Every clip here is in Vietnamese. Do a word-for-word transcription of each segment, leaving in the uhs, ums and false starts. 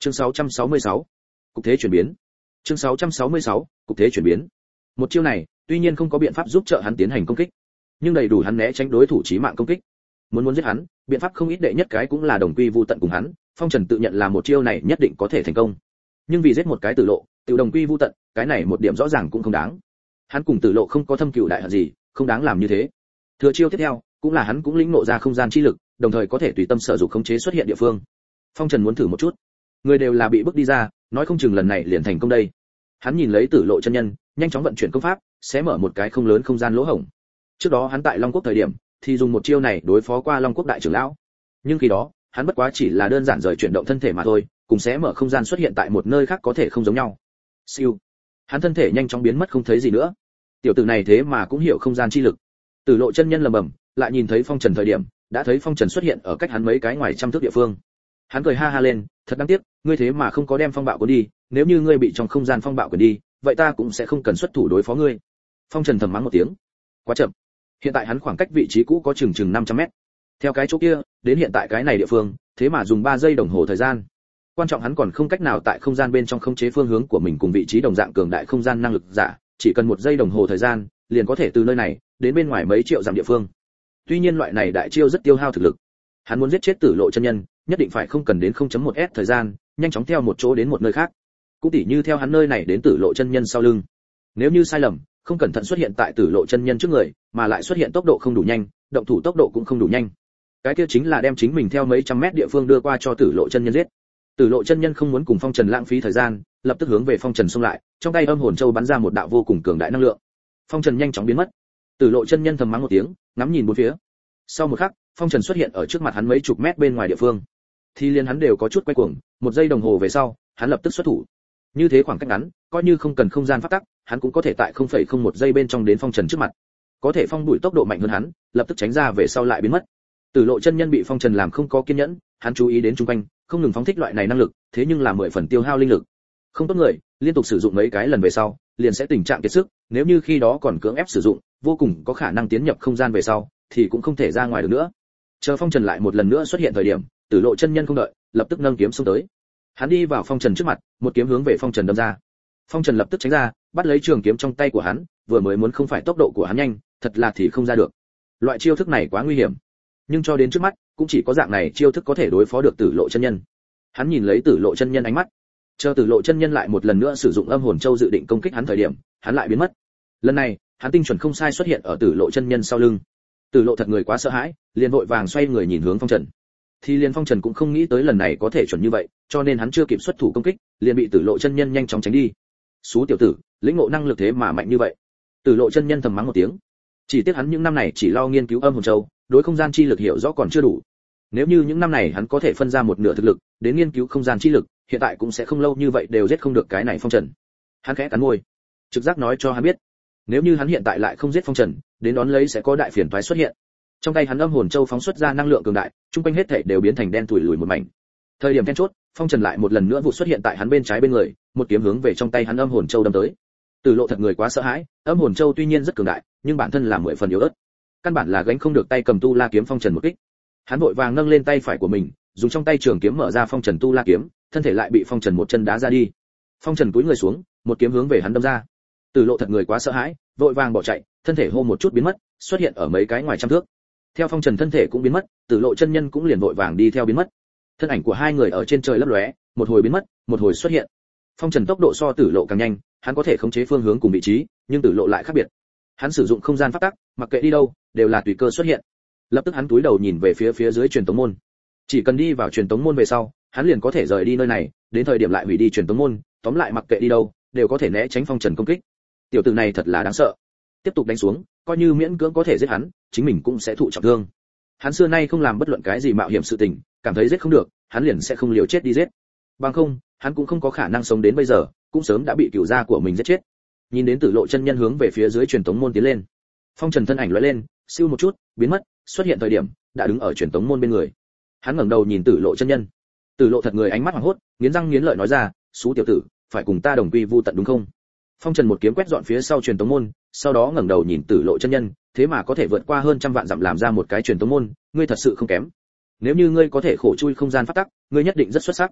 Chương sáu trăm sáu mươi sáu, cục thế chuyển biến. Chương sáu trăm sáu mươi sáu, cục thế chuyển biến. Một chiêu này, tuy nhiên không có biện pháp giúp trợ hắn tiến hành công kích, nhưng đầy đủ hắn né tránh đối thủ chí mạng công kích. Muốn muốn giết hắn, biện pháp không ít đệ nhất cái cũng là đồng quy vu tận cùng hắn, Phong Trần tự nhận là một chiêu này nhất định có thể thành công. Nhưng vì giết một cái Tử Lộ, tự đồng quy vu tận, cái này một điểm rõ ràng cũng không đáng. Hắn cùng Tử Lộ không có thâm cừu đại hận gì, không đáng làm như thế. Thừa chiêu tiếp theo, cũng là hắn cũng lĩnh ngộ ra không gian chi lực, đồng thời có thể tùy tâm sở dụng khống chế xuất hiện địa phương. Phong Trần muốn thử một chút. Người đều là bị bức đi ra, nói không chừng lần này liền thành công đây. Hắn nhìn lấy Tử Lộ chân nhân, nhanh chóng vận chuyển công pháp, sẽ mở một cái không lớn không gian lỗ hổng. Trước đó hắn tại Long Quốc thời điểm, thì dùng một chiêu này đối phó qua Long Quốc đại trưởng lão. Nhưng khi đó, hắn bất quá chỉ là đơn giản rời chuyển động thân thể mà thôi, cùng sẽ mở không gian xuất hiện tại một nơi khác có thể không giống nhau. Siêu. Hắn thân thể nhanh chóng biến mất không thấy gì nữa. Tiểu tử này thế mà cũng hiểu không gian chi lực. Tử Lộ chân nhân lầm bầm, lại nhìn thấy Phong Trần thời điểm, đã thấy Phong Trần xuất hiện ở cách hắn mấy cái ngoài trăm thước địa phương. Hắn cười ha ha lên, thật đáng tiếc, ngươi thế mà không có đem phong bạo cuốn đi, nếu như ngươi bị trong không gian phong bạo cuốn đi, vậy ta cũng sẽ không cần xuất thủ đối phó ngươi. Phong Trần thầm mắng một tiếng. Quá chậm. Hiện tại hắn khoảng cách vị trí cũ có chừng chừng năm trăm mét. Theo cái chỗ kia, đến hiện tại cái này địa phương, thế mà dùng ba giây đồng hồ thời gian. Quan trọng hắn còn không cách nào tại không gian bên trong khống chế phương hướng của mình cùng vị trí đồng dạng cường đại không gian năng lực giả, chỉ cần một giây đồng hồ thời gian, liền có thể từ nơi này đến bên ngoài mấy triệu dặm địa phương. Tuy nhiên loại này đại chiêu rất tiêu hao thực lực. Hắn muốn giết chết Tử Lộ chân nhân, nhất định phải không cần đến không chấm một s thời gian, nhanh chóng theo một chỗ đến một nơi khác. Cũng tỉ như theo hắn nơi này đến Tử Lộ chân nhân sau lưng. Nếu như sai lầm, không cẩn thận xuất hiện tại Tử Lộ chân nhân trước người, mà lại xuất hiện tốc độ không đủ nhanh, động thủ tốc độ cũng không đủ nhanh. Cái kia chính là đem chính mình theo mấy trăm mét địa phương đưa qua cho Tử Lộ chân nhân giết. Tử Lộ chân nhân không muốn cùng Phong Trần lãng phí thời gian, lập tức hướng về Phong Trần xông lại, trong tay âm hồn châu bắn ra một đạo vô cùng cường đại năng lượng. Phong Trần nhanh chóng biến mất. Tử Lộ chân nhân thầm mắng một tiếng, ngắm nhìn bốn phía. Sau một khắc, Phong Trần xuất hiện ở trước mặt hắn mấy chục mét bên ngoài địa phương. Thì liền hắn đều có chút quay cuồng, một giây đồng hồ về sau, hắn lập tức xuất thủ. Như thế khoảng cách ngắn, coi như không cần không gian pháp tắc, hắn cũng có thể tại không phẩy không một giây bên trong đến Phong Trần trước mặt. Có thể Phong Bụi tốc độ mạnh hơn hắn, lập tức tránh ra về sau lại biến mất. Tử Lộ chân nhân bị Phong Trần làm không có kiên nhẫn, hắn chú ý đến xung quanh, không ngừng phóng thích loại này năng lực, thế nhưng là mười phần tiêu hao linh lực. Không tốt người, liên tục sử dụng mấy cái lần về sau, liền sẽ tình trạng kiệt sức, nếu như khi đó còn cưỡng ép sử dụng, vô cùng có khả năng tiến nhập không gian về sau, thì cũng không thể ra ngoài được nữa. Chờ Phong Trần lại một lần nữa xuất hiện thời điểm, Tử Lộ chân nhân không đợi, lập tức nâng kiếm xông tới. Hắn đi vào Phong Trần trước mặt, một kiếm hướng về Phong Trần đâm ra. Phong Trần lập tức tránh ra, bắt lấy trường kiếm trong tay của hắn, vừa mới muốn không phải tốc độ của hắn nhanh, thật là thì không ra được. Loại chiêu thức này quá nguy hiểm. Nhưng cho đến trước mắt, cũng chỉ có dạng này chiêu thức có thể đối phó được Tử Lộ chân nhân. Hắn nhìn lấy Tử Lộ chân nhân ánh mắt, chờ Tử Lộ chân nhân lại một lần nữa sử dụng âm hồn châu dự định công kích hắn thời điểm, hắn lại biến mất. Lần này, hắn tinh chuẩn không sai xuất hiện ở Tử Lộ chân nhân sau lưng. Tử Lộ thật người quá sợ hãi, liền vội vàng xoay người nhìn hướng Phong Trần. Thì liền Phong Trần cũng không nghĩ tới lần này có thể chuẩn như vậy, cho nên hắn chưa kịp xuất thủ công kích, liền bị Tử Lộ chân nhân nhanh chóng tránh đi. Xú tiểu tử, lĩnh ngộ năng lực thế mà mạnh như vậy. Tử Lộ chân nhân thầm mắng một tiếng. Chỉ tiếc hắn những năm này chỉ lo nghiên cứu âm hồn châu, đối không gian chi lực hiểu rõ còn chưa đủ. Nếu như những năm này hắn có thể phân ra một nửa thực lực đến nghiên cứu không gian chi lực, hiện tại cũng sẽ không lâu như vậy đều giết không được cái này Phong Trần. Hắn khẽ cắn môi, trực giác nói cho hắn biết, nếu như hắn hiện tại lại không giết Phong Trần, đến đón lấy sẽ có đại phiền toái xuất hiện. Trong tay hắn âm hồn châu phóng xuất ra năng lượng cường đại, trung quanh hết thảy đều biến thành đen tủi lùi một mảnh. Thời điểm then chốt, Phong Trần lại một lần nữa vụ xuất hiện tại hắn bên trái bên người, một kiếm hướng về trong tay hắn âm hồn châu đâm tới. Tử Lộ thật người quá sợ hãi, âm hồn châu tuy nhiên rất cường đại, nhưng bản thân là mười phần yếu ớt, căn bản là gánh không được tay cầm tu la kiếm Phong Trần một kích. Hắn vội vàng nâng lên tay phải của mình, dùng trong tay trường kiếm mở ra Phong Trần tu la kiếm, thân thể lại bị Phong Trần một chân đá ra đi. Phong Trần cúi người xuống, một kiếm hướng về hắn đâm ra. Tử Lộ thật người quá sợ hãi, vội vàng bỏ chạy, thân thể hô một chút biến mất, xuất hiện ở mấy cái ngoài trăm thước. Theo Phong Trần thân thể cũng biến mất, Tử Lộ chân nhân cũng liền vội vàng đi theo biến mất. Thân ảnh của hai người ở trên trời lấp lóe, một hồi biến mất, một hồi xuất hiện. Phong Trần tốc độ so Tử Lộ càng nhanh, hắn có thể khống chế phương hướng cùng vị trí, nhưng Tử Lộ lại khác biệt. Hắn sử dụng không gian pháp tắc, mặc kệ đi đâu, đều là tùy cơ xuất hiện. Lập tức hắn túi đầu nhìn về phía phía dưới truyền tống môn. Chỉ cần đi vào truyền tống môn về sau, hắn liền có thể rời đi nơi này, đến thời điểm lại hủy đi truyền tống môn, tóm lại mặc kệ đi đâu, đều có thể né tránh Phong Trần công kích. Tiểu tử này thật là đáng sợ. Tiếp tục đánh xuống, coi như miễn cưỡng có thể giết hắn, chính mình cũng sẽ thụ trọng thương. Hắn xưa nay không làm bất luận cái gì mạo hiểm sự tình, cảm thấy giết không được, hắn liền sẽ không liều chết đi giết. Bằng không, hắn cũng không có khả năng sống đến bây giờ, cũng sớm đã bị cửu gia của mình giết chết. Nhìn đến Tử Lộ chân nhân hướng về phía dưới truyền tống môn tiến lên. Phong Trần thân ảnh lóe lên, siêu một chút, biến mất, xuất hiện thời điểm, đã đứng ở truyền tống môn bên người. Hắn ngẩng đầu nhìn Tử Lộ chân nhân. Tử Lộ thật người ánh mắt hoảng hốt, nghiến răng nghiến lợi nói ra, "Xú tiểu tử, phải cùng ta đồng quy vu tận đúng không?" Phong Trần một kiếm quét dọn phía sau truyền tống môn, sau đó ngẩng đầu nhìn Tử Lộ chân nhân, thế mà có thể vượt qua hơn trăm vạn dặm làm ra một cái truyền tống môn, ngươi thật sự không kém. Nếu như ngươi có thể khổ chui không gian pháp tắc, ngươi nhất định rất xuất sắc.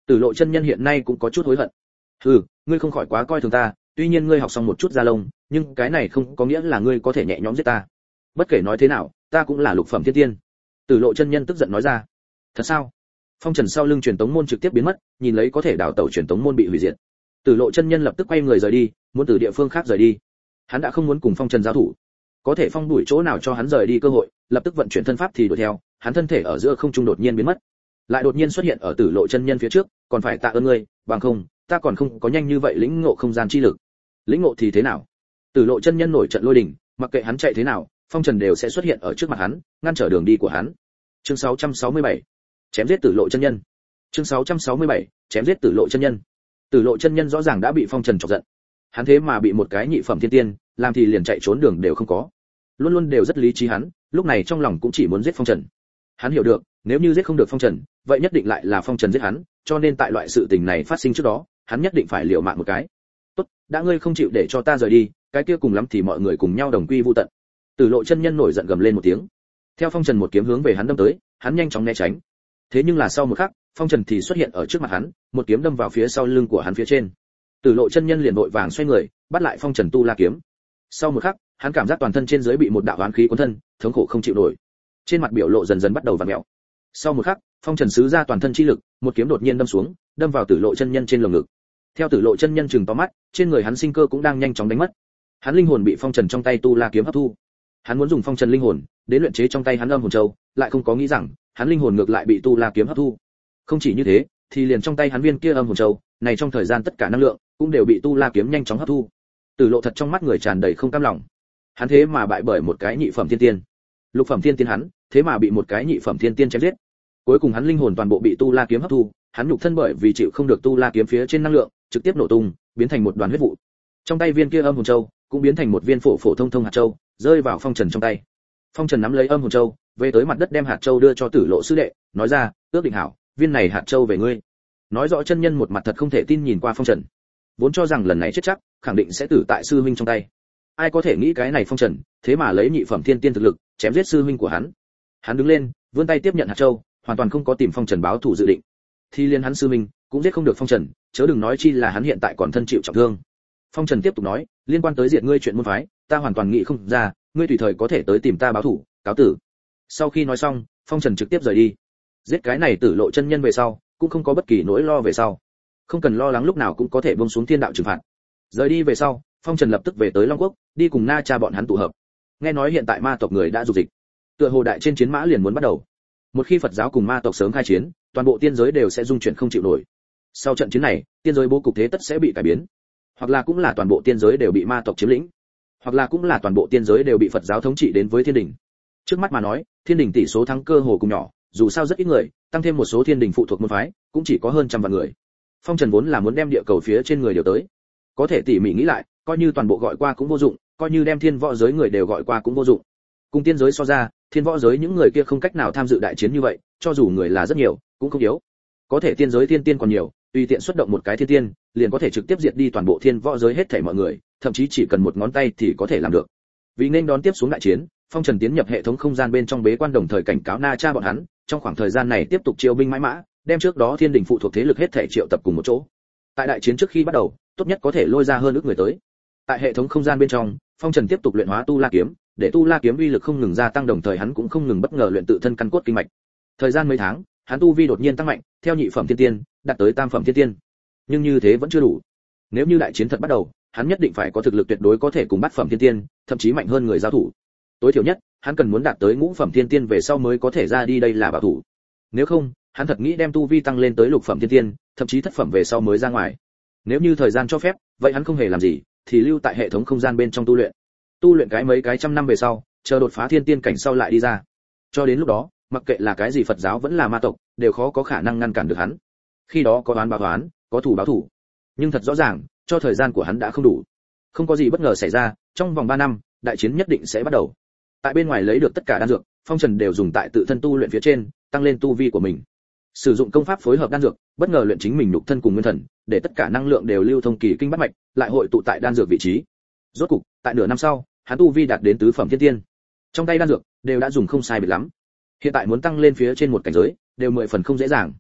Tử Lộ chân nhân hiện nay cũng có chút hối hận. "Hừ, ngươi không khỏi quá coi thường ta, tuy nhiên ngươi học xong một chút da lông, nhưng cái này không có nghĩa là ngươi có thể nhẹ nhõm giết ta. Bất kể nói thế nào, ta cũng là lục phẩm thiên tiên." Tử Lộ chân nhân tức giận nói ra. "Thật sao?" Phong Trần sau lưng truyền tống môn trực tiếp biến mất, nhìn lấy có thể đảo tẩu truyền tống môn bị hủy diệt. Tử Lộ chân nhân lập tức quay người rời đi, muốn từ địa phương khác rời đi. Hắn đã không muốn cùng Phong Trần giao thủ. Có thể Phong Đuổi chỗ nào cho hắn rời đi cơ hội, lập tức vận chuyển thân pháp thì đuổi theo, hắn thân thể ở giữa không trung đột nhiên biến mất, lại đột nhiên xuất hiện ở Tử Lộ chân nhân phía trước, còn phải tạ ơn ngươi, bằng không, ta còn không có nhanh như vậy lĩnh ngộ không gian chi lực. Lĩnh ngộ thì thế nào? Tử Lộ chân nhân nổi trận lôi đình, mặc kệ hắn chạy thế nào, Phong Trần đều sẽ xuất hiện ở trước mặt hắn, ngăn trở đường đi của hắn. Chương sáu trăm sáu mươi bảy, chém giết Tử Lộ chân nhân. Chương sáu trăm sáu mươi bảy, chém giết Tử Lộ chân nhân. Tử Lộ chân nhân rõ ràng đã bị Phong Trần chọc giận. Hắn thế mà bị một cái nhị phẩm thiên tiên, làm thì liền chạy trốn đường đều không có. Luôn luôn đều rất lý trí hắn, lúc này trong lòng cũng chỉ muốn giết Phong Trần. Hắn hiểu được, nếu như giết không được Phong Trần, vậy nhất định lại là Phong Trần giết hắn, cho nên tại loại sự tình này phát sinh trước đó, hắn nhất định phải liều mạng một cái. "Tốt, đã ngươi không chịu để cho ta rời đi, cái kia cùng lắm thì mọi người cùng nhau đồng quy vu tận." Tử Lộ chân nhân nổi giận gầm lên một tiếng. Theo Phong Trần một kiếm hướng về hắn đâm tới, hắn nhanh chóng né tránh. Thế nhưng là sau một khắc, Phong Trần thì xuất hiện ở trước mặt hắn, một kiếm đâm vào phía sau lưng của hắn phía trên. Tử Lộ chân nhân liền vội vàng xoay người, bắt lại Phong Trần tu la kiếm. Sau một khắc, hắn cảm giác toàn thân trên dưới bị một đạo oán khí cuốn thân, thống khổ không chịu nổi. Trên mặt biểu lộ dần dần bắt đầu vặn mèo. Sau một khắc, Phong Trần sứ ra toàn thân chi lực, một kiếm đột nhiên đâm xuống, đâm vào Tử Lộ chân nhân trên lồng ngực. Theo Tử Lộ chân nhân chừng to mắt, trên người hắn sinh cơ cũng đang nhanh chóng đánh mất. Hắn linh hồn bị Phong Trần trong tay tu la kiếm hấp thu. Hắn muốn dùng Phong Trần linh hồn đến luyện chế trong tay hắn âm hồn châu, lại không có nghĩ rằng, hắn linh hồn ngược lại bị tu la kiếm hấp thu. Không chỉ như thế, thì liền trong tay hắn viên kia âm hồn châu, này trong thời gian tất cả năng lượng cũng đều bị tu la kiếm nhanh chóng hấp thu. Tử Lộ thật trong mắt người tràn đầy không cam lòng. Hắn thế mà bại bởi một cái nhị phẩm thiên tiên. Lục phẩm thiên tiên hắn, thế mà bị một cái nhị phẩm thiên tiên chém giết. Cuối cùng hắn linh hồn toàn bộ bị tu la kiếm hấp thu, hắn nhục thân bởi vì chịu không được tu la kiếm phía trên năng lượng, trực tiếp nổ tung, biến thành một đoàn huyết vụ. Trong tay viên kia âm hồn châu, cũng biến thành một viên phổ phổ thông thông hạt châu, rơi vào Phong Trần trong tay. Phong Trần nắm lấy âm hồn châu, về tới mặt đất đem hạt châu đưa cho Tử Lộ sư đệ, nói ra, ước định hảo, viên này hạt châu về ngươi. Nói rõ chân nhân một mặt thật không thể tin nhìn qua Phong Trần, vốn cho rằng lần này chết chắc, khẳng định sẽ tử tại sư huynh trong tay. Ai có thể nghĩ cái này Phong Trần, thế mà lấy nhị phẩm thiên tiên thực lực, chém giết sư huynh của hắn. Hắn đứng lên, vươn tay tiếp nhận hạt châu, hoàn toàn không có tìm Phong Trần báo thù dự định. Thì liên hắn sư huynh cũng giết không được Phong Trần, chớ đừng nói chi là hắn hiện tại còn thân chịu trọng thương. Phong Trần tiếp tục nói, liên quan tới diệt ngươi chuyện môn phái, ta hoàn toàn nghĩ không ra, ngươi tùy thời có thể tới tìm ta báo thù, cáo tử. Sau khi nói xong, Phong Trần trực tiếp rời đi. Giết cái này Tử Lộ chân nhân về sau, cũng không có bất kỳ nỗi lo về sau. Không cần lo lắng lúc nào cũng có thể buông xuống thiên đạo trừng phạt. Rời đi về sau, Phong Trần lập tức về tới Long Quốc, đi cùng Na Cha bọn hắn tụ hợp. Nghe nói hiện tại ma tộc người đã dục dịch, tựa hồ đại trên chiến mã liền muốn bắt đầu. Một khi Phật giáo cùng ma tộc sớm khai chiến, toàn bộ tiên giới đều sẽ dung chuyển không chịu nổi. Sau trận chiến này, tiên giới bố cục thế tất sẽ bị cải biến, hoặc là cũng là toàn bộ tiên giới đều bị ma tộc chiếm lĩnh, hoặc là cũng là toàn bộ tiên giới đều bị Phật giáo thống trị đến với thiên đình. Trước mắt mà nói, thiên đình tỷ số thắng cơ hồ cùng nhỏ, dù sao rất ít người, tăng thêm một số thiên đình phụ thuộc môn phái, cũng chỉ có hơn trăm vạn người. Phong Trần vốn là muốn đem địa cầu phía trên người đều tới, có thể tỉ mỉ nghĩ lại, coi như toàn bộ gọi qua cũng vô dụng, coi như đem thiên võ giới người đều gọi qua cũng vô dụng. Cùng tiên giới so ra, thiên võ giới những người kia không cách nào tham dự đại chiến như vậy, cho dù người là rất nhiều, cũng không yếu. Có thể tiên giới thiên tiên còn nhiều, tùy tiện xuất động một cái thiên tiên, liền có thể trực tiếp diệt đi toàn bộ thiên võ giới hết thảy mọi người, thậm chí chỉ cần một ngón tay thì có thể làm được. Vì nên đón tiếp xuống đại chiến, Phong Trần tiến nhập hệ thống không gian bên trong bế quan, đồng thời cảnh cáo Na Cha bọn hắn, trong khoảng thời gian này tiếp tục chiêu binh mãi mã, đem trước đó thiên đình phụ thuộc thế lực hết thảy triệu tập cùng một chỗ. Tại đại chiến trước khi bắt đầu, tốt nhất có thể lôi ra hơn ước người tới. Tại hệ thống không gian bên trong, Phong Trần tiếp tục luyện hóa tu la kiếm, để tu la kiếm uy lực không ngừng gia tăng, đồng thời hắn cũng không ngừng bất ngờ luyện tự thân căn cốt kinh mạch. Thời gian mấy tháng, hắn tu vi đột nhiên tăng mạnh, theo nhị phẩm thiên tiên đạt tới tam phẩm thiên tiên. Nhưng như thế vẫn chưa đủ. Nếu như đại chiến thật bắt đầu, hắn nhất định phải có thực lực tuyệt đối có thể cùng bát phẩm thiên tiên, thậm chí mạnh hơn người giao thủ. Tối thiểu nhất, hắn cần muốn đạt tới ngũ phẩm thiên tiên về sau mới có thể ra đi đây là bảo thủ. Nếu không, hắn thật nghĩ đem tu vi tăng lên tới lục phẩm thiên tiên, thậm chí thất phẩm về sau mới ra ngoài. Nếu như thời gian cho phép, vậy hắn không hề làm gì, thì lưu tại hệ thống không gian bên trong tu luyện. Tu luyện cái mấy cái trăm năm về sau, chờ đột phá thiên tiên cảnh sau lại đi ra. Cho đến lúc đó, mặc kệ là cái gì Phật giáo vẫn là ma tộc, đều khó có khả năng ngăn cản được hắn. Khi đó có oán báo oán, có thù báo thù. Nhưng thật rõ ràng, cho thời gian của hắn đã không đủ. Không có gì bất ngờ xảy ra, trong vòng ba năm, đại chiến nhất định sẽ bắt đầu. Tại bên ngoài lấy được tất cả đan dược, Phong Trần đều dùng tại tự thân tu luyện phía trên, tăng lên tu vi của mình. Sử dụng công pháp phối hợp đan dược, bất ngờ luyện chính mình nhục thân cùng nguyên thần, để tất cả năng lượng đều lưu thông kỳ kinh bát mạch, lại hội tụ tại đan dược vị trí. Rốt cục, tại nửa năm sau, hắn tu vi đạt đến tứ phẩm thiên tiên. Trong tay đan dược đều đã dùng không sai biệt lắm. Hiện tại muốn tăng lên phía trên một cảnh giới, đều mười phần không dễ dàng.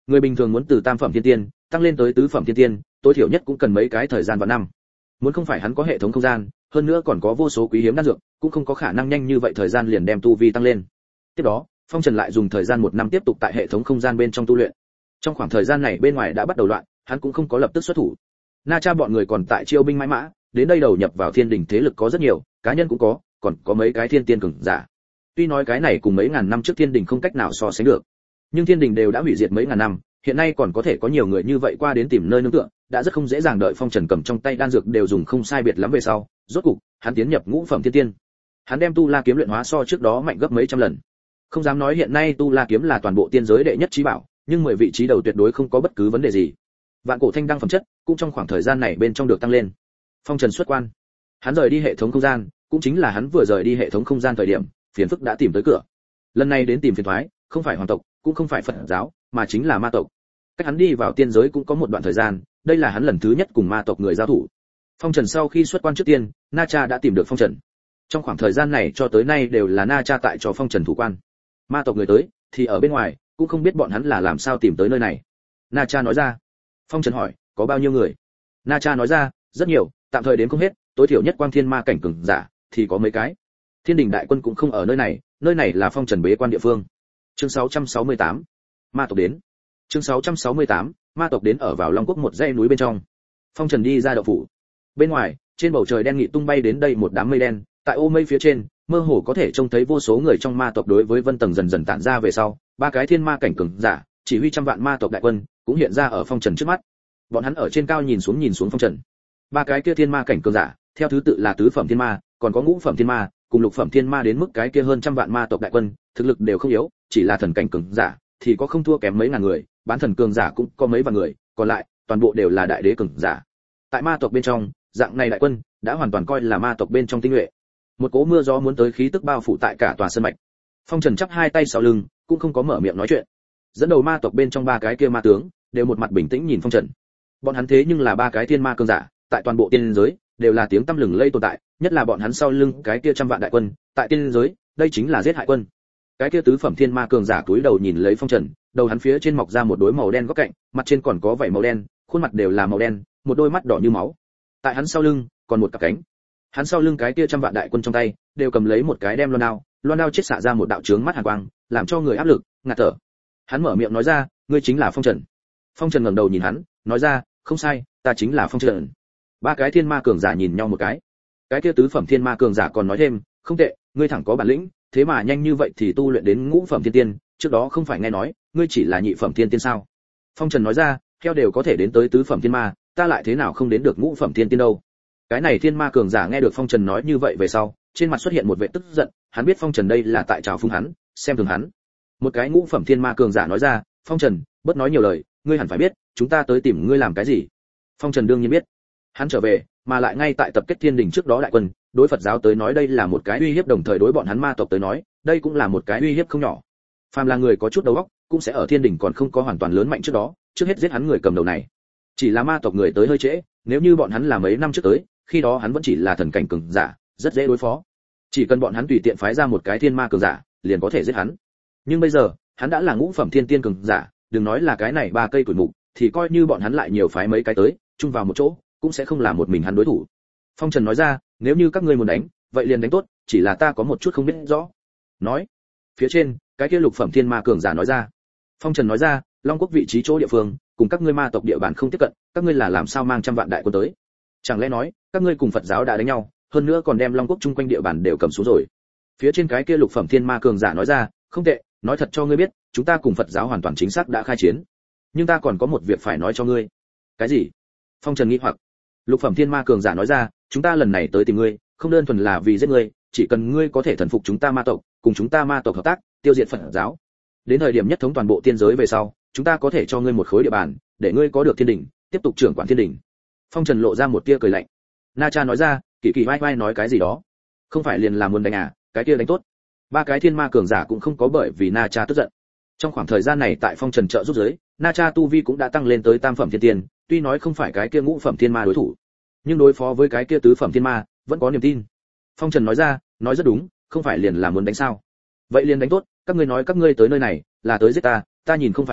Người bình thường muốn từ tam phẩm thiên tiên tăng lên tới tứ phẩm thiên tiên, tối thiểu nhất cũng cần mấy cái thời gian và năm. Muốn không phải hắn có hệ thống không gian, hơn nữa còn có vô số quý hiếm đan dược, cũng không có khả năng nhanh như vậy thời gian liền đem tu vi tăng lên. Tiếp đó, Phong Trần lại dùng thời gian một năm tiếp tục tại hệ thống không gian bên trong tu luyện. Trong khoảng thời gian này bên ngoài đã bắt đầu loạn, hắn cũng không có lập tức xuất thủ. Na Cha bọn người còn tại chiêu binh mãi mã, đến đây đầu nhập vào thiên đình thế lực có rất nhiều, cá nhân cũng có, còn có mấy cái thiên tiên cường giả. Tuy nói cái này cùng mấy ngàn năm trước thiên đình không cách nào so sánh được, nhưng thiên đình đều đã hủy diệt mấy ngàn năm, hiện nay còn có thể có nhiều người như vậy qua đến tìm nơi nương tựa, đã rất không dễ dàng. Đợi Phong Trần cầm trong tay đan dược đều dùng không sai biệt lắm về sau, rốt cục hắn tiến nhập ngũ phẩm thiên tiên. Hắn đem tu la kiếm luyện hóa so trước đó mạnh gấp mấy trăm lần. Không dám nói hiện nay tu la kiếm là toàn bộ tiên giới đệ nhất chí bảo, nhưng mười vị trí đầu tuyệt đối không có bất cứ vấn đề gì. Vạn cổ thanh đăng phẩm chất cũng trong khoảng thời gian này bên trong được tăng lên. Phong Trần xuất quan, hắn rời đi hệ thống không gian, cũng chính là hắn vừa rời đi hệ thống không gian thời điểm, phiền phức đã tìm tới cửa. Lần này đến tìm phiền toái, không phải hoàng tộc, cũng không phải Phật giáo, mà chính là ma tộc. Cách hắn đi vào tiên giới cũng có một đoạn thời gian, đây là hắn lần thứ nhất cùng ma tộc người giao thủ. Phong Trần sau khi xuất quan trước tiên, Na Cha đã tìm được Phong Trần. Trong khoảng thời gian này cho tới nay đều là Na Cha tại cho Phong Trần thủ quan. Ma tộc người tới, thì ở bên ngoài, cũng không biết bọn hắn là làm sao tìm tới nơi này. Na Cha nói ra. Phong Trần hỏi, có bao nhiêu người? Na Cha nói ra, rất nhiều, tạm thời đến không hết, tối thiểu nhất quang thiên ma cảnh cường giả thì có mấy cái. Thiên đình đại quân cũng không ở nơi này, nơi này là Phong Trần bế quan địa phương. Chương sáu trăm sáu mươi tám, ma tộc đến. Chương sáu trăm sáu mươi tám, ma tộc đến ở vào Long Quốc một dãy núi bên trong. Phong Trần đi ra động phủ. Bên ngoài, trên bầu trời đen nghị tung bay đến đây một đám mây đen, tại ô mây phía trên, mơ hồ có thể trông thấy vô số người trong ma tộc. Đối với vân tầng dần dần tản ra về sau, ba cái thiên ma cảnh cường giả, chỉ huy trăm vạn ma tộc đại quân, cũng hiện ra ở Phong Trần trước mắt. Bọn hắn ở trên cao nhìn xuống nhìn xuống Phong Trần. Ba cái kia thiên ma cảnh cường giả, theo thứ tự là tứ phẩm thiên ma, còn có ngũ phẩm thiên ma, cùng lục phẩm thiên ma đến mức cái kia hơn trăm vạn ma tộc đại quân, thực lực đều không yếu, chỉ là thần cảnh cường giả thì có không thua kém mấy ngàn người, bán thần cường giả cũng có mấy vạn người, còn lại toàn bộ đều là đại đế cường giả. Tại ma tộc bên trong, dạng này đại quân đã hoàn toàn coi là ma tộc bên trong tinh nhuệ. Một cỗ mưa gió muốn tới khí tức bao phủ tại cả tòa sơn mạch. Phong Trần chắp hai tay sau lưng, cũng không có mở miệng nói chuyện. Dẫn đầu ma tộc bên trong ba cái kia ma tướng đều một mặt bình tĩnh nhìn Phong Trần. Bọn hắn thế nhưng là ba cái thiên ma cường giả, tại toàn bộ tiên giới đều là tiếng tăm lừng lây tồn tại, nhất là bọn hắn sau lưng cái kia trăm vạn đại quân, tại tiên giới, đây chính là giết hại quân. Cái kia tứ phẩm thiên ma cường giả cúi đầu nhìn lấy Phong Trần, đầu hắn phía trên mọc ra một đôi màu đen góc cạnh, mặt trên còn có vảy màu đen, khuôn mặt đều là màu đen, một đôi mắt đỏ như máu. Tại hắn sau lưng còn một cặp cánh. Hắn sau lưng cái kia trăm vạn đại quân trong tay đều cầm lấy một cái đem loan đao, loan đao chết xạ ra một đạo chướng mắt hàn quang, làm cho người áp lực ngạt thở. Hắn mở miệng nói ra, ngươi chính là Phong Trần. Phong Trần ngẩng đầu nhìn hắn, nói ra, không sai, ta chính là Phong Trần. Ba cái thiên ma cường giả nhìn nhau một cái. Cái kia tứ phẩm thiên ma cường giả còn nói thêm, không tệ, ngươi thẳng có bản lĩnh, thế mà nhanh như vậy thì tu luyện đến ngũ phẩm thiên tiên, trước đó không phải nghe nói, ngươi chỉ là nhị phẩm thiên tiên sao? Phong Trần nói ra, theo đều có thể đến tới tứ phẩm thiên ma, ta lại thế nào không đến được ngũ phẩm thiên tiên đâu? Cái này thiên ma cường giả nghe được Phong Trần nói như vậy về sau, trên mặt xuất hiện một vẻ tức giận, hắn biết Phong Trần đây là tại trào phúng hắn, xem thường hắn. Một cái ngũ phẩm thiên ma cường giả nói ra, Phong Trần, bớt nói nhiều lời, ngươi hẳn phải biết, chúng ta tới tìm ngươi làm cái gì? Phong Trần đương nhiên biết. Hắn trở về, mà lại ngay tại tập kết thiên đình trước đó đại quân, đối Phật giáo tới nói đây là một cái uy hiếp, đồng thời đối bọn hắn ma tộc tới nói, đây cũng là một cái uy hiếp không nhỏ. Phàm là người có chút đầu óc, cũng sẽ ở thiên đình còn không có hoàn toàn lớn mạnh trước đó, trước hết giết hắn người cầm đầu này. Chỉ là ma tộc người tới hơi trễ, nếu như bọn hắn là mấy năm trước tới, khi đó hắn vẫn chỉ là thần cảnh cường giả, rất dễ đối phó. Chỉ cần bọn hắn tùy tiện phái ra một cái thiên ma cường giả, liền có thể giết hắn. Nhưng bây giờ, hắn đã là ngũ phẩm thiên tiên cường giả, đừng nói là cái này ba cây tuổi mục, thì coi như bọn hắn lại nhiều phái mấy cái tới, chung vào một chỗ, cũng sẽ không là một mình hắn đối thủ. Phong Trần nói ra, nếu như các ngươi muốn đánh, vậy liền đánh tốt, chỉ là ta có một chút không biết rõ. Nói, phía trên, cái kia lục phẩm thiên ma cường giả nói ra. Phong Trần nói ra, Long Quốc vị trí chỗ địa phương, cùng các ngươi ma tộc địa bàn không tiếp cận, các ngươi là làm sao mang trăm vạn đại quân tới? Chẳng lẽ nói, các ngươi cùng Phật giáo đã đánh nhau, hơn nữa còn đem Long Quốc chung quanh địa bàn đều cầm xuống rồi? Phía trên cái kia lục phẩm thiên ma cường giả nói ra, không tệ, nói thật cho ngươi biết, chúng ta cùng Phật giáo hoàn toàn chính xác đã khai chiến. Nhưng ta còn có một việc phải nói cho ngươi. Cái gì? Phong Trần nghi hoặc. Lục phẩm thiên ma cường giả nói ra, chúng ta lần này tới tìm ngươi, không đơn thuần là vì giết ngươi, chỉ cần ngươi có thể thần phục chúng ta ma tộc, cùng chúng ta ma tộc hợp tác, tiêu diệt Phật giáo. Đến thời điểm nhất thống toàn bộ tiên giới về sau, chúng ta có thể cho ngươi một khối địa bàn, để ngươi có được thiên đỉnh, tiếp tục trưởng quản thiên đỉnh. Phong Trần lộ ra một tia cười lạnh. Na Cha nói ra, kỳ kỳ vai vai nói cái gì đó, không phải liền là muốn đánh à, cái kia đánh tốt. Ba cái thiên ma cường giả cũng không có bởi vì Na Cha tức giận. Trong khoảng thời gian này tại Phong Trần trợ giúp giới, Na Cha tu vi cũng đã tăng lên tới tam phẩm thiên tiên, tuy nói không phải cái kia ngũ phẩm thiên ma đối thủ, nhưng đối phó với cái kia tứ phẩm thiên ma vẫn có niềm tin. Phong Trần nói ra, nói rất đúng, không phải liền là muốn đánh sao? Vậy liền đánh tốt, các ngươi nói các ngươi tới nơi này là tới giết ta, ta nhìn không phải vậy,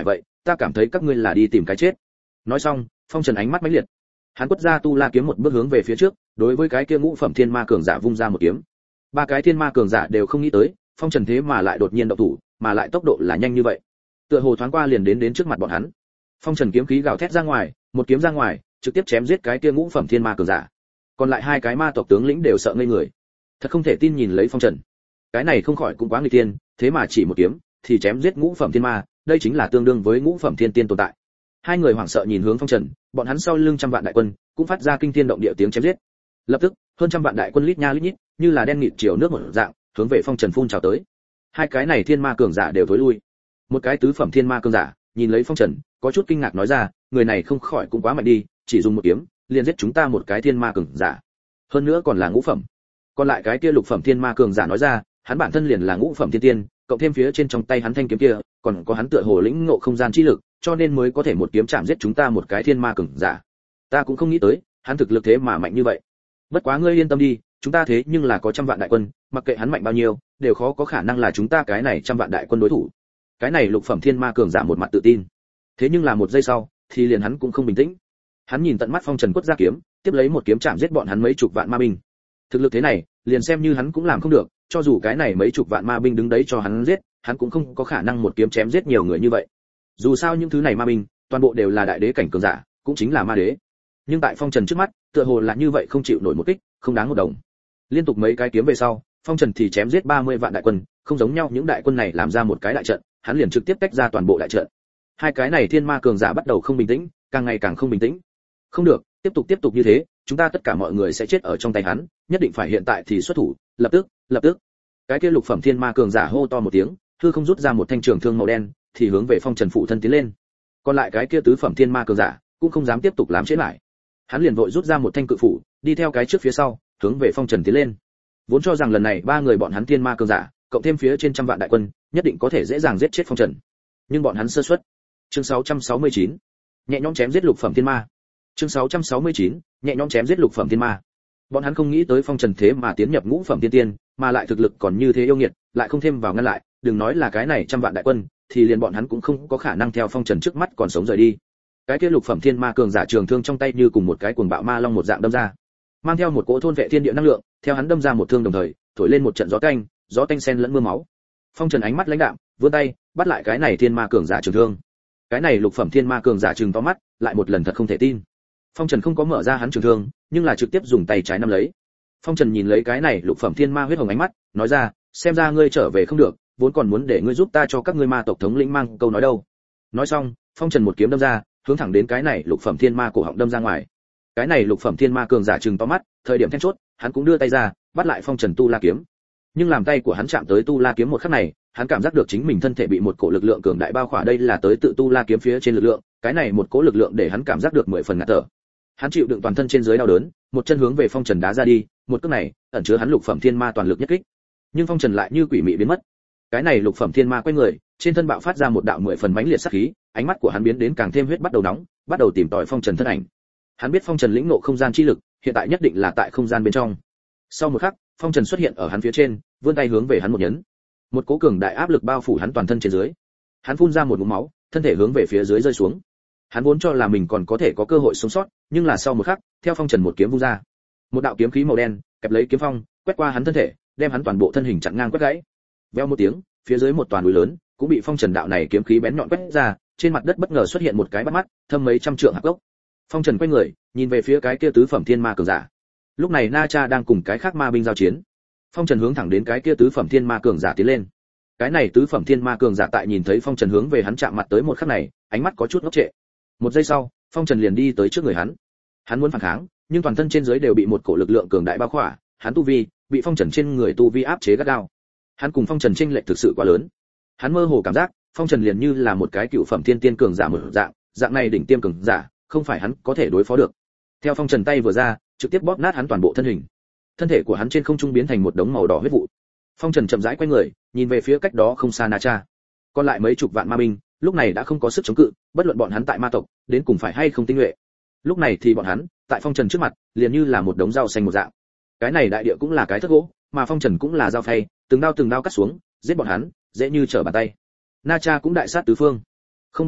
ta cảm thấy các ngươi là đi tìm cái chết. Nói xong, Phong Trần ánh mắt mãnh liệt, hắn quất ra tu la kiếm một bước hướng về phía trước, đối với cái kia ngũ phẩm thiên ma cường giả vung ra một kiếm. Ba cái thiên ma cường giả đều không nghĩ tới, Phong Trần thế mà lại đột nhiên động thủ, mà lại tốc độ là nhanh như vậy. Tựa hồ thoáng qua liền đến đến trước mặt bọn hắn. Phong Trần kiếm khí gào thét ra ngoài, một kiếm ra ngoài, trực tiếp chém giết cái kia ngũ phẩm thiên ma cường giả. Còn lại hai cái ma tộc tướng lĩnh đều sợ ngây người. Thật không thể tin nhìn lấy Phong Trần. Cái này không khỏi cũng quá nguy tiên, thế mà chỉ một kiếm thì chém giết ngũ phẩm thiên ma, đây chính là tương đương với ngũ phẩm thiên tiên tồn tại. Hai người hoảng sợ nhìn hướng Phong Trần, bọn hắn sau lưng trăm vạn đại quân cũng phát ra kinh thiên động địa tiếng chém giết. Lập tức, hơn trăm vạn đại quân lít nha lít nhít, như là đen nghịt chiều nước một dạng, hướng về Phong Trần phun trào tới. Hai cái này thiên ma cường giả đều thối lui. Một cái tứ phẩm thiên ma cường giả, nhìn lấy Phong Trần, có chút kinh ngạc nói ra, người này không khỏi cũng quá mạnh đi, chỉ dùng một kiếm, liền giết chúng ta một cái thiên ma cường giả. Hơn nữa còn là ngũ phẩm. Còn lại cái kia lục phẩm thiên ma cường giả nói ra, hắn bản thân liền là ngũ phẩm thiên tiên, cộng thêm phía trên trong tay hắn thanh kiếm kia, còn có hắn tựa hồ lĩnh ngộ không gian chi lực, cho nên mới có thể một kiếm chạm giết chúng ta một cái thiên ma cường giả. Ta cũng không nghĩ tới, hắn thực lực thế mà mạnh như vậy. Bất quá ngươi yên tâm đi, chúng ta thế nhưng là có trăm vạn đại quân, mặc kệ hắn mạnh bao nhiêu, đều khó có khả năng là chúng ta cái này trăm vạn đại quân đối thủ. Cái này lục phẩm thiên ma cường giả một mặt tự tin. Thế nhưng là một giây sau, thì liền hắn cũng không bình tĩnh. Hắn nhìn tận mắt Phong Trần quất ra kiếm, tiếp lấy một kiếm chạm giết bọn hắn mấy chục vạn ma binh. Thực lực thế này, liền xem như hắn cũng làm không được, cho dù cái này mấy chục vạn ma binh đứng đấy cho hắn giết, hắn cũng không có khả năng một kiếm chém giết nhiều người như vậy. Dù sao những thứ này ma binh, toàn bộ đều là đại đế cảnh cường giả, cũng chính là ma đế. Nhưng tại Phong Trần trước mắt, tựa hồ là như vậy không chịu nổi một kích, không đáng một đồng. Liên tục mấy cái kiếm về sau, Phong Trần thì chém giết ba mươi vạn đại quân, không giống nhau những đại quân này làm ra một cái đại trận, hắn liền trực tiếp tách ra toàn bộ đại trận. Hai cái này thiên ma cường giả bắt đầu không bình tĩnh, càng ngày càng không bình tĩnh. Không được, tiếp tục tiếp tục như thế, chúng ta tất cả mọi người sẽ chết ở trong tay hắn, nhất định phải hiện tại thì xuất thủ, lập tức, lập tức. Cái kia lục phẩm thiên ma cường giả hô to một tiếng, hư không rút ra một thanh trường thương màu đen, thì hướng về Phong Trần phụ thân tiến lên. Còn lại cái kia tứ phẩm thiên ma cường giả cũng không dám tiếp tục làm chế lại. Hắn liền vội rút ra một thanh cự phủ, đi theo cái trước phía sau, hướng về Phong Trần tiến lên. Vốn cho rằng lần này ba người bọn hắn thiên ma cường giả, cộng thêm phía trên trăm vạn đại quân, nhất định có thể dễ dàng giết chết Phong Trần. Nhưng bọn hắn sơ suất. Chương sáu trăm sáu mươi chín, nhẹ nhõm chém giết lục phẩm thiên ma. Chương sáu trăm sáu mươi chín, nhẹ nhõm chém giết lục phẩm thiên ma. Bọn hắn không nghĩ tới Phong Trần thế mà tiến nhập ngũ phẩm thiên tiên, mà lại thực lực còn như thế yêu nghiệt, lại không thêm vào ngăn lại, đừng nói là cái này trăm vạn đại quân, thì liền bọn hắn cũng không có khả năng theo Phong Trần trước mắt còn sống rời đi. Cái kia lục phẩm thiên ma cường giả trường thương trong tay như cùng một cái cuồng bạo ma long một dạng đâm ra, mang theo một cỗ thôn vệ thiên địa năng lượng, theo hắn đâm ra một thương đồng thời, thổi lên một trận gió canh, gió tanh xen lẫn mưa máu. Phong Trần ánh mắt lãnh đạm, vươn tay, bắt lại cái này thiên ma cường giả trường thương. Cái này lục phẩm thiên ma cường giả trừng to mắt, lại một lần thật không thể tin. Phong Trần không có mở ra hắn trường thương, nhưng là trực tiếp dùng tay trái nắm lấy. Phong Trần nhìn lấy cái này lục phẩm thiên ma huyết hồng ánh mắt, nói ra, xem ra ngươi trở về không được, vốn còn muốn để ngươi giúp ta cho các ngươi ma tộc thống lĩnh mang câu nói đâu. Nói xong, Phong Trần một kiếm đâm ra, hướng thẳng đến cái này lục phẩm thiên ma cổ họng đâm ra ngoài. Cái này lục phẩm thiên ma cường giả trừng to mắt, thời điểm then chốt, hắn cũng đưa tay ra, bắt lại Phong Trần tu la kiếm. Nhưng làm tay của hắn chạm tới tu la kiếm một khắc này, hắn cảm giác được chính mình thân thể bị một cổ lực lượng cường đại bao khỏa, đây là tới tự tu la kiếm phía trên lực lượng, cái này một cỗ lực lượng để hắn cảm giác được mười phần ngạt thở. Hắn chịu đựng toàn thân trên dưới đau đớn, một chân hướng về Phong Trần đá ra đi, một cước này ẩn chứa hắn lục phẩm thiên ma toàn lực nhất kích. Nhưng Phong Trần lại như quỷ mị biến mất. Cái này lục phẩm thiên ma quay người, trên thân bạo phát ra một đạo mười phần mãnh liệt sát khí, ánh mắt của hắn biến đến càng thêm huyết bắt đầu nóng, bắt đầu tìm tòi Phong Trần thân ảnh. Hắn biết Phong Trần lĩnh ngộ không gian chi lực, hiện tại nhất định là tại không gian bên trong. Sau một khắc, Phong Trần xuất hiện ở hắn phía trên, vươn tay hướng về hắn một nhấn. Một cỗ cường đại áp lực bao phủ hắn toàn thân trên dưới. Hắn phun ra một ngụm máu, thân thể hướng về phía dưới rơi xuống. Hắn vốn cho là mình còn có thể có cơ hội sống sót, nhưng là sau một khắc, theo Phong Trần một kiếm vung ra, một đạo kiếm khí màu đen kẹp lấy kiếm phong, quét qua hắn thân thể, đem hắn toàn bộ thân hình chặn ngang quét gãy. Veo một tiếng, phía dưới một toàn núi lớn cũng bị Phong Trần đạo này kiếm khí bén nhọn quét ra, trên mặt đất bất ngờ xuất hiện một cái bắt mắt, thâm mấy trăm trượng hạc gốc. Phong Trần quay người, nhìn về phía cái kia tứ phẩm thiên ma cường giả. Lúc này Na Cha đang cùng cái khác ma binh giao chiến. Phong Trần hướng thẳng đến cái kia tứ phẩm thiên ma cường giả tiến lên. Cái này tứ phẩm thiên ma cường giả tại nhìn thấy Phong Trần hướng về hắn chạm mặt tới một khắc này, ánh mắt có chút ngốc trệ. Một giây sau, Phong Trần liền đi tới trước người hắn. Hắn muốn phản kháng, nhưng toàn thân trên dưới đều bị một cổ lực lượng cường đại bao khỏa, hắn tu vi bị Phong Trần trên người tu vi áp chế gắt gao. Hắn cùng Phong Trần chênh lệch thực sự quá lớn. Hắn mơ hồ cảm giác, Phong Trần liền như là một cái cựu phẩm thiên tiên cường giả một dạng, dạng này đỉnh tiêm cường giả, không phải hắn có thể đối phó được. Theo Phong Trần tay vừa ra, trực tiếp bóp nát hắn toàn bộ thân hình. Thân thể của hắn trên không trung biến thành một đống màu đỏ huyết vụ. Phong Trần chậm rãi quay người, nhìn về phía cách đó không xa Na Cha. Còn lại mấy chục vạn ma binh, lúc này đã không có sức chống cự, bất luận bọn hắn tại ma tộc, đến cùng phải hay không tinh nhuệ. Lúc này thì bọn hắn, tại Phong Trần trước mặt, liền như là một đống rau xanh một dạng. Cái này đại địa cũng là cái thất gỗ, mà Phong Trần cũng là dao phay, từng đao từng đao cắt xuống, giết bọn hắn, dễ như trở bàn tay. Na Cha cũng đại sát tứ phương. Không bao lâu,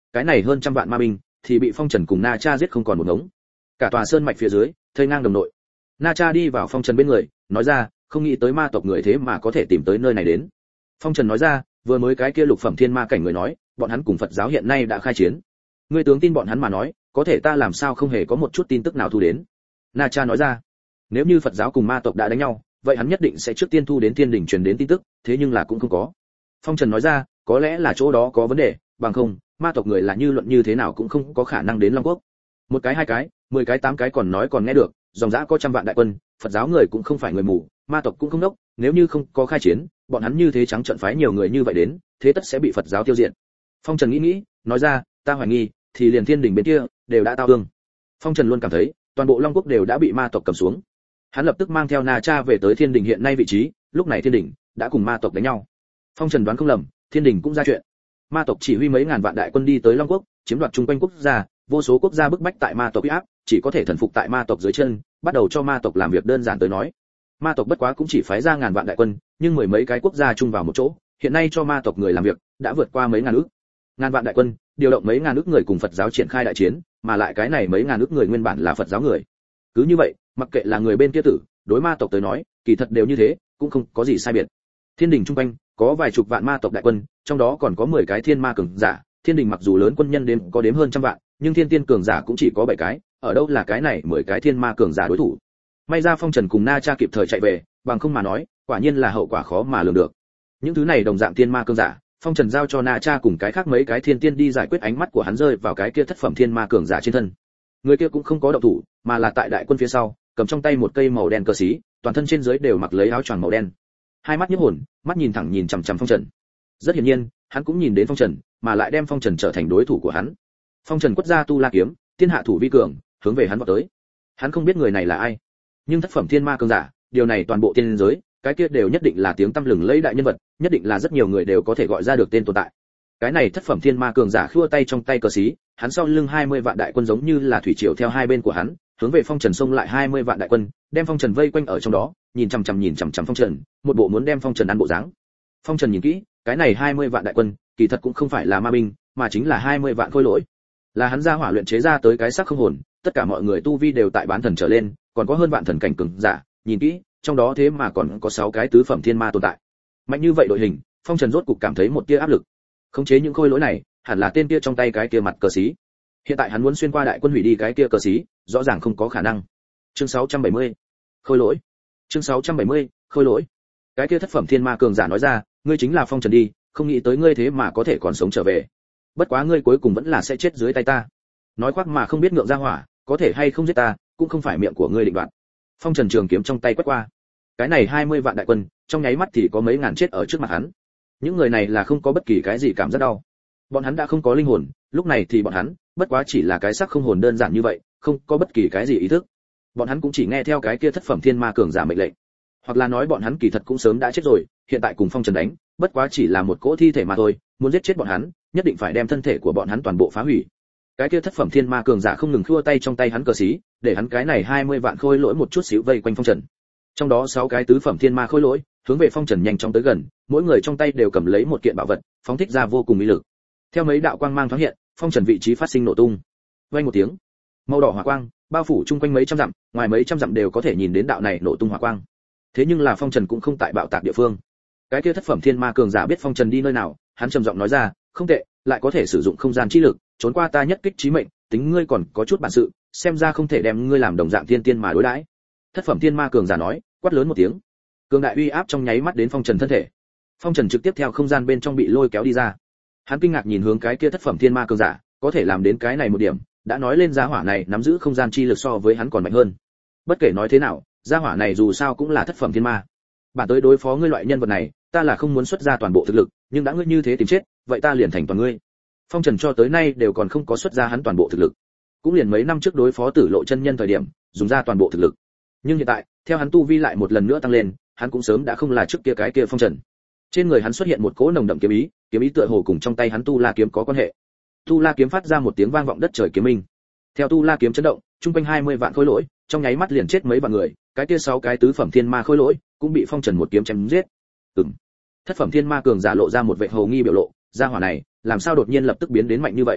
cái này hơn trăm vạn ma binh thì bị Phong Trần cùng Na Cha giết không còn một ngống. Cả tòa sơn mạch phía dưới, thây ngang đồng nội. Na Cha đi vào Phong Trần bên người, nói ra, không nghĩ tới ma tộc người thế mà có thể tìm tới nơi này đến. Phong Trần nói ra, vừa mới cái kia lục phẩm thiên ma cảnh người nói, bọn hắn cùng Phật giáo hiện nay đã khai chiến. Ngươi tướng tin bọn hắn mà nói, có thể ta làm sao không hề có một chút tin tức nào thu đến. Na Cha nói ra, nếu như Phật giáo cùng ma tộc đã đánh nhau, vậy hắn nhất định sẽ trước tiên thu đến thiên đình truyền đến tin tức, thế nhưng là cũng không có. Phong Trần nói ra, có lẽ là chỗ đó có vấn đề, bằng không, ma tộc người là như luận như thế nào cũng không có khả năng đến Long Quốc. Một cái hai cái, mười cái tám cái còn nói còn nghe được, dòng dã có trăm vạn đại quân, Phật giáo người cũng không phải người mù, ma tộc cũng không đốc, nếu như không có khai chiến, bọn hắn như thế trắng trợn phái nhiều người như vậy đến, thế tất sẽ bị Phật giáo tiêu diệt. Phong Trần nghĩ nghĩ, nói ra, ta hoài nghi, thì liền thiên đình bên kia đều đã tao thương. Phong Trần luôn cảm thấy, toàn bộ Long Quốc đều đã bị ma tộc cầm xuống. Hắn lập tức mang theo Na Cha về tới thiên đình hiện nay vị trí, lúc này thiên đình đã cùng ma tộc đánh nhau. Phong Trần đoán không lầm, thiên đình cũng ra chuyện. Ma tộc chỉ huy mấy ngàn vạn đại quân đi tới Long Quốc, chiếm đoạt chung quanh quốc gia, vô số quốc gia bức bách tại ma tộc uy áp, chỉ có thể thần phục tại ma tộc dưới chân, bắt đầu cho ma tộc làm việc đơn giản tới nói. Ma tộc bất quá cũng chỉ phái ra ngàn vạn đại quân, nhưng mười mấy cái quốc gia chung vào một chỗ, hiện nay cho ma tộc người làm việc đã vượt qua mấy ngàn ước. Ngàn vạn đại quân, điều động mấy ngàn ước người cùng Phật giáo triển khai đại chiến, mà lại cái này mấy ngàn ước người nguyên bản là Phật giáo người. Cứ như vậy, mặc kệ là người bên kia tử, đối ma tộc tới nói, kỳ thật đều như thế, cũng không có gì sai biệt. Thiên đình trung quanh có vài chục vạn ma tộc đại quân, trong đó còn có mười cái thiên ma cường giả, thiên đình mặc dù lớn quân nhân đếm có đếm hơn trăm vạn, nhưng thiên tiên cường giả cũng chỉ có bảy cái, ở đâu là cái này mười cái thiên ma cường giả đối thủ. May ra Phong Trần cùng Na Cha kịp thời chạy về, bằng không mà nói, quả nhiên là hậu quả khó mà lường được. Những thứ này đồng dạng thiên ma cường giả, Phong Trần giao cho Na Cha cùng cái khác mấy cái thiên tiên đi giải quyết, ánh mắt của hắn rơi vào cái kia thất phẩm thiên ma cường giả trên thân. Người kia cũng không có động thủ, mà là tại đại quân phía sau, cầm trong tay một cây màu đen cờ xí, toàn thân trên dưới đều mặc lấy áo choàng màu đen. Hai mắt nhiếp hồn, mắt nhìn thẳng nhìn chằm chằm Phong Trần. Rất hiển nhiên, hắn cũng nhìn đến Phong Trần, mà lại đem Phong Trần trở thành đối thủ của hắn. Phong Trần quất ra tu la kiếm, thiên hạ thủ vi cường, hướng về hắn vọt tới. Hắn không biết người này là ai, nhưng thất phẩm thiên ma cường giả, điều này toàn bộ thiên giới, cái kia đều nhất định là tiếng tăm lừng lẫy đại nhân vật, nhất định là rất nhiều người đều có thể gọi ra được tên tồn tại. Cái này thất phẩm thiên ma cường giả khua tay trong tay cờ xí, hắn sau lưng hai mươi vạn đại quân giống như là thủy triều theo hai bên của hắn, hướng về Phong Trần xông lại hai mươi vạn đại quân, đem Phong Trần vây quanh ở trong đó, nhìn chằm chằm nhìn chằm chằm Phong Trần, một bộ muốn đem Phong Trần ăn bộ dáng. Phong Trần nhìn kỹ, cái này hai mươi vạn đại quân, kỳ thật cũng không phải là ma binh, mà chính là hai mươi vạn khôi lỗi. Là hắn ra hỏa luyện chế ra tới cái xác không hồn, tất cả mọi người tu vi đều tại bán thần trở lên, còn có hơn vạn thần cảnh cường giả, nhìn kỹ, trong đó thế mà còn có sáu cái tứ phẩm thiên ma tồn tại. Mạnh như vậy đội hình, Phong Trần rốt cục cảm thấy một tia áp lực. Khống chế những khôi lỗi này, hẳn là tên kia trong tay cái kia mặt cờ xí. Hiện tại hắn muốn xuyên qua đại quân hủy đi cái kia cờ xí, rõ ràng không có khả năng. Chương sáu trăm bảy mươi, khôi lỗi. Chương sáu trăm bảy mươi, khôi lỗi. Cái kia thất phẩm thiên ma cường giả nói ra, ngươi chính là Phong Trần đi, không nghĩ tới ngươi thế mà có thể còn sống trở về. Bất quá ngươi cuối cùng vẫn là sẽ chết dưới tay ta. Nói khoác mà không biết ngượng ra hỏa, có thể hay không giết ta, cũng không phải miệng của ngươi định đoạt. Phong Trần trường kiếm trong tay quét qua. Cái này hai mươi vạn đại quân, trong nháy mắt thì có mấy ngàn chết ở trước mặt hắn. Những người này là không có bất kỳ cái gì cảm giác đau. Bọn hắn đã không có linh hồn, lúc này thì bọn hắn, bất quá chỉ là cái xác không hồn đơn giản như vậy, không có bất kỳ cái gì ý thức. Bọn hắn cũng chỉ nghe theo cái kia thất phẩm thiên ma cường giả mệnh lệnh. Hoặc là nói bọn hắn kỳ thật cũng sớm đã chết rồi, hiện tại cùng Phong Trần đánh, bất quá chỉ là một cỗ thi thể mà thôi, muốn giết chết bọn hắn, nhất định phải đem thân thể của bọn hắn toàn bộ phá hủy. Cái kia thất phẩm thiên ma cường giả không ngừng khua tay trong tay hắn cờ xí, để hắn cái này hai mươi vạn khôi lỗi một chút xíu vây quanh Phong Trần. Trong đó sáu cái tứ phẩm thiên ma khôi lỗi, hướng về Phong Trần nhanh chóng tới gần, mỗi người trong tay đều cầm lấy một kiện bảo vật, phóng thích ra vô cùng uy lực. Theo mấy đạo quang mang thoáng hiện, Phong Trần vị trí phát sinh nổ tung. Vang một tiếng, màu đỏ hỏa quang bao phủ chung quanh mấy trăm dặm, ngoài mấy trăm dặm đều có thể nhìn đến đạo này nổ tung hỏa quang. Thế nhưng là Phong Trần cũng không tại bạo tạc địa phương. Cái kia thất phẩm thiên ma cường giả biết Phong Trần đi nơi nào, hắn trầm giọng nói ra, không tệ, lại có thể sử dụng không gian chi lực, trốn qua ta nhất kích chí mệnh, tính ngươi còn có chút bản sự, xem ra không thể đem ngươi làm đồng dạng thiên tiên mà đối đãi. Thất phẩm thiên ma cường giả nói, quát lớn một tiếng. Cường đại uy áp trong nháy mắt đến Phong Trần thân thể. Phong Trần trực tiếp theo không gian bên trong bị lôi kéo đi ra. Hắn kinh ngạc nhìn hướng cái kia thất phẩm thiên ma cường giả, có thể làm đến cái này một điểm, đã nói lên gia hỏa này nắm giữ không gian chi lực so với hắn còn mạnh hơn. Bất kể nói thế nào, gia hỏa này dù sao cũng là thất phẩm thiên ma. Bản tới đối phó ngươi loại nhân vật này, ta là không muốn xuất ra toàn bộ thực lực, nhưng đã ngươi như thế tìm chết, vậy ta liền thành toàn ngươi. Phong Trần cho tới nay đều còn không có xuất ra hắn toàn bộ thực lực. Cũng liền mấy năm trước đối phó Tử Lộ chân nhân thời điểm, dùng ra toàn bộ thực lực. Nhưng hiện tại, theo hắn tu vi lại một lần nữa tăng lên, hắn cũng sớm đã không là trước kia cái kia Phong Trần. Trên người hắn xuất hiện một cỗ nồng đậm kiếm ý, kiếm ý tựa hồ cùng trong tay hắn tu la kiếm có quan hệ. Tu la kiếm phát ra một tiếng vang vọng đất trời kiếm minh. Theo tu la kiếm chấn động, trung quanh hai mươi vạn khối lỗi, trong nháy mắt liền chết mấy vạn người, cái kia sáu cái tứ phẩm thiên ma khối lỗi cũng bị Phong Trần một kiếm chém giết. Ừm. Thất phẩm thiên ma cường giả lộ ra một vẻ hồ nghi biểu lộ, gia hỏa này, làm sao đột nhiên lập tức biến đến mạnh như vậy?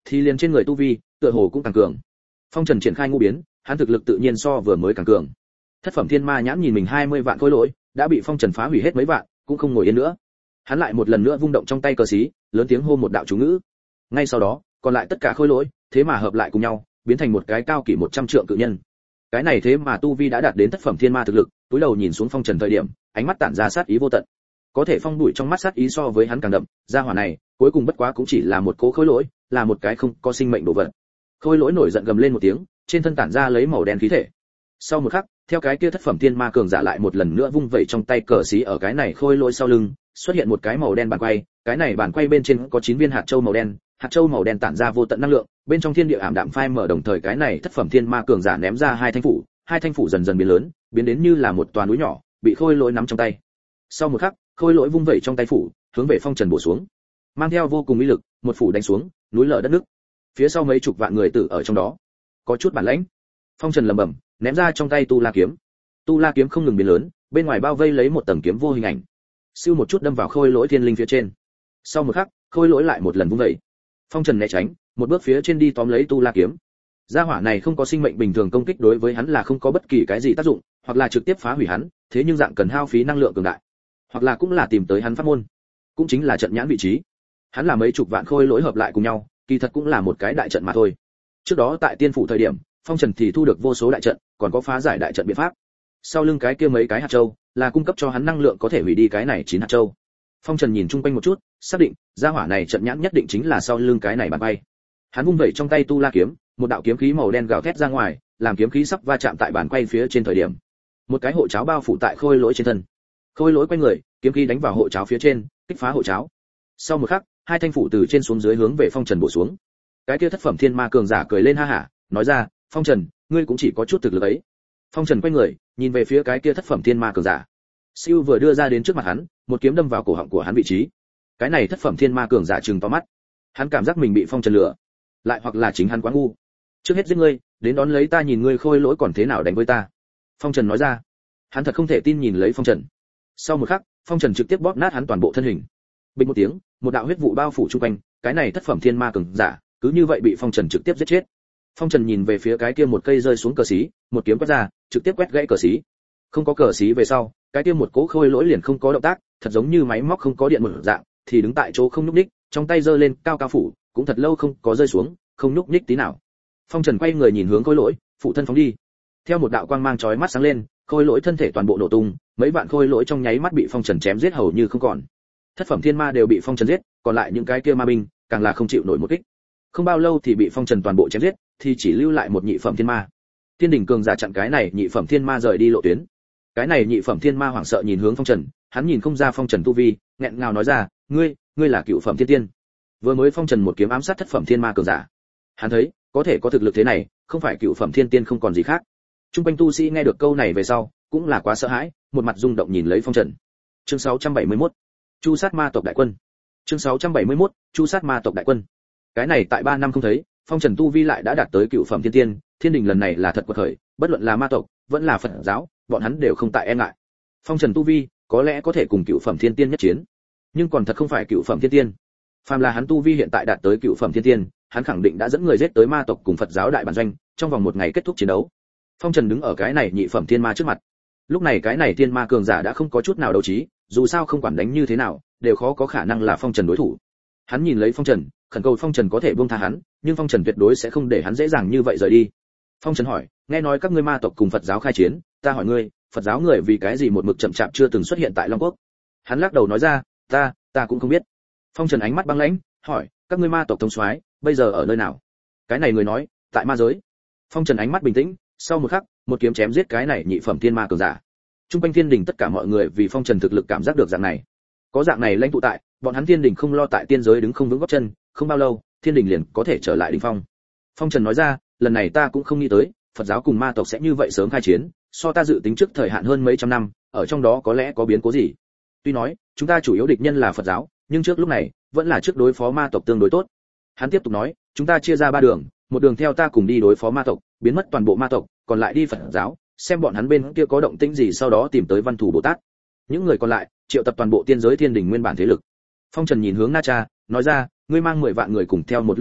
thì liền trên người tu vi tựa hồ cũng càng cường. Phong Trần triển khai ngũ biến, hắn thực lực tự nhiên so vừa mới càng cường. Thất phẩm thiên ma nhãn nhìn mình hai mươi vạn khối lỗi, đã bị Phong Trần phá hủy hết mấy vạn, cũng không ngồi yên nữa. Hắn lại một lần nữa vung động trong tay cờ xí, lớn tiếng hô một đạo chú ngữ. Ngay sau đó, còn lại tất cả khối lỗi, thế mà hợp lại cùng nhau, biến thành một cái cao kỷ một trăm trượng cự nhân. Cái này thế mà tu vi đã đạt đến thất phẩm thiên ma thực lực, túi đầu nhìn xuống Phong Trần thời điểm, ánh mắt tản ra sát ý vô tận. Có thể phong đuổi trong mắt sát ý so với hắn càng đậm, gia hỏa này, cuối cùng bất quá cũng chỉ là một cố khối lỗi, là một cái không có sinh mệnh đồ vật. Khối lỗi nổi giận gầm lên một tiếng, trên thân tản ra lấy màu đen khí thể. Sau một khắc, theo cái kia thất phẩm thiên ma cường giả lại một lần nữa vung vẩy trong tay cờ xí ở cái này khôi lỗi sau lưng, xuất hiện một cái màu đen bàn quay, cái này bàn quay bên trên có chín viên hạt châu màu đen, hạt châu màu đen tản ra vô tận năng lượng, bên trong thiên địa ảm đạm phai mở, đồng thời cái này thất phẩm thiên ma cường giả ném ra hai thanh phủ, hai thanh phủ dần dần biến lớn, biến đến như là một toà núi nhỏ, bị khôi lỗi nắm trong tay. Sau một khắc, khôi lỗi vung vẩy trong tay phủ, hướng về Phong Trần bổ xuống, mang theo vô cùng uy lực, một phủ đánh xuống, núi lở đất nước. Phía sau mấy chục vạn người tử ở trong đó, có chút bản lãnh. Phong Trần lẩm bẩm, ném ra trong tay tu la kiếm. Tu la kiếm không ngừng biến lớn, bên ngoài bao vây lấy một tầng kiếm vô hình ảnh. Siêu một chút đâm vào khôi lỗi thiên linh phía trên. Sau một khắc, khôi lỗi lại một lần vung vẩy. Phong Trần né tránh, một bước phía trên đi tóm lấy tu la kiếm. Gia hỏa này không có sinh mệnh bình thường, công kích đối với hắn là không có bất kỳ cái gì tác dụng, hoặc là trực tiếp phá hủy hắn, thế nhưng dạng cần hao phí năng lượng cường đại, hoặc là cũng là tìm tới hắn pháp môn, cũng chính là trận nhãn vị trí. Hắn là mấy chục vạn khôi lỗi hợp lại cùng nhau, kỳ thật cũng là một cái đại trận mà thôi. Trước đó tại tiên phủ thời điểm, Phong Trần thì thu được vô số đại trận, còn có phá giải đại trận biện pháp. Sau lưng cái kia mấy cái hạt châu, là cung cấp cho hắn năng lượng có thể hủy đi cái này chín hạt châu. Phong Trần nhìn chung quanh một chút, xác định, gia hỏa này trận nhãn nhất định chính là sau lưng cái này bàn bay. Hắn vung vẩy trong tay tu la kiếm, một đạo kiếm khí màu đen gào thét ra ngoài, làm kiếm khí sắp va chạm tại bàn quay phía trên thời điểm, một cái hộ cháo bao phủ tại khôi lỗi trên thân. Khôi lỗi quay người, kiếm khí đánh vào hộ cháo phía trên, kích phá hộ cháo. Sau một khắc, hai thanh phủ từ trên xuống dưới hướng về Phong Trần bổ xuống. Cái kia thất phẩm thiên ma cường giả cười lên ha hả, nói ra, Phong Trần, ngươi cũng chỉ có chút thực lực ấy. Phong Trần quay người, nhìn về phía cái kia thất phẩm thiên ma cường giả. Siêu vừa đưa ra đến trước mặt hắn, một kiếm đâm vào cổ họng của hắn vị trí. Cái này thất phẩm thiên ma cường giả trừng to mắt. Hắn cảm giác mình bị Phong Trần lừa, lại hoặc là chính hắn quá ngu. Trước hết giết ngươi, đến đón lấy ta nhìn ngươi khôi lỗi còn thế nào đánh với ta. Phong Trần nói ra. Hắn thật không thể tin nhìn lấy Phong Trần. Sau một khắc, Phong Trần trực tiếp bóp nát hắn toàn bộ thân hình. Bình một tiếng, một đạo huyết vụ bao phủ chung quanh, cái này thất phẩm thiên ma cường giả, cứ như vậy bị Phong Trần trực tiếp giết chết. Phong Trần nhìn về phía cái kia một cây rơi xuống cờ xí, một kiếm quét ra, trực tiếp quét gãy cờ xí. Không có cờ xí về sau, cái kia một cỗ khôi lỗi liền không có động tác, thật giống như máy móc không có điện một dạng, thì đứng tại chỗ không nhúc nhích, trong tay giơ lên cao cao phủ, cũng thật lâu không có rơi xuống, không nhúc nhích tí nào. Phong Trần quay người nhìn hướng khôi lỗi, phụ thân phóng đi. Theo một đạo quang mang chói mắt sáng lên, khôi lỗi thân thể toàn bộ nổ tung, mấy vạn khôi lỗi trong nháy mắt bị Phong Trần chém giết hầu như không còn. Thất phẩm thiên ma đều bị Phong Trần giết, còn lại những cái kia ma binh, càng là không chịu nổi một kích. Không bao lâu thì bị Phong Trần toàn bộ chém giết, thì chỉ lưu lại một nhị phẩm thiên ma. Tiên đỉnh cường giả chặn cái này nhị phẩm thiên ma rời đi lộ tuyến. Cái này nhị phẩm thiên ma hoảng sợ nhìn hướng Phong Trần, hắn nhìn không ra Phong Trần tu vi, nghẹn ngào nói ra, ngươi, ngươi là cựu phẩm thiên tiên. Vừa mới Phong Trần một kiếm ám sát thất phẩm thiên ma cường giả. Hắn thấy, có thể có thực lực thế này, không phải cựu phẩm thiên tiên không còn gì khác. Trung quanh tu sĩ nghe được câu này về sau, cũng là quá sợ hãi, một mặt rung động nhìn lấy Phong Trần. Chương sáu trăm bảy mươi mốt, Chu sát ma tộc đại quân. Chương sáu trăm bảy mươi mốt, Chu sát ma tộc đại quân. Cái này tại ba năm không thấy, Phong Trần tu vi lại đã đạt tới cựu phẩm thiên tiên, thiên đình lần này là thật quật khởi, bất luận là ma tộc, vẫn là Phật giáo, bọn hắn đều không tại e ngại. Phong Trần tu vi, có lẽ có thể cùng cựu phẩm thiên tiên nhất chiến, nhưng còn thật không phải cựu phẩm thiên tiên. Phàm là hắn tu vi hiện tại đạt tới cựu phẩm thiên tiên, hắn khẳng định đã dẫn người giết tới ma tộc cùng Phật giáo đại bản doanh, trong vòng một ngày kết thúc chiến đấu. Phong Trần đứng ở cái này nhị phẩm thiên ma trước mặt. Lúc này cái này thiên ma cường giả đã không có chút nào đấu trí, dù sao không quản đánh như thế nào, đều khó có khả năng là Phong Trần đối thủ. Hắn nhìn lấy Phong Trần, khẩn cầu Phong Trần có thể buông tha hắn, nhưng Phong Trần tuyệt đối sẽ không để hắn dễ dàng như vậy rời đi. Phong Trần hỏi, nghe nói các ngươi ma tộc cùng Phật giáo khai chiến, ta hỏi ngươi, Phật giáo người vì cái gì một mực chậm chạp chưa từng xuất hiện tại Long Quốc? Hắn lắc đầu nói ra, ta, ta cũng không biết. Phong Trần ánh mắt băng lãnh, hỏi, các ngươi ma tộc thống soái bây giờ ở nơi nào? Cái này người nói, tại ma giới. Phong Trần ánh mắt bình tĩnh, sau một khắc, một kiếm chém giết cái này nhị phẩm thiên ma cường giả. Trung quanh thiên đình tất cả mọi người vì Phong Trần thực lực cảm giác được dạng này. Có dạng này lãnh tụ tại, bọn hắn thiên đình không lo tại tiên giới đứng không vững gót chân, không bao lâu, thiên đình liền có thể trở lại đỉnh phong. Phong Trần nói ra, lần này ta cũng không nghĩ tới, Phật giáo cùng ma tộc sẽ như vậy sớm khai chiến, so ta dự tính trước thời hạn hơn mấy trăm năm, ở trong đó có lẽ có biến cố gì. Tuy nói, chúng ta chủ yếu địch nhân là Phật giáo, nhưng trước lúc này, vẫn là trước đối phó ma tộc tương đối tốt. Hắn tiếp tục nói, chúng ta chia ra ba đường, một đường theo ta cùng đi đối phó ma tộc, biến mất toàn bộ ma tộc, còn lại đi Phật giáo, xem bọn hắn bên kia có động tĩnh gì, sau đó tìm tới Văn Thủ Bồ Tát. Những người còn lại, triệu tập toàn bộ tiên giới thiên đình nguyên bản thế lực. Phong Trần nhìn hướng Na Cha, nói ra, ngươi mang mười vạn người cùng theo một lúc đi,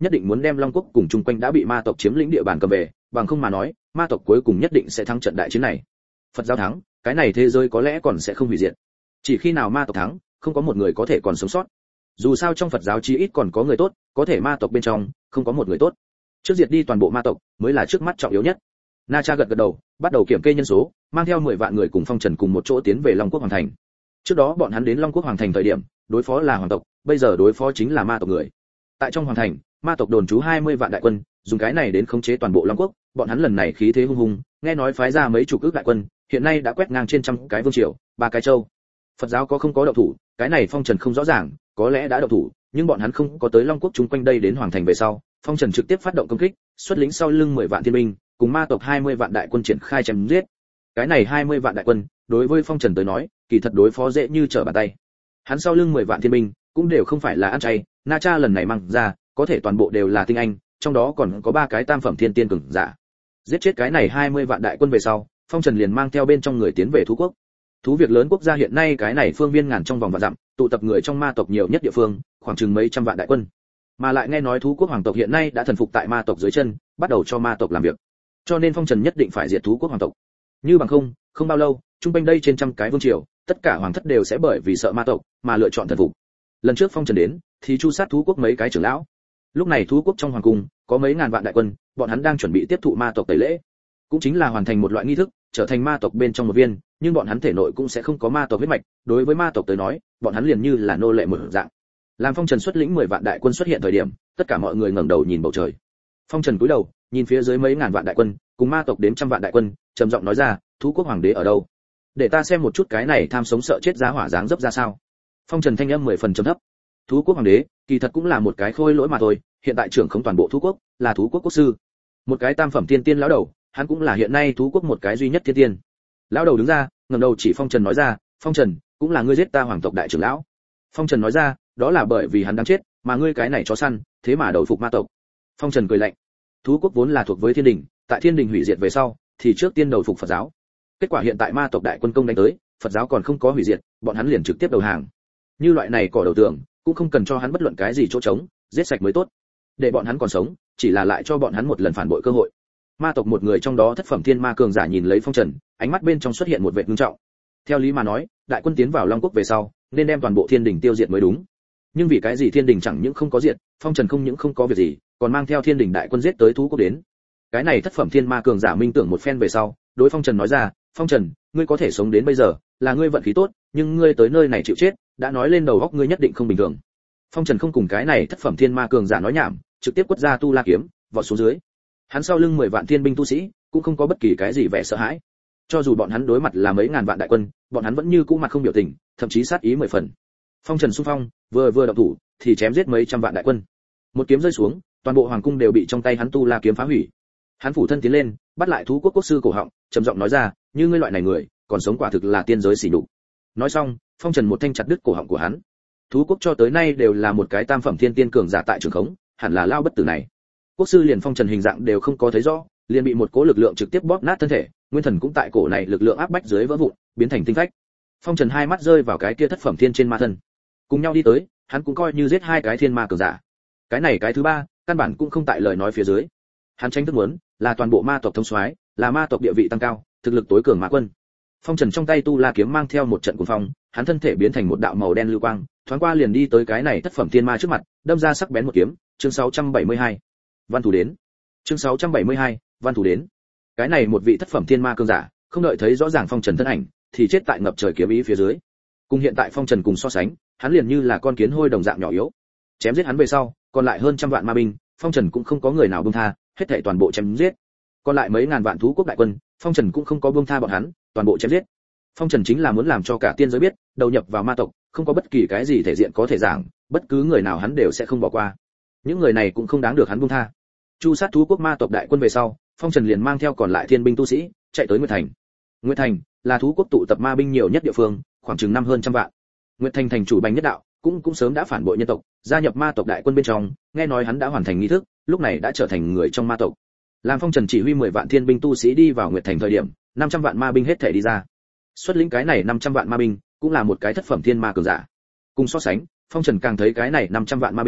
nhất định muốn đem Long Quốc cùng chung quanh đã bị ma tộc chiếm lĩnh địa bàn cầm về, bằng không mà nói, ma tộc cuối cùng nhất định sẽ thắng trận đại chiến này. Phật giáo thắng, cái này thế giới có lẽ còn sẽ không hủy diệt. Chỉ khi nào ma tộc thắng, không có một người có thể còn sống sót. Dù sao trong Phật giáo chí ít còn có người tốt, có thể ma tộc bên trong không có một người tốt. Trước diệt đi toàn bộ ma tộc mới là trước mắt trọng yếu nhất. Na Cha gật gật đầu, bắt đầu kiểm kê nhân số, mang theo mười vạn người cùng Phong Trần cùng một chỗ tiến về Long Quốc hoàng thành. Trước đó bọn hắn đến Long Quốc hoàng thành thời điểm, đối phó là hoàng tộc, bây giờ đối phó chính là ma tộc người. Tại trong hoàng thành, ma tộc đồn trú hai mươi vạn đại quân, dùng cái này đến khống chế toàn bộ Long Quốc, bọn hắn lần này khí thế hung hùng, nghe nói phái ra mấy chục ước đại quân, hiện nay đã quét ngang trên trăm cái vương triều, ba cái châu. Phật giáo có không có động thủ, cái này Phong Trần không rõ ràng, có lẽ đã động thủ, nhưng bọn hắn không có tới Long Quốc chúng quanh đây đến hoàng thành về sau, Phong Trần trực tiếp phát động công kích, xuất lĩnh sau lưng mười vạn thiên binh, cùng ma tộc hai mươi vạn đại quân triển khai chém giết. Cái này hai mươi vạn đại quân, đối với Phong Trần tới nói, kỳ thật đối phó dễ như trở bàn tay. Hắn sau lưng mười vạn thiên binh, cũng đều không phải là ăn chay, Na Cha lần này mang ra, có thể toàn bộ đều là tinh anh, trong đó còn có ba cái tam phẩm thiên tiên cường giả. Giết chết cái này hai mươi vạn đại quân về sau, Phong Trần liền mang theo bên trong người tiến về Thú Quốc. Thú việc lớn quốc gia hiện nay cái này phương viên ngàn trong vòng vạn dặm, tụ tập người trong ma tộc nhiều nhất địa phương, khoảng chừng mấy trăm vạn đại quân. Mà lại nghe nói Thú Quốc hoàng tộc hiện nay đã thần phục tại ma tộc dưới chân, bắt đầu cho ma tộc làm việc. Cho nên Phong Trần nhất định phải diệt Thú Quốc hoàng tộc. Như bằng không, không bao lâu, trung quanh đây trên trăm cái vương triều, tất cả hoàng thất đều sẽ bởi vì sợ ma tộc mà lựa chọn thần phục. Lần trước Phong Trần đến, thì chu sát Thú Quốc mấy cái trưởng lão. Lúc này Thú Quốc trong hoàng cung có mấy ngàn vạn đại quân, bọn hắn đang chuẩn bị tiếp thụ ma tộc tẩy lễ, cũng chính là hoàn thành một loại nghi thức, trở thành ma tộc bên trong một viên, nhưng bọn hắn thể nội cũng sẽ không có ma tộc huyết mạch, đối với ma tộc tới nói, bọn hắn liền như là nô lệ một dạng. Làm Phong Trần xuất lĩnh mười vạn đại quân xuất hiện thời điểm, tất cả mọi người ngẩng đầu nhìn bầu trời. Phong Trần cúi đầu, nhìn phía dưới mấy ngàn vạn đại quân, cùng ma tộc đến trăm vạn đại quân, trầm giọng nói ra, Thú Quốc hoàng đế ở đâu? Để ta xem một chút cái này tham sống sợ chết giá hỏa dáng dấp ra sao. Phong Trần thanh âm mười phần trầm thấp. Thú Quốc hoàng đế, kỳ thật cũng là một cái khôi lỗi mà thôi, hiện tại trưởng khống toàn bộ Thú Quốc, là Thú Quốc quốc sư. Một cái tam phẩm tiên tiên lão đầu, hắn cũng là hiện nay Thú Quốc một cái duy nhất tiên tiên. Lão đầu đứng ra, ngẩng đầu chỉ Phong Trần nói ra, Phong Trần, cũng là ngươi giết ta hoàng tộc đại trưởng lão. Phong Trần nói ra, đó là bởi vì hắn đáng chết, mà ngươi cái này chó săn, thế mà đầu phục ma tộc. Phong Trần cười lạnh. Thú Quốc vốn là thuộc với Thiên Đình, tại Thiên Đình hủy diệt về sau, thì trước tiên đầu phục Phật giáo. Kết quả hiện tại ma tộc đại quân công đánh tới, Phật giáo còn không có hủy diệt, bọn hắn liền trực tiếp đầu hàng. Như loại này cỏ đầu tường, cũng không cần cho hắn bất luận cái gì chỗ trống, giết sạch mới tốt. Để bọn hắn còn sống, chỉ là lại cho bọn hắn một lần phản bội cơ hội. Ma tộc một người trong đó thất phẩm thiên ma cường giả nhìn lấy Phong Trần, ánh mắt bên trong xuất hiện một vệt nghiêm trọng. Theo lý mà nói, đại quân tiến vào Long Quốc về sau, nên đem toàn bộ Thiên Đình tiêu diệt mới đúng. Nhưng vì cái gì Thiên Đình chẳng những không có diệt, Phong Trần không những không có việc gì, còn mang theo Thiên Đình đại quân giết tới Thú Quốc đến. Cái này thất phẩm thiên ma cường giả minh tưởng một phen về sau, đối Phong Trần nói ra, Phong Trần, ngươi có thể sống đến bây giờ, là ngươi vận khí tốt, nhưng ngươi tới nơi này chịu chết, đã nói lên đầu óc ngươi nhất định không bình thường. Phong Trần không cùng cái này thất phẩm thiên ma cường giả nói nhảm, trực tiếp quất ra tu la kiếm, vọt xuống dưới. Hắn sau lưng mười vạn thiên binh tu sĩ, cũng không có bất kỳ cái gì vẻ sợ hãi. Cho dù bọn hắn đối mặt là mấy ngàn vạn đại quân, bọn hắn vẫn như cũ mặt không biểu tình, thậm chí sát ý mười phần. Phong Trần xung phong, vừa vừa động thủ, thì chém giết mấy trăm vạn đại quân. Một kiếm rơi xuống, toàn bộ hoàng cung đều bị trong tay hắn tu la kiếm phá hủy. Hắn phủ thân tiến lên, bắt lại Thú Quốc quốc sư cổ họng, trầm giọng nói ra, như ngươi loại này người, còn sống quả thực là tiên giới xỉ nhục. Nói xong, Phong Trần một thanh chặt đứt cổ họng của hắn. Thú Quốc cho tới nay đều là một cái tam phẩm thiên tiên cường giả tại trường khống, hẳn là lao bất tử này. Quốc sư liền Phong Trần hình dạng đều không có thấy rõ, liền bị một cỗ lực lượng trực tiếp bóp nát thân thể, nguyên thần cũng tại cổ này lực lượng áp bách dưới vỡ vụn, biến thành tinh phách. Phong Trần hai mắt rơi vào cái kia thất phẩm thiên trên ma thân, cùng nhau đi tới, hắn cũng coi như giết hai cái thiên ma cường giả. Cái này cái thứ ba, căn bản cũng không tại lời nói phía dưới. Hắn tranh thức muốn là toàn bộ ma tộc thống soái, là ma tộc địa vị tăng cao, thực lực tối cường ma quân. Phong Trần trong tay tu la kiếm mang theo một trận cuồng phong, hắn thân thể biến thành một đạo màu đen lưu quang, thoáng qua liền đi tới cái này thất phẩm thiên ma trước mặt, đâm ra sắc bén một kiếm. Chương sáu trăm bảy mươi hai, Văn thủ đến. Chương sáu trăm bảy mươi hai, Văn thủ đến. Cái này một vị thất phẩm thiên ma cường giả, không đợi thấy rõ ràng Phong Trần thân ảnh, thì chết tại ngập trời kiếm ý phía dưới. Cùng hiện tại Phong Trần cùng so sánh, hắn liền như là con kiến hôi đồng dạng nhỏ yếu. Chém giết hắn về sau, còn lại hơn trăm vạn ma binh, Phong Trần cũng không có người nào buông tha, hết thảy toàn bộ chém giết. Còn lại mấy ngàn vạn Thú Quốc đại quân, Phong Trần cũng không có buông tha bọn hắn, toàn bộ chém giết. Phong Trần chính là muốn làm cho cả tiên giới biết, đầu nhập vào ma tộc, không có bất kỳ cái gì thể diện có thể giảng, bất cứ người nào hắn đều sẽ không bỏ qua. Những người này cũng không đáng được hắn buông tha. Chu sát Thú Quốc ma tộc đại quân về sau, Phong Trần liền mang theo còn lại thiên binh tu sĩ, chạy tới Nguyệt Thành. Nguyệt Thành là Thú Quốc tụ tập ma binh nhiều nhất địa phương, khoảng chừng năm hơn trăm vạn. Nguyệt Thành thành chủ Bành Nhất Đạo cũng cũng sớm đã phản bội nhân tộc, gia nhập ma tộc đại quân bên trong, nghe nói hắn đã hoàn thành nghi thức, lúc này đã trở thành người trong ma tộc. Làm Phong Trần chỉ huy mười vạn thiên binh tu sĩ đi vào Nguyệt Thành thời điểm, năm trăm vạn ma binh hết thể đi ra. Xuất lĩnh cái này năm trăm vạn ma binh, cũng là một cái thất phẩm thiên ma cường giả. Cùng so sánh, Phong Trần càng thấy cái này năm trăm vạn ma binh,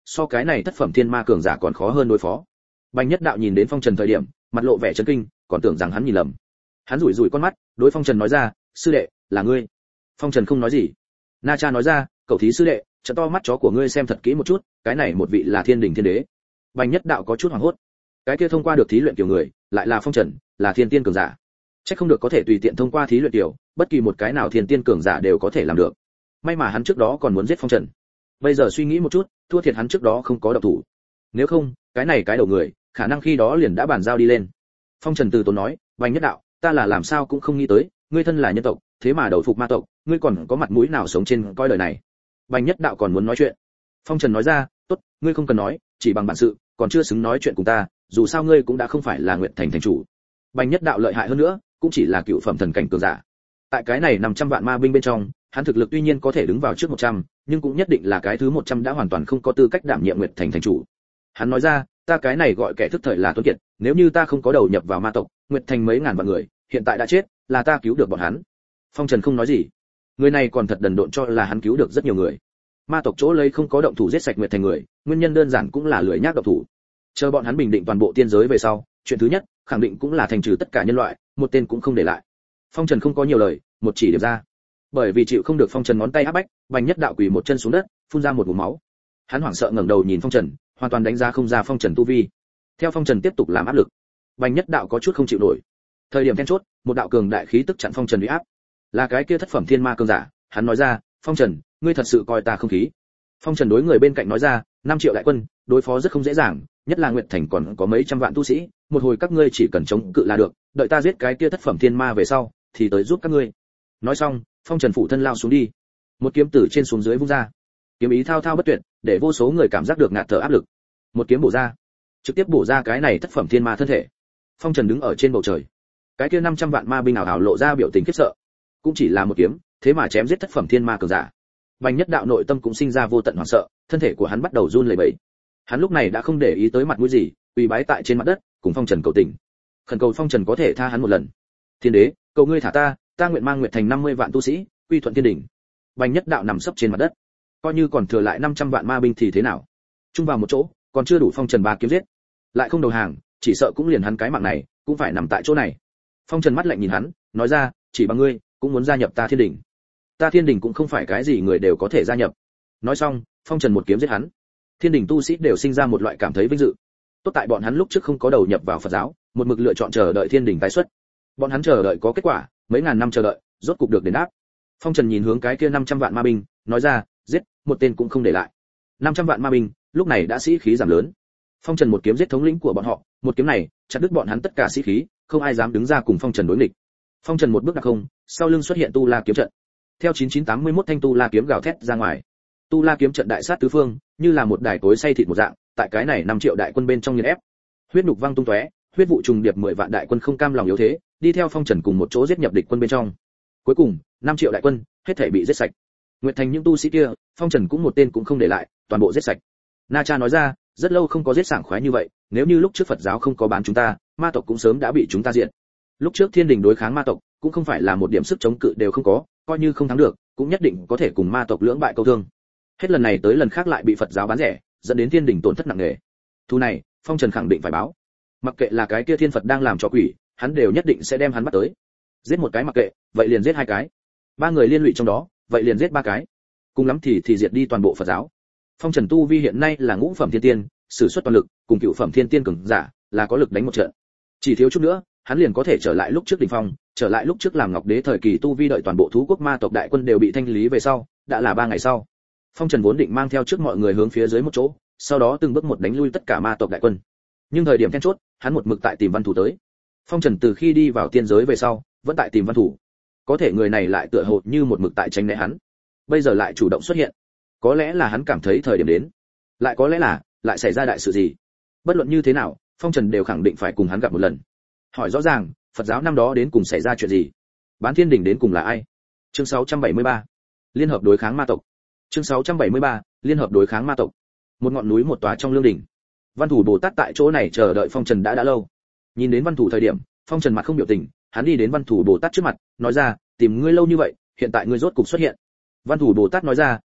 so cái này thất phẩm thiên ma cường giả còn khó hơn đối phó. Bành Nhất Đạo nhìn đến Phong Trần thời điểm, mặt lộ vẻ chấn kinh, còn tưởng rằng hắn nhìn lầm. Hắn rủi rủi con mắt, đối Phong Trần nói ra, sư đệ, là ngươi. Phong Trần không nói gì. Na Cha nói ra, cậu thí sư đệ, trợ to mắt chó của ngươi xem thật kỹ một chút, cái này một vị là Thiên Đình Thiên Đế. Bành Nhất Đạo có chút hoảng hốt. Cái kia thông qua được thí luyện tiểu người, lại là Phong Trần, là thiên tiên cường giả. Chắc không được có thể tùy tiện thông qua thí luyện tiểu, bất kỳ một cái nào thiên tiên cường giả đều có thể làm được. May mà hắn trước đó còn muốn giết Phong Trần. Bây giờ suy nghĩ một chút, thua thiệt hắn trước đó không có động thủ. Nếu không, cái này cái đầu người, khả năng khi đó liền đã bàn giao đi lên. Phong Trần từ tốn nói, Bành Nhất Đạo, ta là làm sao cũng không nghĩ tới, ngươi thân là nhân tộc, thế mà đầu phục ma tộc, ngươi còn có mặt mũi nào sống trên coi đời này. Bành Nhất Đạo còn muốn nói chuyện. Phong Trần nói ra, tốt, ngươi không cần nói, chỉ bằng bản sự, còn chưa xứng nói chuyện cùng ta, dù sao ngươi cũng đã không phải là Nguyệt Thành thành chủ. Bành Nhất Đạo lợi hại hơn nữa, cũng chỉ là cựu phẩm thần cảnh cường giả. Tại cái này năm trăm vạn ma binh bên trong, hắn thực lực tuy nhiên có thể đứng vào trước một trăm, nhưng cũng nhất định là cái thứ một trăm đã hoàn toàn không có tư cách đảm nhiệm Nguyệt Thành thành chủ. Hắn nói ra, ta cái này gọi kẻ thức thời là tuấn kiệt, nếu như ta không có đầu nhập vào ma tộc, Nguyệt Thành mấy ngàn vạn người, hiện tại đã chết, là ta cứu được bọn hắn. Phong Trần không nói gì. Người này còn thật đần độn cho là hắn cứu được rất nhiều người. Ma tộc chỗ lấy không có động thủ giết sạch Nguyệt Thành người, nguyên nhân đơn giản cũng là lười nhác động thủ. Chờ bọn hắn bình định toàn bộ tiên giới về sau, chuyện thứ nhất, khẳng định cũng là thành trừ tất cả nhân loại, một tên cũng không để lại. Phong Trần không có nhiều lời, một chỉ điểm ra. Bởi vì chịu không được Phong Trần ngón tay áp bách, Bành Nhất Đạo quỳ một chân xuống đất, phun ra một ngụm máu. Hắn hoảng sợ ngẩng đầu nhìn Phong Trần, hoàn toàn đánh giá không ra Phong Trần tu vi. Theo Phong Trần tiếp tục làm áp lực, Bành Nhất Đạo có chút không chịu nổi. Thời điểm then chốt, một đạo cường đại khí tức chặn Phong Trần uy áp. Là cái kia thất phẩm thiên ma cường giả, hắn nói ra, Phong Trần, ngươi thật sự coi ta không khí. Phong Trần đối người bên cạnh nói ra, năm triệu đại quân, đối phó rất không dễ dàng, nhất là Nguyệt Thành còn có mấy trăm vạn tu sĩ, một hồi các ngươi chỉ cần chống cự là được, đợi ta giết cái kia thất phẩm thiên ma về sau, thì tới giúp các ngươi. Nói xong, Phong Trần phủ thân lao xuống đi, một kiếm từ trên xuống dưới vung ra, kiếm ý thao thao bất tuyệt, để vô số người cảm giác được ngạt thở áp lực. Một kiếm bổ ra, trực tiếp bổ ra cái này thất phẩm thiên ma thân thể. Phong Trần đứng ở trên bầu trời, cái kia năm trăm vạn ma binh ảo ảo lộ ra biểu tình khiếp sợ. Cũng chỉ là một kiếm, thế mà chém giết thất phẩm thiên ma cường giả. Bành Nhất Đạo nội tâm cũng sinh ra vô tận hoảng sợ, thân thể của hắn bắt đầu run lẩy bẩy. Hắn lúc này đã không để ý tới mặt mũi gì, quỳ bái tại trên mặt đất, cùng Phong Trần cầu tình. Khẩn cầu Phong Trần có thể tha hắn một lần. Thiên đế, cầu ngươi thả ta, ta nguyện mang Nguyệt Thành năm mươi vạn tu sĩ, quy thuận thiên đỉnh. Bành Nhất Đạo nằm sấp trên mặt đất, coi như còn thừa lại năm trăm vạn ma binh thì thế nào? Chung vào một chỗ, còn chưa đủ Phong Trần ba kiếm giết. Lại không đầu hàng, chỉ sợ cũng liền hắn cái mạng này, cũng phải nằm tại chỗ này. Phong Trần mắt lạnh nhìn hắn, nói ra, chỉ bằng ngươi, cũng muốn gia nhập ta thiên đỉnh. Ta thiên đỉnh cũng không phải cái gì người đều có thể gia nhập. Nói xong, Phong Trần một kiếm giết hắn. Thiên đỉnh tu sĩ đều sinh ra một loại cảm thấy vinh dự. Tốt tại bọn hắn lúc trước không có đầu nhập vào Phật giáo, một mực lựa chọn chờ đợi thiên đỉnh tái xuất. Bọn hắn chờ đợi có kết quả, mấy ngàn năm chờ đợi, rốt cục được đền đáp. Phong Trần nhìn hướng cái kia năm trăm vạn ma binh, nói ra, giết, một tên cũng không để lại. năm trăm vạn ma binh, lúc này đã sĩ khí giảm lớn. Phong Trần một kiếm giết thống lĩnh của bọn họ, một kiếm này, chặt đứt bọn hắn tất cả sĩ khí, không ai dám đứng ra cùng Phong Trần đối nghịch. Phong Trần một bước đạp không, sau lưng xuất hiện Tu La kiếm trận. Theo chín chín tám mươi mốt thanh Tu La kiếm gào thét ra ngoài. Tu La kiếm trận đại sát tứ phương, như là một đài cối xay thịt một dạng, tại cái này năm triệu đại quân bên trong nghiền ép. Huyết nục văng tung tóe, huyết vụ trùng điệp mười vạn đại quân không cam lòng yếu thế, đi theo Phong Trần cùng một chỗ giết nhập địch quân bên trong. Cuối cùng, năm triệu đại quân, hết thảy bị giết sạch. Nguyệt Thành những tu sĩ kia, Phong Trần cũng một tên cũng không để lại, toàn bộ giết sạch. Na Cha nói ra, rất lâu không có giết sảng khoái như vậy, nếu như lúc trước Phật giáo không có bán chúng ta, ma tộc cũng sớm đã bị chúng ta diệt. Lúc trước Thiên Đình đối kháng ma tộc, cũng không phải là một điểm sức chống cự đều không có, coi như không thắng được, cũng nhất định có thể cùng ma tộc lưỡng bại câu thương. Hết lần này tới lần khác lại bị Phật giáo bán rẻ, dẫn đến Thiên Đình tổn thất nặng nề. Thu này, Phong Trần khẳng định phải báo. Mặc kệ là cái kia thiên Phật đang làm trò quỷ, hắn đều nhất định sẽ đem hắn bắt tới. Giết một cái mặc kệ, vậy liền giết hai cái. Ba người liên lụy trong đó, vậy liền giết ba cái. Cùng lắm thì thì diệt đi toàn bộ Phật giáo. Phong Trần tu vi hiện nay là ngũ phẩm thiên tiên, sử xuất toàn lực, cùng cửu phẩm thiên tiên cường giả, là có lực đánh một trận. Chỉ thiếu chút nữa, hắn liền có thể trở lại lúc trước đỉnh phong, trở lại lúc trước làm Ngọc Đế thời kỳ tu vi, đợi toàn bộ thú quốc ma tộc đại quân đều bị thanh lý về sau, đã là ba ngày sau. Phong Trần vốn định mang theo trước mọi người hướng phía dưới một chỗ, sau đó từng bước một đánh lui tất cả ma tộc đại quân. Nhưng thời điểm then chốt, hắn một mực tại tìm Văn Thủ tới. Phong Trần từ khi đi vào tiên giới về sau, vẫn tại tìm Văn Thủ. Có thể người này lại tựa hồ như một mực tại tránh né hắn. Bây giờ lại chủ động xuất hiện. Có lẽ là hắn cảm thấy thời điểm đến, lại có lẽ là lại xảy ra đại sự gì. Bất luận như thế nào, Phong Trần đều khẳng định phải cùng hắn gặp một lần. Hỏi rõ ràng, Phật giáo năm đó đến cùng xảy ra chuyện gì? Bán Thiên Đỉnh đến cùng là ai? Chương sáu trăm bảy mươi ba, liên hợp đối kháng ma tộc. Chương sáu trăm bảy mươi ba, liên hợp đối kháng ma tộc. Một ngọn núi một tòa trong lương đỉnh. Văn Thủ Bồ Tát tại chỗ này chờ đợi Phong Trần đã đã lâu. Nhìn đến Văn Thủ thời điểm, Phong Trần mặt không biểu tình, hắn đi đến Văn Thủ Bồ Tát trước mặt, nói ra, tìm ngươi lâu như vậy, hiện tại ngươi rốt cục xuất hiện. Văn Thủ Bồ Tát nói ra,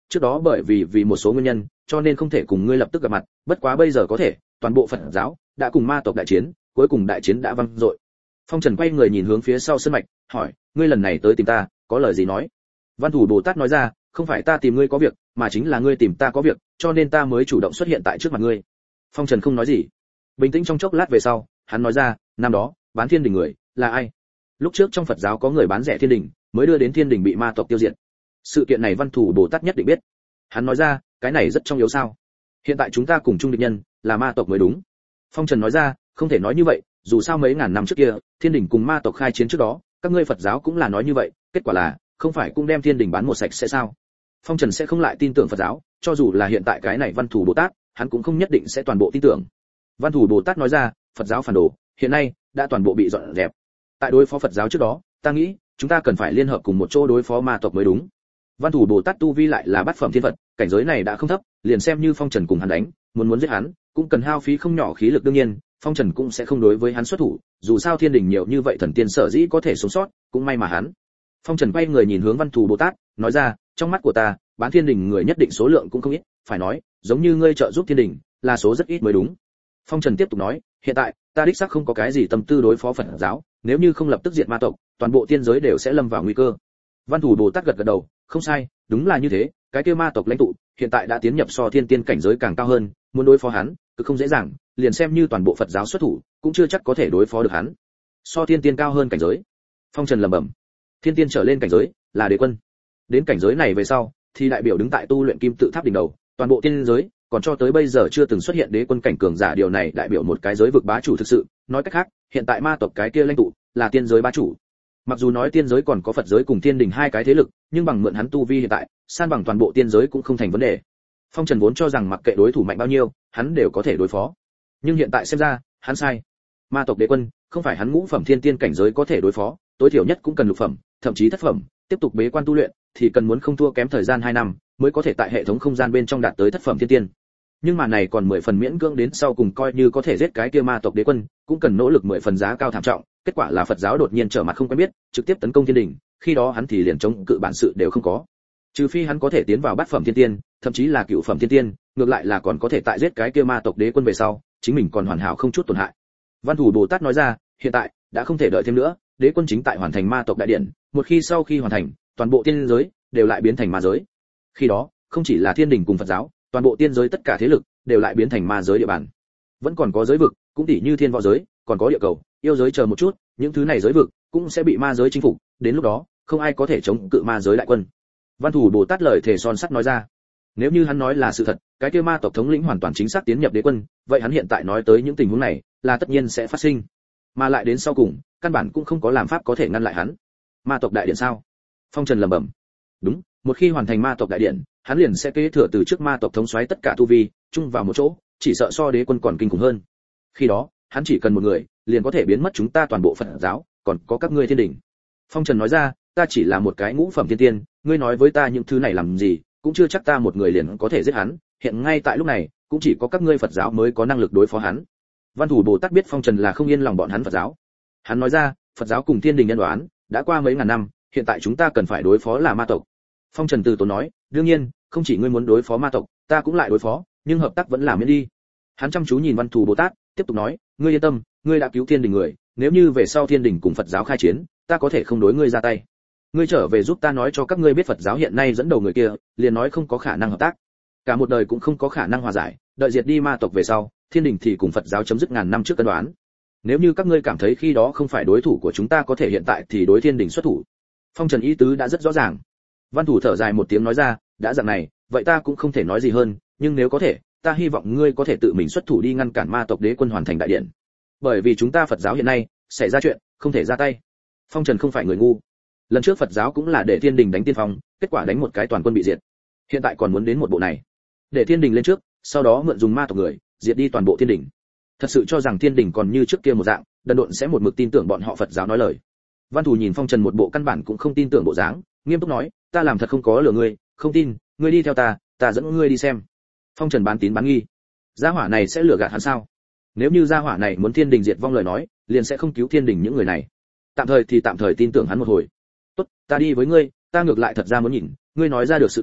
trước đó bởi vì vì một số nguyên nhân cho nên không thể cùng ngươi lập tức gặp mặt, bất quá bây giờ có thể, toàn bộ Phật giáo đã cùng ma tộc đại chiến, cuối cùng đại chiến đã vang dội. Phong Trần quay người nhìn hướng phía sau sân mạch, hỏi, ngươi lần này tới tìm ta, có lời gì nói? Văn Thủ Bồ Tát nói ra, không phải ta tìm ngươi có việc, mà chính là ngươi tìm ta có việc, cho nên ta mới chủ động xuất hiện tại trước mặt ngươi. Phong Trần không nói gì. Bình tĩnh trong chốc lát về sau, hắn nói ra, năm đó, bán thiên đình người, là ai? Lúc trước trong Phật giáo có người bán rẻ thiên đình, mới đưa đến thiên đình bị ma tộc tiêu diệt. Sự kiện này Văn Thủ Bồ Tát nhất định biết. Hắn nói ra, cái này rất trọng yếu sao? Hiện tại chúng ta cùng chung địch nhân, là ma tộc mới đúng. Phong Trần nói ra, không thể nói như vậy, dù sao mấy ngàn năm trước kia, thiên đình cùng ma tộc khai chiến trước đó, các ngươi Phật giáo cũng là nói như vậy, kết quả là, không phải cũng đem thiên đình bán một sạch sẽ sao? Phong Trần sẽ không lại tin tưởng Phật giáo, cho dù là hiện tại cái này Văn Thủ Bồ Tát, hắn cũng không nhất định sẽ toàn bộ tin tưởng. Văn Thủ Bồ Tát nói ra, Phật giáo phản đồ, hiện nay đã toàn bộ bị dọn dẹp. Tại đối phó Phật giáo trước đó, ta nghĩ, chúng ta cần phải liên hợp cùng một chỗ đối phó ma tộc mới đúng. Văn Thủ Bồ Tát tu vi lại là bát phẩm thiên Phật, cảnh giới này đã không thấp, liền xem như Phong Trần cùng hắn đánh, muốn muốn giết hắn, cũng cần hao phí không nhỏ khí lực, đương nhiên, Phong Trần cũng sẽ không đối với hắn xuất thủ, dù sao thiên đình nhiều như vậy thần tiên sở dĩ có thể sống sót, cũng may mà hắn. Phong Trần quay người nhìn hướng Văn Thủ Bồ Tát, nói ra, trong mắt của ta, bán thiên đình người nhất định số lượng cũng không ít, phải nói, giống như ngươi trợ giúp thiên đình, là số rất ít mới đúng. Phong Trần tiếp tục nói, hiện tại, ta đích xác không có cái gì tâm tư đối phó Phật giáo, nếu như không lập tức diệt ma tộc, toàn bộ tiên giới đều sẽ lâm vào nguy cơ. Văn Thủ Bồ Tát gật gật đầu, không sai, đúng là như thế, cái kia ma tộc lãnh tụ, hiện tại đã tiến nhập so thiên tiên cảnh giới càng cao hơn, muốn đối phó hắn, cực không dễ dàng, liền xem như toàn bộ Phật giáo xuất thủ, cũng chưa chắc có thể đối phó được hắn. So thiên tiên cao hơn cảnh giới. Phong Trần lẩm bẩm, thiên tiên trở lên cảnh giới là đế quân. Đến cảnh giới này về sau, thì đại biểu đứng tại tu luyện kim tự tháp đỉnh đầu, toàn bộ tiên giới, còn cho tới bây giờ chưa từng xuất hiện đế quân cảnh cường giả, điều này đại biểu một cái giới vực bá chủ thực sự, nói cách khác, hiện tại ma tộc cái kia lãnh tụ là tiên giới bá chủ. Mặc dù nói tiên giới còn có Phật giới cùng thiên đình hai cái thế lực, nhưng bằng mượn hắn tu vi hiện tại, san bằng toàn bộ tiên giới cũng không thành vấn đề. Phong Trần vốn cho rằng mặc kệ đối thủ mạnh bao nhiêu, hắn đều có thể đối phó. Nhưng hiện tại xem ra, hắn sai. Ma tộc đế quân, không phải hắn ngũ phẩm thiên tiên cảnh giới có thể đối phó, tối thiểu nhất cũng cần lục phẩm, thậm chí thất phẩm, tiếp tục bế quan tu luyện, thì cần muốn không thua kém thời gian hai năm, mới có thể tại hệ thống không gian bên trong đạt tới thất phẩm thiên tiên. Nhưng mà này còn mười phần miễn cưỡng, đến sau cùng coi như có thể giết cái kia ma tộc đế quân, cũng cần nỗ lực mười phần giá cao thảm trọng, kết quả là Phật giáo đột nhiên trở mặt không quen biết, trực tiếp tấn công thiên đình, khi đó hắn thì liền chống cự bản sự đều không có. Trừ phi hắn có thể tiến vào bát phẩm thiên tiên, thậm chí là cửu phẩm thiên tiên, ngược lại là còn có thể tại giết cái kia ma tộc đế quân về sau, chính mình còn hoàn hảo không chút tổn hại. Văn Thủ Bồ Tát nói ra, hiện tại đã không thể đợi thêm nữa, đế quân chính tại hoàn thành ma tộc đại điện, một khi sau khi hoàn thành, toàn bộ tiên giới đều lại biến thành ma giới. Khi đó, không chỉ là thiên đình cùng Phật giáo, toàn bộ tiên giới tất cả thế lực đều lại biến thành ma giới địa bàn. Vẫn còn có giới vực, cũng tỉ như thiên võ giới, còn có địa cầu, yêu giới chờ một chút, những thứ này giới vực cũng sẽ bị ma giới chinh phục, đến lúc đó, không ai có thể chống cự ma giới đại quân. Văn Thủ Bồ Tát lời thề son sắt nói ra. Nếu như hắn nói là sự thật, cái kia ma tộc thống lĩnh hoàn toàn chính xác tiến nhập đế quân, vậy hắn hiện tại nói tới những tình huống này, là tất nhiên sẽ phát sinh. Mà lại đến sau cùng, căn bản cũng không có làm pháp có thể ngăn lại hắn. Ma tộc đại điện sao? Phong Trần lẩm bẩm. Đúng, một khi hoàn thành ma tộc đại điện, hắn liền sẽ kế thừa từ trước ma tộc thống soái tất cả tu vi, chung vào một chỗ, chỉ sợ so đế quân còn kinh khủng hơn. Khi đó, hắn chỉ cần một người, liền có thể biến mất chúng ta toàn bộ Phật giáo, còn có các ngươi thiên đình. Phong Trần nói ra, ta chỉ là một cái ngũ phẩm thiên tiên, ngươi nói với ta những thứ này làm gì, cũng chưa chắc ta một người liền có thể giết hắn, hiện ngay tại lúc này, cũng chỉ có các ngươi Phật giáo mới có năng lực đối phó hắn. Văn Thủ Bồ Tát biết Phong Trần là không yên lòng bọn hắn Phật giáo. Hắn nói ra, Phật giáo cùng thiên đình nhân đoán, đã qua mấy ngàn năm, hiện tại chúng ta cần phải đối phó là ma tộc. Phong Trần từ tốn nói, đương nhiên, không chỉ ngươi muốn đối phó ma tộc, ta cũng lại đối phó, nhưng hợp tác vẫn là miễn đi. Hắn chăm chú nhìn Văn Thủ Bồ Tát, tiếp tục nói, ngươi yên tâm, ngươi đã cứu thiên đình người, nếu như về sau thiên đình cùng Phật giáo khai chiến, ta có thể không đối ngươi ra tay. Ngươi trở về giúp ta nói cho các ngươi biết Phật giáo hiện nay dẫn đầu người kia, liền nói không có khả năng hợp tác, cả một đời cũng không có khả năng hòa giải, đợi diệt đi ma tộc về sau, thiên đình thì cùng Phật giáo chấm dứt ngàn năm trước cân đoán. Nếu như các ngươi cảm thấy khi đó không phải đối thủ của chúng ta, có thể hiện tại thì đối thiên đình xuất thủ. Phong Trần ý tứ đã rất rõ ràng. Văn Thủ thở dài một tiếng nói ra, đã dạng này, vậy ta cũng không thể nói gì hơn, nhưng nếu có thể, ta hy vọng ngươi có thể tự mình xuất thủ đi ngăn cản ma tộc đế quân hoàn thành đại điện. Bởi vì chúng ta Phật giáo hiện nay xảy ra chuyện, không thể ra tay. Phong Trần không phải người ngu. Lần trước Phật giáo cũng là để thiên đình đánh tiên phong, kết quả đánh một cái toàn quân bị diệt. Hiện tại còn muốn đến một bộ này, để thiên đình lên trước, sau đó mượn dùng ma tộc người diệt đi toàn bộ thiên đình. Thật sự cho rằng thiên đình còn như trước kia một dạng, đần độn sẽ một mực tin tưởng bọn họ Phật giáo nói lời. Văn Thủ nhìn Phong Trần một bộ căn bản cũng không tin tưởng bộ dáng, nghiêm túc nói, ta làm thật không có lừa ngươi, không tin, ngươi đi theo ta, ta dẫn ngươi đi xem. Phong Trần bán tín bán nghi, gia hỏa này sẽ lừa gạt hắn sao? Nếu như gia hỏa này muốn thiên đình diệt vong lời nói, liền sẽ không cứu thiên đình những người này. Tạm thời thì tạm thời tin tưởng hắn một hồi. Tốt, ta đi với ngươi, ta ngược lại thật ra muốn nhìn, ngươi nói ra được sự tình,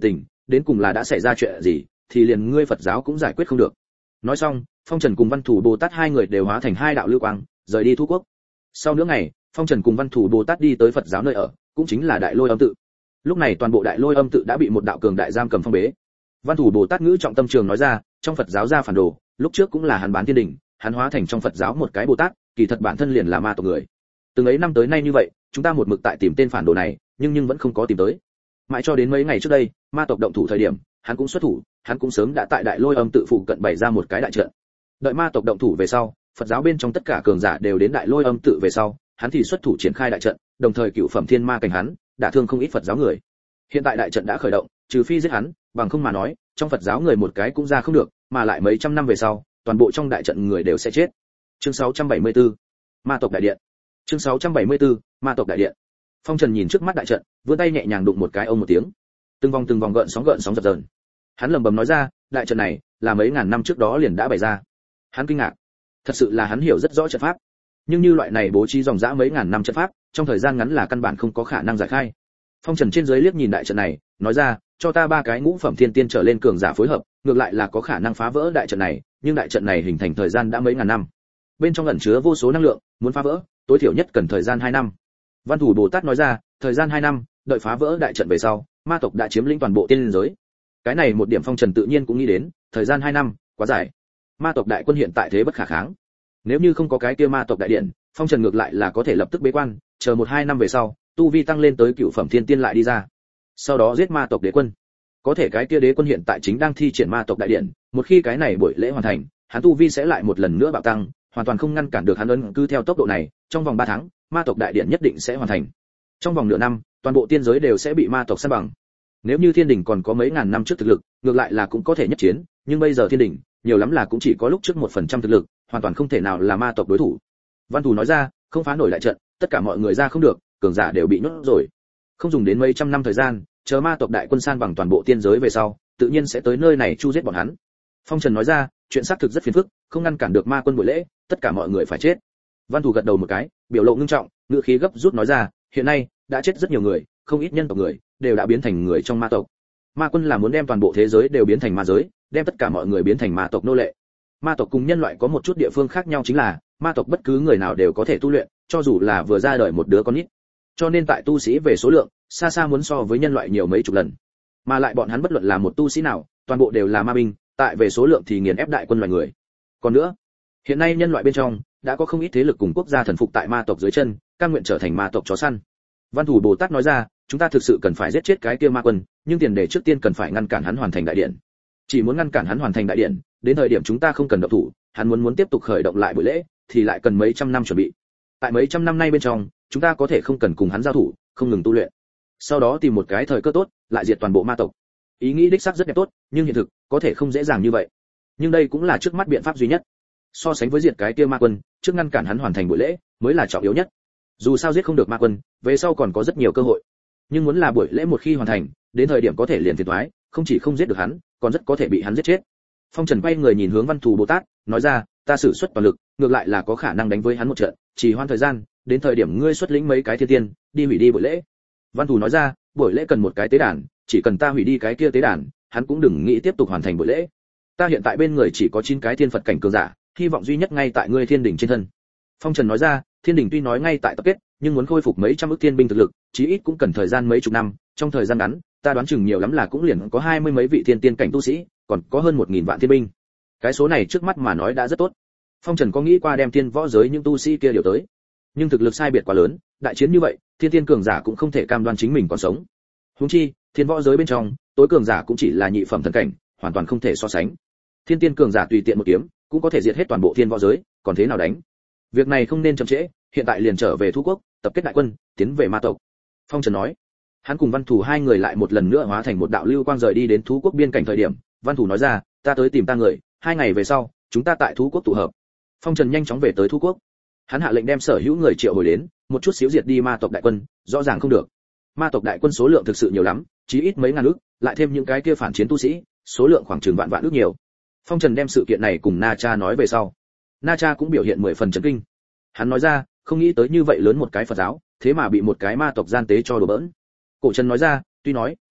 đến cùng là đã xảy ra chuyện gì, thì liền ngươi Phật giáo cũng giải quyết không được. Nói xong, Phong Trần cùng Văn Thủ Bồ Tát hai người đều hóa thành hai đạo lưu quang, rời đi Thu Quốc. Sau nửa ngày, Phong Trần cùng Văn Thủ Bồ Tát đi tới Phật giáo nơi ở, cũng chính là Đại Lôi Âm tự. Lúc này toàn bộ Đại Lôi Âm tự đã bị một đạo cường đại giam cầm phong bế. Văn Thủ Bồ Tát ngữ trọng tâm trường nói ra, trong Phật giáo ra phản đồ, lúc trước cũng là hắn bán thiên đình, hắn hóa thành trong Phật giáo một cái Bồ Tát, kỳ thật bản thân liền là ma tộc người. Từng ấy năm tới nay như vậy, chúng ta một mực tại tìm tên phản đồ này, nhưng nhưng vẫn không có tìm tới. Mãi cho đến mấy ngày trước đây, ma tộc động thủ thời điểm, hắn cũng xuất thủ, hắn cũng sớm đã tại Đại Lôi Âm tự phụ cận bày ra một cái đại trận. Đợi ma tộc động thủ về sau, Phật giáo bên trong tất cả cường giả đều đến Đại Lôi Âm tự về sau, hắn thì xuất thủ triển khai đại trận, đồng thời cửu phẩm thiên ma cảnh hắn, đả thương không ít Phật giáo người. Hiện tại đại trận đã khởi động, trừ phi giết hắn, bằng không mà nói, trong Phật giáo người một cái cũng ra không được, mà lại mấy trăm năm về sau, toàn bộ trong đại trận người đều sẽ chết. Chương sáu trăm bảy mươi tư, Ma tộc đại điện. Chương sáu trăm bảy mươi tư, Ma tộc đại điện. Phong Trần nhìn trước mắt đại trận, vươn tay nhẹ nhàng đụng một cái ông một tiếng. Từng vòng từng vòng gợn sóng gợn sóng dập dờn. Hắn lẩm bẩm nói ra, đại trận này là mấy ngàn năm trước đó liền đã bày ra. Hắn kinh ngạc, thật sự là hắn hiểu rất rõ trận pháp, nhưng như loại này bố trí dòng dã mấy ngàn năm trận pháp, trong thời gian ngắn là căn bản không có khả năng giải khai. Phong Trần trên dưới liếc nhìn đại trận này, nói ra, cho ta ba cái ngũ phẩm thiên tiên trở lên cường giả phối hợp, ngược lại là có khả năng phá vỡ đại trận này, nhưng đại trận này hình thành thời gian đã mấy ngàn năm, bên trong ẩn chứa vô số năng lượng, muốn phá vỡ, tối thiểu nhất cần thời gian hai năm. Văn Thủ Bồ Tát nói ra, thời gian hai năm, đợi phá vỡ đại trận về sau, ma tộc đã chiếm lĩnh toàn bộ tiên giới. Cái này một điểm Phong Trần tự nhiên cũng nghĩ đến, thời gian hai năm, quá dài. Ma tộc đại quân hiện tại thế bất khả kháng. Nếu như không có cái kia ma tộc đại điện, Phong Trần ngược lại là có thể lập tức bế quan, chờ một hai năm về sau, tu vi tăng lên tới cựu phẩm thiên tiên lại đi ra. Sau đó giết ma tộc đế quân. Có thể cái kia đế quân hiện tại chính đang thi triển ma tộc đại điện, một khi cái này buổi lễ hoàn thành, hắn tu vi sẽ lại một lần nữa bạo tăng, hoàn toàn không ngăn cản được hắn ấn cứ theo tốc độ này, trong vòng ba tháng, ma tộc đại điện nhất định sẽ hoàn thành. Trong vòng nửa năm, toàn bộ tiên giới đều sẽ bị ma tộc san bằng. Nếu như thiên đình còn có mấy ngàn năm trước thực lực, ngược lại là cũng có thể nhất chiến, nhưng bây giờ thiên đình, nhiều lắm là cũng chỉ có lúc trước một phần trăm thực lực, hoàn toàn không thể nào là ma tộc đối thủ. Văn Thủ nói ra, không phá nổi đại trận, tất cả mọi người ra không được, cường giả đều bị nhốt rồi. Không dùng đến mấy trăm năm thời gian, chờ ma tộc đại quân san bằng toàn bộ tiên giới về sau, tự nhiên sẽ tới nơi này chu giết bọn hắn. Phong Trần nói ra, chuyện xác thực rất phiền phức, không ngăn cản được ma quân buổi lễ, tất cả mọi người phải chết. Văn Thủ gật đầu một cái, biểu lộ ngưng trọng, ngữ khí gấp rút nói ra, hiện nay đã chết rất nhiều người, không ít nhân tộc người đều đã biến thành người trong ma tộc. Ma quân là muốn đem toàn bộ thế giới đều biến thành ma giới, đem tất cả mọi người biến thành ma tộc nô lệ. Ma tộc cùng nhân loại có một chút địa phương khác nhau chính là, ma tộc bất cứ người nào đều có thể tu luyện, cho dù là vừa ra đời một đứa con nít. Cho nên tại tu sĩ về số lượng, xa xa muốn so với nhân loại nhiều mấy chục lần. Mà lại bọn hắn bất luận là một tu sĩ nào, toàn bộ đều là ma binh, tại về số lượng thì nghiền ép đại quân loài người. Còn nữa, hiện nay nhân loại bên trong đã có không ít thế lực cùng quốc gia thần phục tại ma tộc dưới chân, cam nguyện trở thành ma tộc chó săn. Văn Thủ Bồ Tát nói ra, chúng ta thực sự cần phải giết chết cái kia ma quân, nhưng tiền đề trước tiên cần phải ngăn cản hắn hoàn thành đại điện. Chỉ muốn ngăn cản hắn hoàn thành đại điện, đến thời điểm chúng ta không cần động thủ, hắn muốn muốn tiếp tục khởi động lại buổi lễ, thì lại cần mấy trăm năm chuẩn bị. Tại mấy trăm năm nay bên trong, chúng ta có thể không cần cùng hắn giao thủ, không ngừng tu luyện. Sau đó tìm một cái thời cơ tốt, lại diệt toàn bộ ma tộc. Ý nghĩ đích xác rất đẹp tốt, nhưng hiện thực có thể không dễ dàng như vậy. Nhưng đây cũng là trước mắt biện pháp duy nhất. So sánh với diệt cái kia ma quân, trước ngăn cản hắn hoàn thành buổi lễ mới là trọng yếu nhất. Dù sao giết không được ma quân, về sau còn có rất nhiều cơ hội. Nhưng muốn là buổi lễ một khi hoàn thành, đến thời điểm có thể liền phiền toái, không chỉ không giết được hắn, còn rất có thể bị hắn giết chết. Phong Trần quay người nhìn hướng Văn Thủ Bồ Tát, nói ra, ta sử xuất toàn lực, ngược lại là có khả năng đánh với hắn một trận, chỉ hoãn thời gian, đến thời điểm ngươi xuất lĩnh mấy cái thiên tiên, đi hủy đi buổi lễ. Văn Thủ nói ra, buổi lễ cần một cái tế đàn, chỉ cần ta hủy đi cái kia tế đàn, hắn cũng đừng nghĩ tiếp tục hoàn thành buổi lễ. Ta hiện tại bên người chỉ có chín cái thiên Phật cảnh cường giả, hy vọng duy nhất ngay tại ngươi thiên đỉnh trên thân. Phong Trần nói ra, thiên đỉnh tuy nói ngay tại tập kết, nhưng muốn khôi phục mấy trăm ức thiên binh thực lực, chí ít cũng cần thời gian mấy chục năm, trong thời gian ngắn, ta đoán chừng nhiều lắm là cũng liền có hai mươi mấy vị thiên tiên cảnh tu sĩ, còn có hơn một nghìn vạn thiên binh. Cái số này trước mắt mà nói đã rất tốt. Phong Trần có nghĩ qua đem thiên võ giới những tu sĩ kia điều tới, nhưng thực lực sai biệt quá lớn, đại chiến như vậy, thiên tiên cường giả cũng không thể cam đoan chính mình còn sống. Huống chi, thiên võ giới bên trong, tối cường giả cũng chỉ là nhị phẩm thần cảnh, hoàn toàn không thể so sánh. Thiên tiên cường giả tùy tiện một kiếm, cũng có thể diệt hết toàn bộ thiên võ giới, còn thế nào đánh? Việc này không nên chậm trễ, hiện tại liền trở về Thu Quốc, tập kết đại quân, tiến về ma tộc. Phong Trần nói. Hắn cùng Văn Thủ hai người lại một lần nữa hóa thành một đạo lưu quang rời đi đến Thú Quốc biên cảnh thời điểm, Văn Thủ nói ra, ta tới tìm ta người, hai ngày về sau, chúng ta tại Thú Quốc tụ hợp. Phong Trần nhanh chóng về tới Thú Quốc. Hắn hạ lệnh đem sở hữu người triệu hồi đến, một chút xíu diệt đi ma tộc đại quân, rõ ràng không được. Ma tộc đại quân số lượng thực sự nhiều lắm, chí ít mấy ngàn ức, lại thêm những cái kia phản chiến tu sĩ, số lượng khoảng chừng vạn vạn ức nhiều. Phong Trần đem sự kiện này cùng Na Cha nói về sau. Na Cha cũng biểu hiện mười phần chấn kinh. Hắn nói ra, không nghĩ tới như vậy lớn một cái Phật giáo, thế mà bị một cái ma tộc gian tế cho đùa bỡn. Cổ Trần nói ra, tuy nói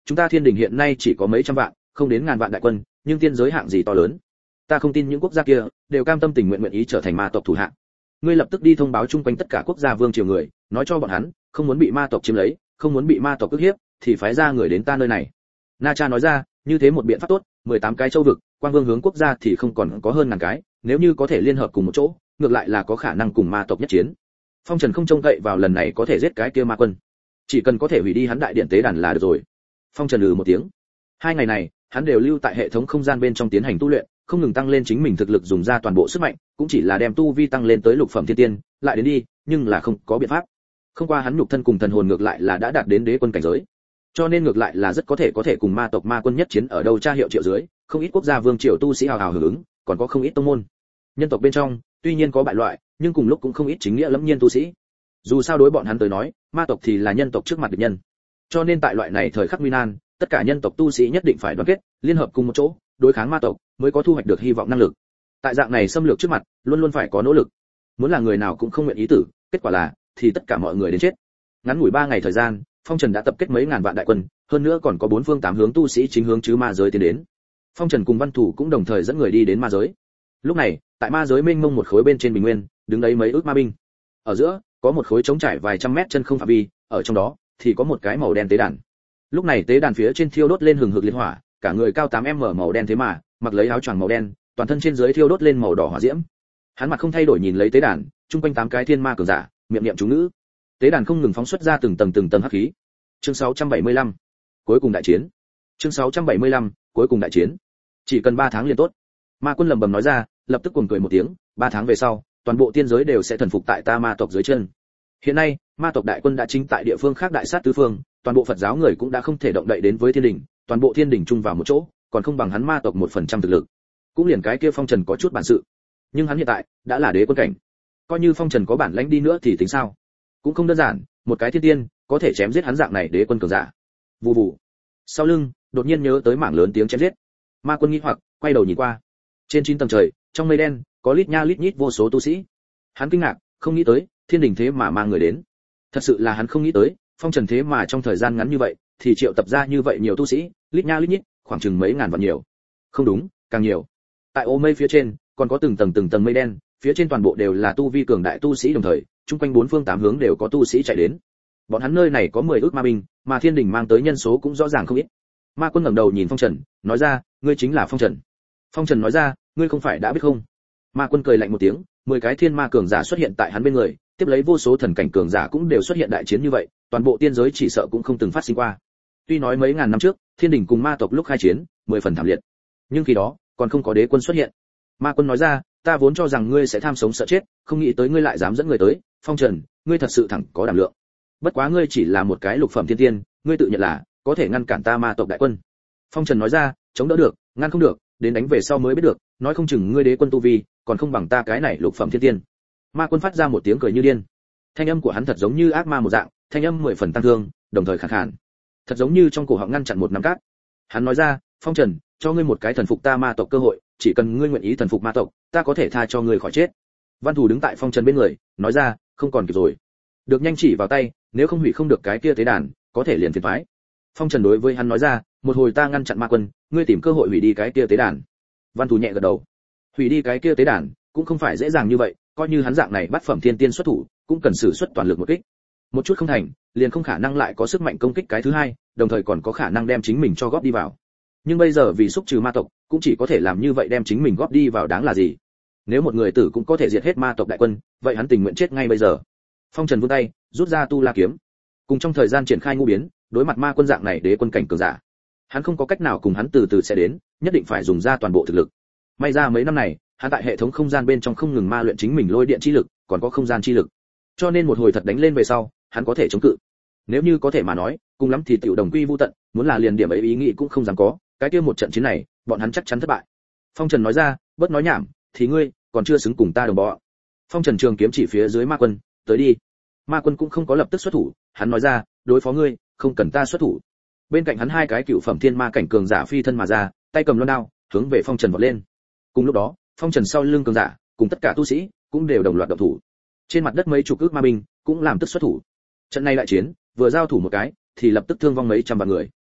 chúng ta thiên đình hiện nay chỉ có mấy trăm vạn, không đến ngàn vạn đại quân, nhưng tiên giới hạng gì to lớn. Ta không tin những quốc gia kia đều cam tâm tình nguyện nguyện ý trở thành ma tộc thủ hạ. Ngươi lập tức đi thông báo chung quanh tất cả quốc gia vương triều người, nói cho bọn hắn, không muốn bị ma tộc chiếm lấy, không muốn bị ma tộc ức hiếp, thì phái ra người đến ta nơi này. Na Cha nói ra, như thế một biện pháp tốt, mười tám cái châu vực, quang vương hướng quốc gia thì không còn có hơn ngàn cái, nếu như có thể liên hợp cùng một chỗ, ngược lại là có khả năng cùng ma tộc nhất chiến. Phong Trần không trông cậy vào lần này có thể giết cái kia ma quân, chỉ cần có thể hủy đi hắn đại điện tế đàn là được rồi. Phong Trần lừ một tiếng. Hai ngày này, hắn đều lưu tại hệ thống không gian bên trong tiến hành tu luyện, không ngừng tăng lên chính mình thực lực, dùng ra toàn bộ sức mạnh, cũng chỉ là đem tu vi tăng lên tới lục phẩm thiên tiên, lại đến đi, nhưng là không có biện pháp. Không qua hắn nhục thân cùng thần hồn ngược lại là đã đạt đến đế quân cảnh giới, cho nên ngược lại là rất có thể có thể cùng ma tộc ma quân nhất chiến ở đâu tra hiệu triệu dưới, không ít quốc gia vương triều tu sĩ hào hào hưởng ứng, còn có không ít tông môn. Nhân tộc bên trong, tuy nhiên có bại loại, nhưng cùng lúc cũng không ít chính nghĩa lẫm nhiên tu sĩ. Dù sao đối bọn hắn tới nói, ma tộc thì là nhân tộc trước mặt địch nhân. Cho nên tại loại này thời khắc nguy nan, tất cả nhân tộc tu sĩ nhất định phải đoàn kết, liên hợp cùng một chỗ, đối kháng ma tộc, mới có thu hoạch được hy vọng năng lực. Tại dạng này xâm lược trước mặt, luôn luôn phải có nỗ lực. Muốn là người nào cũng không nguyện ý tử, kết quả là thì tất cả mọi người đến chết. Ngắn ngủi ba ngày thời gian, Phong Trần đã tập kết mấy ngàn vạn đại quân, hơn nữa còn có bốn phương tám hướng tu sĩ chính hướng chứ ma giới tiến đến. Phong Trần cùng Văn Thủ cũng đồng thời dẫn người đi đến ma giới. Lúc này, tại ma giới mênh mông một khối bên trên bình nguyên, đứng đấy mấy ước ma binh. Ở giữa, có một khối trống trải vài trăm mét chân không phạm vi, ở trong đó thì có một cái màu đen tế đàn. Lúc này tế đàn phía trên thiêu đốt lên hừng hực liệt hỏa, cả người cao tám mét màu đen thế mà, mặc lấy áo choàng màu đen, toàn thân trên dưới thiêu đốt lên màu đỏ hỏa diễm. Hắn mặt không thay đổi nhìn lấy tế đàn, trung quanh tám cái thiên ma cường giả, miệng niệm chú ngữ. Tế đàn không ngừng phóng xuất ra từng tầng từng tầng hắc khí. Chương sáu trăm bảy mươi lăm, cuối cùng đại chiến. Chương sáu trăm bảy mươi lăm, cuối cùng đại chiến. Chỉ cần ba tháng liền tốt. Ma quân lẩm bẩm nói ra, lập tức cuồng cười một tiếng, ba tháng về sau, toàn bộ tiên giới đều sẽ thần phục tại ta ma tộc dưới chân. Hiện nay, ma tộc đại quân đã chính tại địa phương khác đại sát tứ phương, toàn bộ Phật giáo người cũng đã không thể động đậy đến với thiên đình, toàn bộ thiên đình chung vào một chỗ, còn không bằng hắn ma tộc một phần trăm thực lực. Cũng liền cái kia Phong Trần có chút bản sự, nhưng hắn hiện tại đã là đế quân cảnh. Coi như Phong Trần có bản lãnh đi nữa thì tính sao? Cũng không đơn giản, một cái thiên tiên có thể chém giết hắn dạng này đế quân cường giả. Vù vù. Sau lưng, đột nhiên nhớ tới mảng lớn tiếng chém giết. Ma quân nghi hoặc, quay đầu nhìn qua. Trên chín tầng trời, trong mây đen, có lít nha lít nhít vô số tu sĩ. Hắn kinh ngạc, không nghĩ tới, thiên đình thế mà mang người đến. Thật sự là hắn không nghĩ tới, Phong Trần thế mà trong thời gian ngắn như vậy, thì triệu tập ra như vậy nhiều tu sĩ, lít nha lít nhít, khoảng chừng mấy ngàn vạn nhiều. Không đúng, càng nhiều. Tại ô mây phía trên, còn có từng tầng từng tầng mây đen, phía trên toàn bộ đều là tu vi cường đại tu sĩ đồng thời, chung quanh bốn phương tám hướng đều có tu sĩ chạy đến. Bọn hắn nơi này có mười ước ma binh, mà thiên đình mang tới nhân số cũng rõ ràng không ít. Ma quân ngẩng đầu nhìn Phong Trần, nói ra, ngươi chính là Phong Trần. Phong Trần nói ra, ngươi không phải đã biết không? Ma quân cười lạnh một tiếng, mười cái thiên ma cường giả xuất hiện tại hắn bên người, tiếp lấy vô số thần cảnh cường giả cũng đều xuất hiện đại chiến như vậy, toàn bộ tiên giới chỉ sợ cũng không từng phát sinh qua. Tuy nói mấy ngàn năm trước, thiên đình cùng ma tộc lúc khai chiến, mười phần thảm liệt, nhưng khi đó còn không có đế quân xuất hiện. Ma quân nói ra, ta vốn cho rằng ngươi sẽ tham sống sợ chết, không nghĩ tới ngươi lại dám dẫn người tới. Phong Trần, ngươi thật sự thẳng có đảm lượng. Bất quá ngươi chỉ là một cái lục phẩm thiên tiên, ngươi tự nhận là có thể ngăn cản ta ma tộc đại quân. Phong Trần nói ra, chống đỡ được, ngăn không được, đến đánh về sau mới biết được, nói không chừng ngươi đế quân tu vi còn không bằng ta cái này lục phẩm thiên tiên. Ma quân phát ra một tiếng cười như điên. Thanh âm của hắn thật giống như ác ma một dạng, thanh âm mười phần tăng thương, đồng thời khàn khàn, thật giống như trong cổ họng ngăn chặn một nắm cát. Hắn nói ra, Phong Trần, cho ngươi một cái thần phục ta ma tộc cơ hội, chỉ cần ngươi nguyện ý thần phục ma tộc, ta có thể tha cho ngươi khỏi chết. Văn Thủ đứng tại Phong Trần bên người, nói ra, không còn kịp rồi, được nhanh chỉ vào tay, nếu không hủy không được cái kia tế đàn, có thể liền phiền toái. Phong Trần đối với hắn nói ra, một hồi ta ngăn chặn ma quân, ngươi tìm cơ hội hủy đi cái kia tế đàn. Văn Thủ nhẹ gật đầu. Hủy đi cái kia tế đàn, cũng không phải dễ dàng như vậy, coi như hắn dạng này bắt phẩm thiên tiên xuất thủ, cũng cần sử xuất toàn lực một kích. Một chút không thành, liền không khả năng lại có sức mạnh công kích cái thứ hai, đồng thời còn có khả năng đem chính mình cho góp đi vào. Nhưng bây giờ vì xúc trừ ma tộc, cũng chỉ có thể làm như vậy, đem chính mình góp đi vào đáng là gì? Nếu một người tử cũng có thể diệt hết ma tộc đại quân, vậy hắn tình nguyện chết ngay bây giờ. Phong Trần vươn tay, rút ra tu la kiếm, cùng trong thời gian triển khai ngũ biến, đối mặt ma quân dạng này đế quân cảnh cường giả, hắn không có cách nào cùng hắn từ từ sẽ đến, nhất định phải dùng ra toàn bộ thực lực. May ra mấy năm này, hắn tại hệ thống không gian bên trong không ngừng ma luyện chính mình lôi điện chi lực, còn có không gian chi lực, cho nên một hồi thật đánh lên về sau, hắn có thể chống cự. Nếu như có thể mà nói, cùng lắm thì tiểu đồng quy vu tận, muốn là liền điểm ấy ý nghĩ cũng không dám có, cái kia một trận chiến này, bọn hắn chắc chắn thất bại. Phong Trần nói ra, bớt nói nhảm, thì ngươi còn chưa xứng cùng ta đồng bọ. Phong Trần trường kiếm chỉ phía dưới ma quân, tới đi. Ma quân cũng không có lập tức xuất thủ, hắn nói ra, đối phó ngươi, không cần ta xuất thủ. Bên cạnh hắn hai cái cựu phẩm thiên ma cảnh cường giả phi thân mà ra, tay cầm loan đao, hướng về Phong Trần vọt lên. Cùng lúc đó, Phong Trần sau lưng cường giả, cùng tất cả tu sĩ, cũng đều đồng loạt động thủ. Trên mặt đất mấy chục ước ma binh, cũng làm tức xuất thủ. Trận này đại chiến, vừa giao thủ một cái, thì lập tức thương vong mấy trăm vạn người.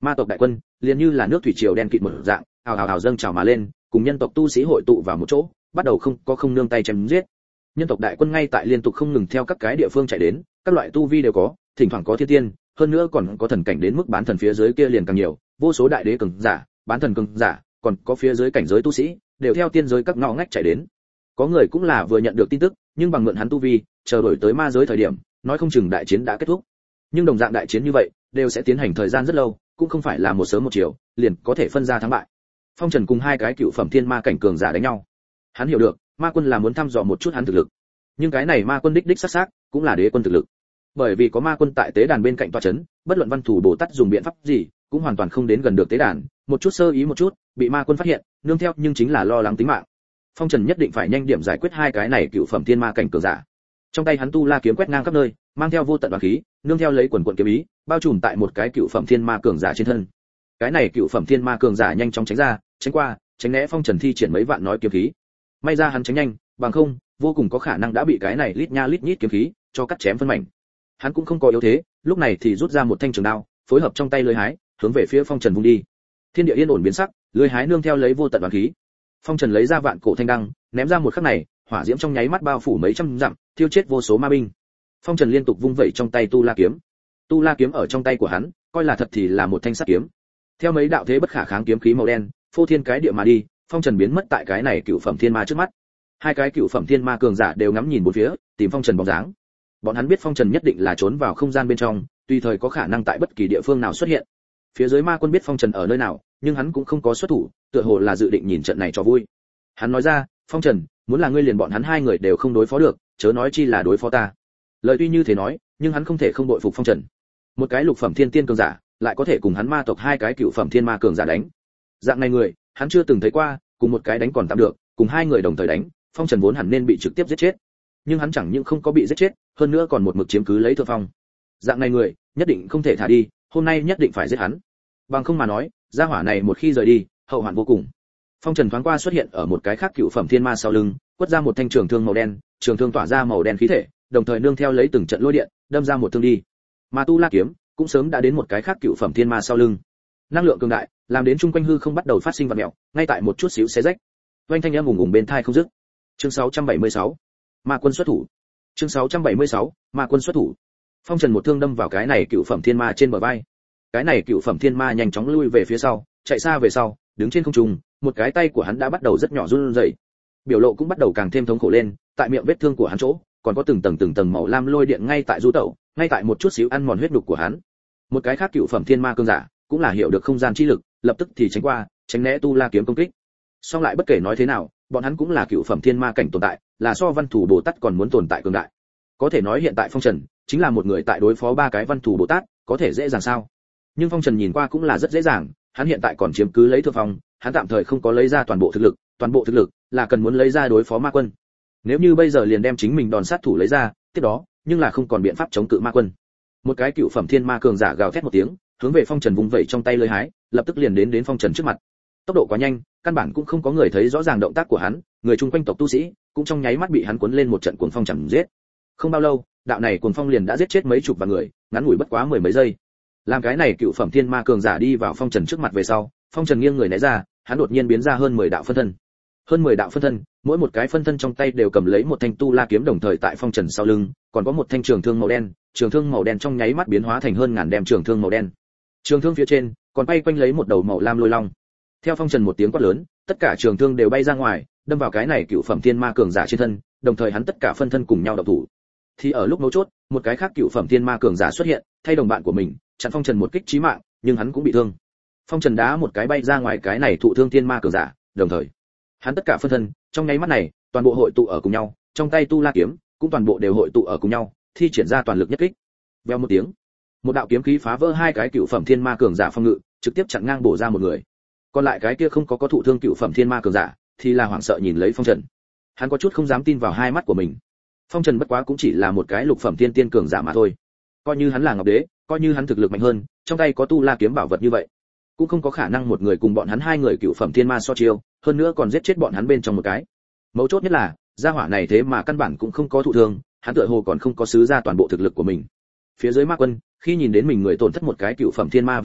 Ma tộc đại quân liền như là nước thủy triều đen kịt một dạng, ào ào ào dâng trào mà lên, cùng nhân tộc tu sĩ hội tụ vào một chỗ, bắt đầu không có không nương tay chém giết. Nhân tộc đại quân ngay tại liên tục không ngừng theo các cái địa phương chạy đến, các loại tu vi đều có, thỉnh thoảng có thiên tiên, hơn nữa còn có thần cảnh đến mức bán thần phía dưới kia liền càng nhiều, vô số đại đế cường giả, bán thần cường giả, còn có phía dưới cảnh giới tu sĩ, đều theo tiên giới các ngõ ngách chạy đến. Có người cũng là vừa nhận được tin tức, nhưng bằng mượn hắn tu vi, chờ đổi tới ma giới thời điểm, nói không chừng đại chiến đã kết thúc. Nhưng đồng dạng đại chiến như vậy, đều sẽ tiến hành thời gian rất lâu, cũng không phải là một sớm một chiều, liền có thể phân ra thắng bại. Phong Trần cùng hai cái cựu phẩm thiên ma cảnh cường giả đánh nhau. Hắn hiểu được, ma quân là muốn thăm dò một chút hắn thực lực. Nhưng cái này ma quân đích đích xác xác, cũng là đế quân thực lực. Bởi vì có ma quân tại tế đàn bên cạnh tọa chấn, bất luận văn thủ bồ tát dùng biện pháp gì, cũng hoàn toàn không đến gần được tế đàn, một chút sơ ý một chút, bị ma quân phát hiện, nương theo nhưng chính là lo lắng tính mạng. Phong Trần nhất định phải nhanh điểm giải quyết hai cái này cựu phẩm thiên ma cảnh cường giả. Trong tay hắn tu la kiếm quét ngang khắp nơi, mang theo vô tận oán khí, nương theo lấy quần quần kiếm ý, bao trùm tại một cái cựu phẩm thiên ma cường giả trên thân. Cái này cựu phẩm thiên ma cường giả nhanh chóng tránh ra, tránh qua, tránh né Phong Trần thi triển mấy vạn nói kiếm khí. May ra hắn tránh nhanh, bằng không, vô cùng có khả năng đã bị cái này lít nha lít nhít kiếm khí cho cắt chém phân mảnh. Hắn cũng không có yếu thế, lúc này thì rút ra một thanh trường đao, phối hợp trong tay lưỡi hái, hướng về phía Phong Trần vung đi. Thiên địa yên ổn biến sắc, lưỡi hái nương theo lấy vô tận oán khí. Phong Trần lấy ra vạn cổ thanh đăng, ném ra một khắc này, hỏa diễm trong nháy mắt bao phủ mấy trăm dặm, thiêu chết vô số ma binh. Phong Trần liên tục vung vẩy trong tay tu la kiếm. Tu la kiếm ở trong tay của hắn, coi là thật thì là một thanh sắt kiếm. Theo mấy đạo thế bất khả kháng kiếm khí màu đen, phô thiên cái địa mà đi, Phong Trần biến mất tại cái này cựu phẩm thiên ma trước mắt. Hai cái cựu phẩm thiên ma cường giả đều ngắm nhìn bốn phía, tìm Phong Trần bóng dáng. Bọn hắn biết Phong Trần nhất định là trốn vào không gian bên trong, tùy thời có khả năng tại bất kỳ địa phương nào xuất hiện. Phía dưới ma quân biết Phong Trần ở nơi nào, nhưng hắn cũng không có xuất thủ, tựa hồ là dự định nhìn trận này cho vui. Hắn nói ra, Phong Trần, muốn là ngươi liền bọn hắn hai người đều không đối phó được, chớ nói chi là đối phó ta. Lời tuy như thế nói, nhưng hắn không thể không bội phục Phong Trần. Một cái lục phẩm thiên tiên cường giả, lại có thể cùng hắn ma tộc hai cái cựu phẩm thiên ma cường giả đánh. Dạng này người, hắn chưa từng thấy qua, cùng một cái đánh còn tạm được, cùng hai người đồng thời đánh, Phong Trần vốn hẳn nên bị trực tiếp giết chết. Nhưng hắn chẳng những không có bị giết chết, hơn nữa còn một mực chiếm cứ lấy thượng phong. Dạng này người, nhất định không thể thả đi, hôm nay nhất định phải giết hắn. Bằng không mà nói, gia hỏa này một khi rời đi, hậu hoạn vô cùng. Phong Trần thoáng qua xuất hiện ở một cái khác cựu phẩm thiên ma sau lưng, quất ra một thanh trường thương màu đen, trường thương tỏa ra màu đen khí thể, đồng thời nương theo lấy từng trận lôi điện, đâm ra một thương đi. Mà tu la kiếm cũng sớm đã đến một cái khác cựu phẩm thiên ma sau lưng. Năng lượng cường đại, làm đến chung quanh hư không bắt đầu phát sinh vật mèo, ngay tại một chút xíu xé rách. Vang thanh âm ùng ùng bên tai không dứt. Chương sáu trăm bảy mươi sáu, Ma quân xuất thủ. Chương sáu trăm bảy mươi sáu, Ma quân xuất thủ. Phong Trần một thương đâm vào cái này cựu phẩm thiên ma trên bờ vai. Cái này cựu phẩm thiên ma nhanh chóng lui về phía sau, chạy xa về sau, đứng trên không trung, một cái tay của hắn đã bắt đầu rất nhỏ run rẩy. Biểu lộ cũng bắt đầu càng thêm thống khổ lên, tại miệng vết thương của hắn chỗ, còn có từng tầng từng tầng màu lam lôi điện ngay tại du tẩu, ngay tại một chút xíu ăn mòn huyết nhục của hắn. Một cái khác cựu phẩm thiên ma cương giả, cũng là hiểu được không gian chi lực, lập tức thì tránh qua, tránh né tu la kiếm công kích. Song lại bất kể nói thế nào, bọn hắn cũng là cựu phẩm thiên ma cảnh tồn tại, là so văn thủ bồ tát còn muốn tồn tại cường đại. Có thể nói hiện tại Phong Trần chính là một người tại đối phó ba cái văn thủ bồ tát, có thể dễ dàng sao? Nhưng Phong Trần nhìn qua cũng là rất dễ dàng, hắn hiện tại còn chiếm cứ lấy thượng phong, hắn tạm thời không có lấy ra toàn bộ thực lực, toàn bộ thực lực là cần muốn lấy ra đối phó ma quân. Nếu như bây giờ liền đem chính mình đòn sát thủ lấy ra, tiếp đó, nhưng là không còn biện pháp chống cự ma quân. Một cái cựu phẩm thiên ma cường giả gào thét một tiếng, hướng về Phong Trần vung vẩy trong tay lưỡi hái, lập tức liền đến đến Phong Trần trước mặt. Tốc độ quá nhanh, căn bản cũng không có người thấy rõ ràng động tác của hắn, người chung quanh tộc tu sĩ cũng trong nháy mắt bị hắn cuốn lên một trận cuồng phong chằm giết. Không bao lâu, đạo này cuồng phong liền đã giết chết mấy chục vạn người, ngắn ngủi bất quá mười mấy giây. Làm cái này cựu phẩm thiên ma cường giả đi vào Phong Trần trước mặt về sau, Phong Trần nghiêng người né ra, hắn đột nhiên biến ra hơn mười đạo phân thân. Hơn mười đạo phân thân, mỗi một cái phân thân trong tay đều cầm lấy một thanh tu la kiếm, đồng thời tại Phong Trần sau lưng, còn có một thanh trường thương màu đen, trường thương màu đen trong nháy mắt biến hóa thành hơn ngàn đem trường thương màu đen. Trường thương phía trên còn bay quanh lấy một đầu màu lam lôi long. Theo Phong Trần một tiếng quát lớn, tất cả trường thương đều bay ra ngoài, đâm vào cái này cựu phẩm thiên ma cường giả trên thân, đồng thời hắn tất cả phân thân cùng nhau động thủ. Thì ở lúc mấu chốt, một cái khác cựu phẩm thiên ma cường giả xuất hiện, thay đồng bạn của mình, chặn Phong Trần một kích chí mạng, nhưng hắn cũng bị thương. Phong Trần đá một cái bay ra ngoài cái này thụ thương thiên ma cường giả, đồng thời hắn tất cả phân thân trong nháy mắt này toàn bộ hội tụ ở cùng nhau, trong tay tu la kiếm cũng toàn bộ đều hội tụ ở cùng nhau, thi triển ra toàn lực nhất kích. Vèo một tiếng, một đạo kiếm khí phá vỡ hai cái cựu phẩm thiên ma cường giả phong ngự, trực tiếp chặn ngang bổ ra một người. Còn lại cái kia không có có thụ thương cựu phẩm thiên ma cường giả thì là hoảng sợ nhìn lấy Phong Trần. Hắn có chút không dám tin vào hai mắt của mình. Phong Trần bất quá cũng chỉ là một cái lục phẩm thiên tiên cường giả mà thôi. Coi như hắn là ngọc đế, coi như hắn thực lực mạnh hơn, trong tay có tu la kiếm bảo vật như vậy, cũng không có khả năng một người cùng bọn hắn hai người cựu phẩm thiên ma so chiêu, hơn nữa còn giết chết bọn hắn bên trong một cái. Mấu chốt nhất là, gia hỏa này thế mà căn bản cũng không có thụ thương, hắn tựa hồ còn không có xứ ra toàn bộ thực lực của mình. Phía dưới ma quân, khi nhìn đến mình người tổn thất một cái cựu phẩm thiên ma về sau,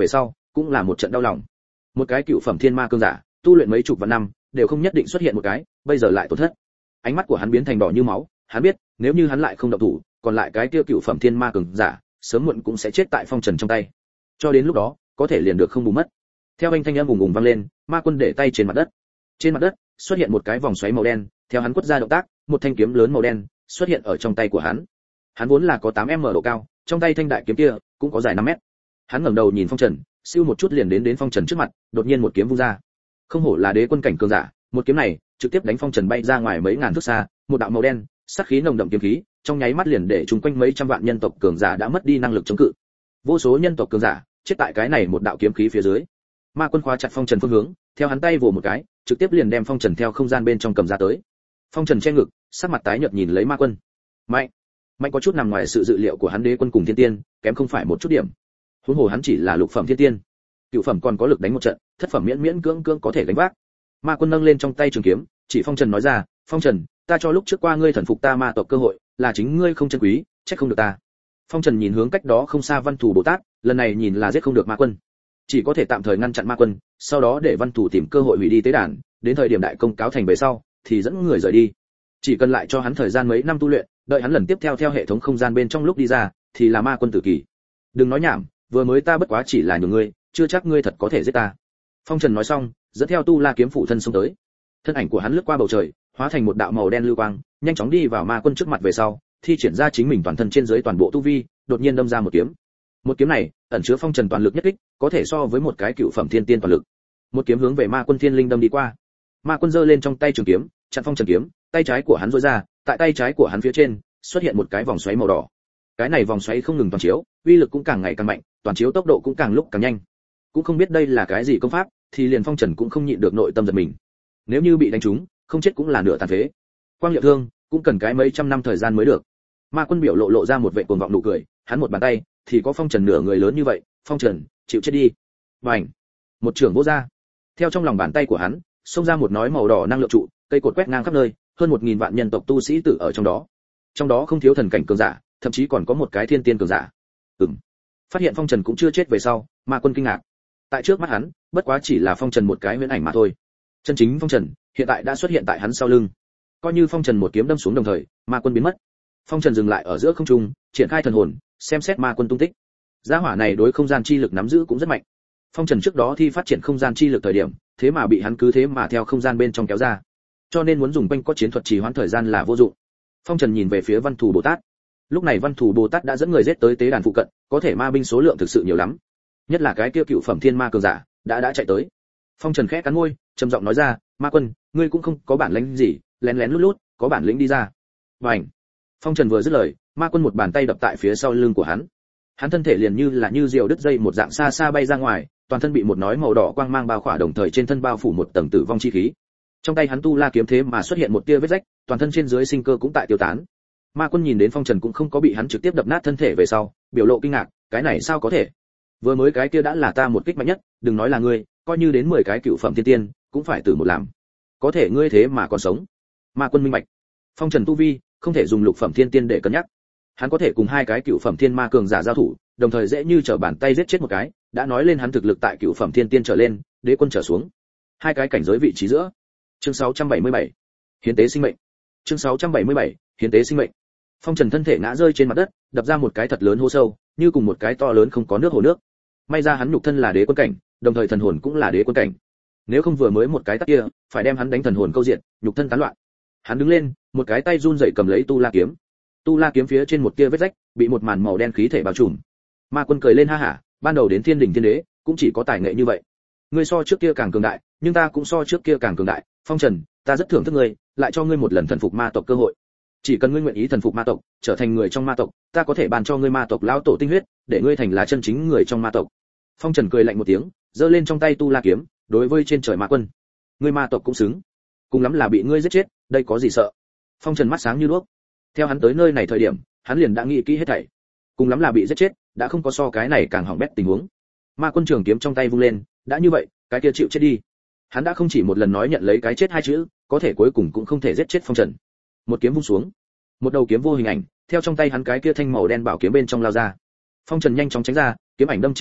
cũng là một trận đau lòng. Một cái cựu phẩm thiên ma cương giả, tu luyện mấy chục vạn năm, đều không nhất định xuất hiện một cái, bây giờ lại tổn thất. Ánh mắt của hắn biến thành đỏ như máu, hắn biết, nếu như hắn lại không động thủ, còn lại cái kia cựu phẩm thiên ma cường giả, sớm muộn cũng sẽ chết tại phong trần trong tay. Cho đến lúc đó, có thể liền được không bù mất. Theo anh thanh âm ùng ùng vang lên, ma quân để tay trên mặt đất. Trên mặt đất xuất hiện một cái vòng xoáy màu đen, theo hắn quất ra động tác, một thanh kiếm lớn màu đen xuất hiện ở trong tay của hắn. Hắn vốn là có tám mét độ cao, trong tay thanh đại kiếm kia cũng có dài năm mét. Hắn ngẩng đầu nhìn phong trần, siêu một chút liền đến đến phong trần trước mặt, đột nhiên một kiếm vung ra. Không hổ là đế quân cảnh cường giả, một kiếm này trực tiếp đánh phong trần bay ra ngoài mấy ngàn thước xa, một đạo màu đen, sát khí nồng đậm kiếm khí, trong nháy mắt liền để chúng quanh mấy trăm vạn nhân tộc cường giả đã mất đi năng lực chống cự. Vô số nhân tộc cường giả chết tại cái này một đạo kiếm khí phía dưới. Ma quân khóa chặt phong trần phương hướng, theo hắn tay vồ một cái, trực tiếp liền đem phong trần theo không gian bên trong cầm ra tới. Phong trần che ngực, sắc mặt tái nhợt nhìn lấy ma quân. Mạnh, mạnh có chút nằm ngoài sự dự liệu của hắn, đế quân cùng thiên tiên, kém không phải một chút điểm. Huống hồ hắn chỉ là lục phẩm thiên tiên, cửu phẩm còn có lực đánh một trận, thất phẩm miễn miễn cưỡng cưỡng có thể gánh vác. Ma quân nâng lên trong tay trường kiếm, chỉ phong trần nói ra, phong trần, ta cho lúc trước qua ngươi thần phục ta ma tộc cơ hội, là chính ngươi không chân quý, trách không được ta. Phong trần nhìn hướng cách đó không xa Văn Thù Bồ Tát, lần này nhìn là giết không được ma quân, chỉ có thể tạm thời ngăn chặn ma quân, sau đó để Văn Thù tìm cơ hội hủy đi tế đàn, đến thời điểm đại công cáo thành về sau, thì dẫn người rời đi. Chỉ cần lại cho hắn thời gian mấy năm tu luyện, đợi hắn lần tiếp theo theo hệ thống không gian bên trong lúc đi ra, thì là ma quân tử kỳ. Đừng nói nhảm, vừa mới ta bất quá chỉ là nhường ngươi, chưa chắc ngươi thật có thể giết ta. Phong trần nói xong, dẫn theo tu la kiếm phủ thân xông tới. Thân ảnh của hắn lướt qua bầu trời, hóa thành một đạo màu đen lưu quang, nhanh chóng đi vào ma quân trước mặt về sau, thi triển ra chính mình toàn thân trên dưới toàn bộ tu vi, đột nhiên đâm ra một kiếm. Một kiếm này ẩn chứa phong trần toàn lực nhất kích, có thể so với một cái cựu phẩm thiên tiên toàn lực. Một kiếm hướng về ma quân thiên linh đâm đi qua. Ma quân giơ lên trong tay trường kiếm, chặn phong trần kiếm, tay trái của hắn duỗi ra, tại tay trái của hắn phía trên xuất hiện một cái vòng xoáy màu đỏ. Cái này vòng xoáy không ngừng toàn chiếu, uy lực cũng càng ngày càng mạnh, toàn chiếu tốc độ cũng càng lúc càng nhanh. Cũng không biết đây là cái gì công pháp, thì liền phong trần cũng không nhịn được nội tâm giật mình. Nếu như bị đánh trúng, không chết cũng là nửa tàn phế. Quang liệu thương cũng cần cái mấy trăm năm thời gian mới được. Ma quân biểu lộ lộ ra một vẻ cuồng vọng nụ cười, hắn một bàn tay thì có phong trần nửa người lớn như vậy, phong trần chịu chết đi. Bành! Một trường vỗ ra, theo trong lòng bàn tay của hắn xông ra một nói màu đỏ năng lượng trụ, cây cột quét ngang khắp nơi, hơn một nghìn vạn nhân tộc tu sĩ tử ở trong đó. Trong đó không thiếu thần cảnh cường giả, thậm chí còn có một cái thiên tiên cường giả. Ừm. Phát hiện phong trần cũng chưa chết về sau, ma quân kinh ngạc. Tại trước mắt hắn, bất quá chỉ là phong trần một cái huyễn ảnh mà thôi. Chân chính phong trần hiện tại đã xuất hiện tại hắn sau lưng. Coi như phong trần một kiếm đâm xuống đồng thời, ma quân biến mất. Phong trần dừng lại ở giữa không trung, triển khai thần hồn, xem xét ma quân tung tích. Gia hỏa này đối không gian chi lực nắm giữ cũng rất mạnh. Phong trần trước đó thi phát triển không gian chi lực thời điểm, thế mà bị hắn cứ thế mà theo không gian bên trong kéo ra. Cho nên muốn dùng quanh có chiến thuật trì hoãn thời gian là vô dụng. Phong trần nhìn về phía Văn Thù Bồ Tát. Lúc này Văn Thù Bồ Tát đã dẫn người giết tới tế đàn phụ cận, có thể ma binh số lượng thực sự nhiều lắm. Nhất là cái kia cựu phẩm thiên ma cường giả đã đã chạy tới. Phong trần khẽ cắn môi, trầm giọng nói ra, ma quân, ngươi cũng không có bản lĩnh gì, lén lén lút lút, có bản lĩnh đi ra. Bành! Phong trần vừa dứt lời, ma quân một bàn tay đập tại phía sau lưng của hắn. Hắn thân thể liền như là như diều đứt dây một dạng xa xa bay ra ngoài, toàn thân bị một nói màu đỏ quang mang bao khỏa, đồng thời trên thân bao phủ một tầng tử vong chi khí. Trong tay hắn tu la kiếm thế mà xuất hiện một tia vết rách, toàn thân trên dưới sinh cơ cũng tại tiêu tán. Ma quân nhìn đến phong trần cũng không có bị hắn trực tiếp đập nát thân thể về sau, biểu lộ kinh ngạc, cái này sao có thể? Vừa mới cái kia đã là ta một kích mạnh nhất, đừng nói là ngươi, coi như đến mười cái cựu phẩm thiên tiên, cũng phải tử một làm. Có thể ngươi thế mà còn sống. Ma quân minh bạch. Phong trần tu vi, không thể dùng lục phẩm thiên tiên để cân nhắc. Hắn có thể cùng hai cái cựu phẩm thiên ma cường giả giao thủ, đồng thời dễ như trở bàn tay giết chết một cái, đã nói lên hắn thực lực tại cựu phẩm thiên tiên trở lên, đế quân trở xuống. Hai cái cảnh giới vị trí giữa. Chương sáu trăm bảy mươi bảy, hiến tế sinh mệnh. Chương sáu trăm bảy mươi bảy, hiến tế sinh mệnh. Phong trần thân thể ngã rơi trên mặt đất, đập ra một cái thật lớn hố sâu, như cùng một cái to lớn không có nước hồ nước. May ra hắn nhục thân là đế quân cảnh, đồng thời thần hồn cũng là đế quân cảnh. Nếu không vừa mới một cái tát kia, phải đem hắn đánh thần hồn câu diện, nhục thân tán loạn. Hắn đứng lên, một cái tay run rẩy cầm lấy tu la kiếm. Tu la kiếm phía trên một tia vết rách, bị một màn màu đen khí thể bao trùm. Ma quân cười lên ha hả, ban đầu đến thiên đỉnh thiên đế, cũng chỉ có tài nghệ như vậy. Ngươi so trước kia càng cường đại, nhưng ta cũng so trước kia càng cường đại. Phong trần, ta rất thưởng thức ngươi, lại cho ngươi một lần thần phục ma tộc cơ hội. Chỉ cần ngươi nguyện ý thần phục ma tộc, trở thành người trong ma tộc, ta có thể ban cho ngươi ma tộc lão tổ tinh huyết, để ngươi thành là chân chính người trong ma tộc. Phong trần cười lạnh một tiếng, giơ lên trong tay tu la kiếm, đối với trên trời ma quân. Ngươi ma tộc cũng xứng, cùng lắm là bị ngươi giết chết, đây có gì sợ? Phong trần mắt sáng như đuốc. Theo hắn tới nơi này thời điểm, hắn liền đã nghĩ kỹ hết thảy. Cùng lắm là bị giết chết, đã không có so cái này càng hỏng bét tình huống. Ma quân trường kiếm trong tay vung lên, đã như vậy, cái kia chịu chết đi. Hắn đã không chỉ một lần nói nhận lấy cái chết hai chữ, có thể cuối cùng cũng không thể giết chết phong trần. Một kiếm vung xuống, một đầu kiếm vô hình ảnh theo trong tay hắn cái kia thanh màu đen bảo kiếm bên trong lao ra. Phong trần nhanh chóng tránh ra, kiếm ảnh đâm trên mặt đất,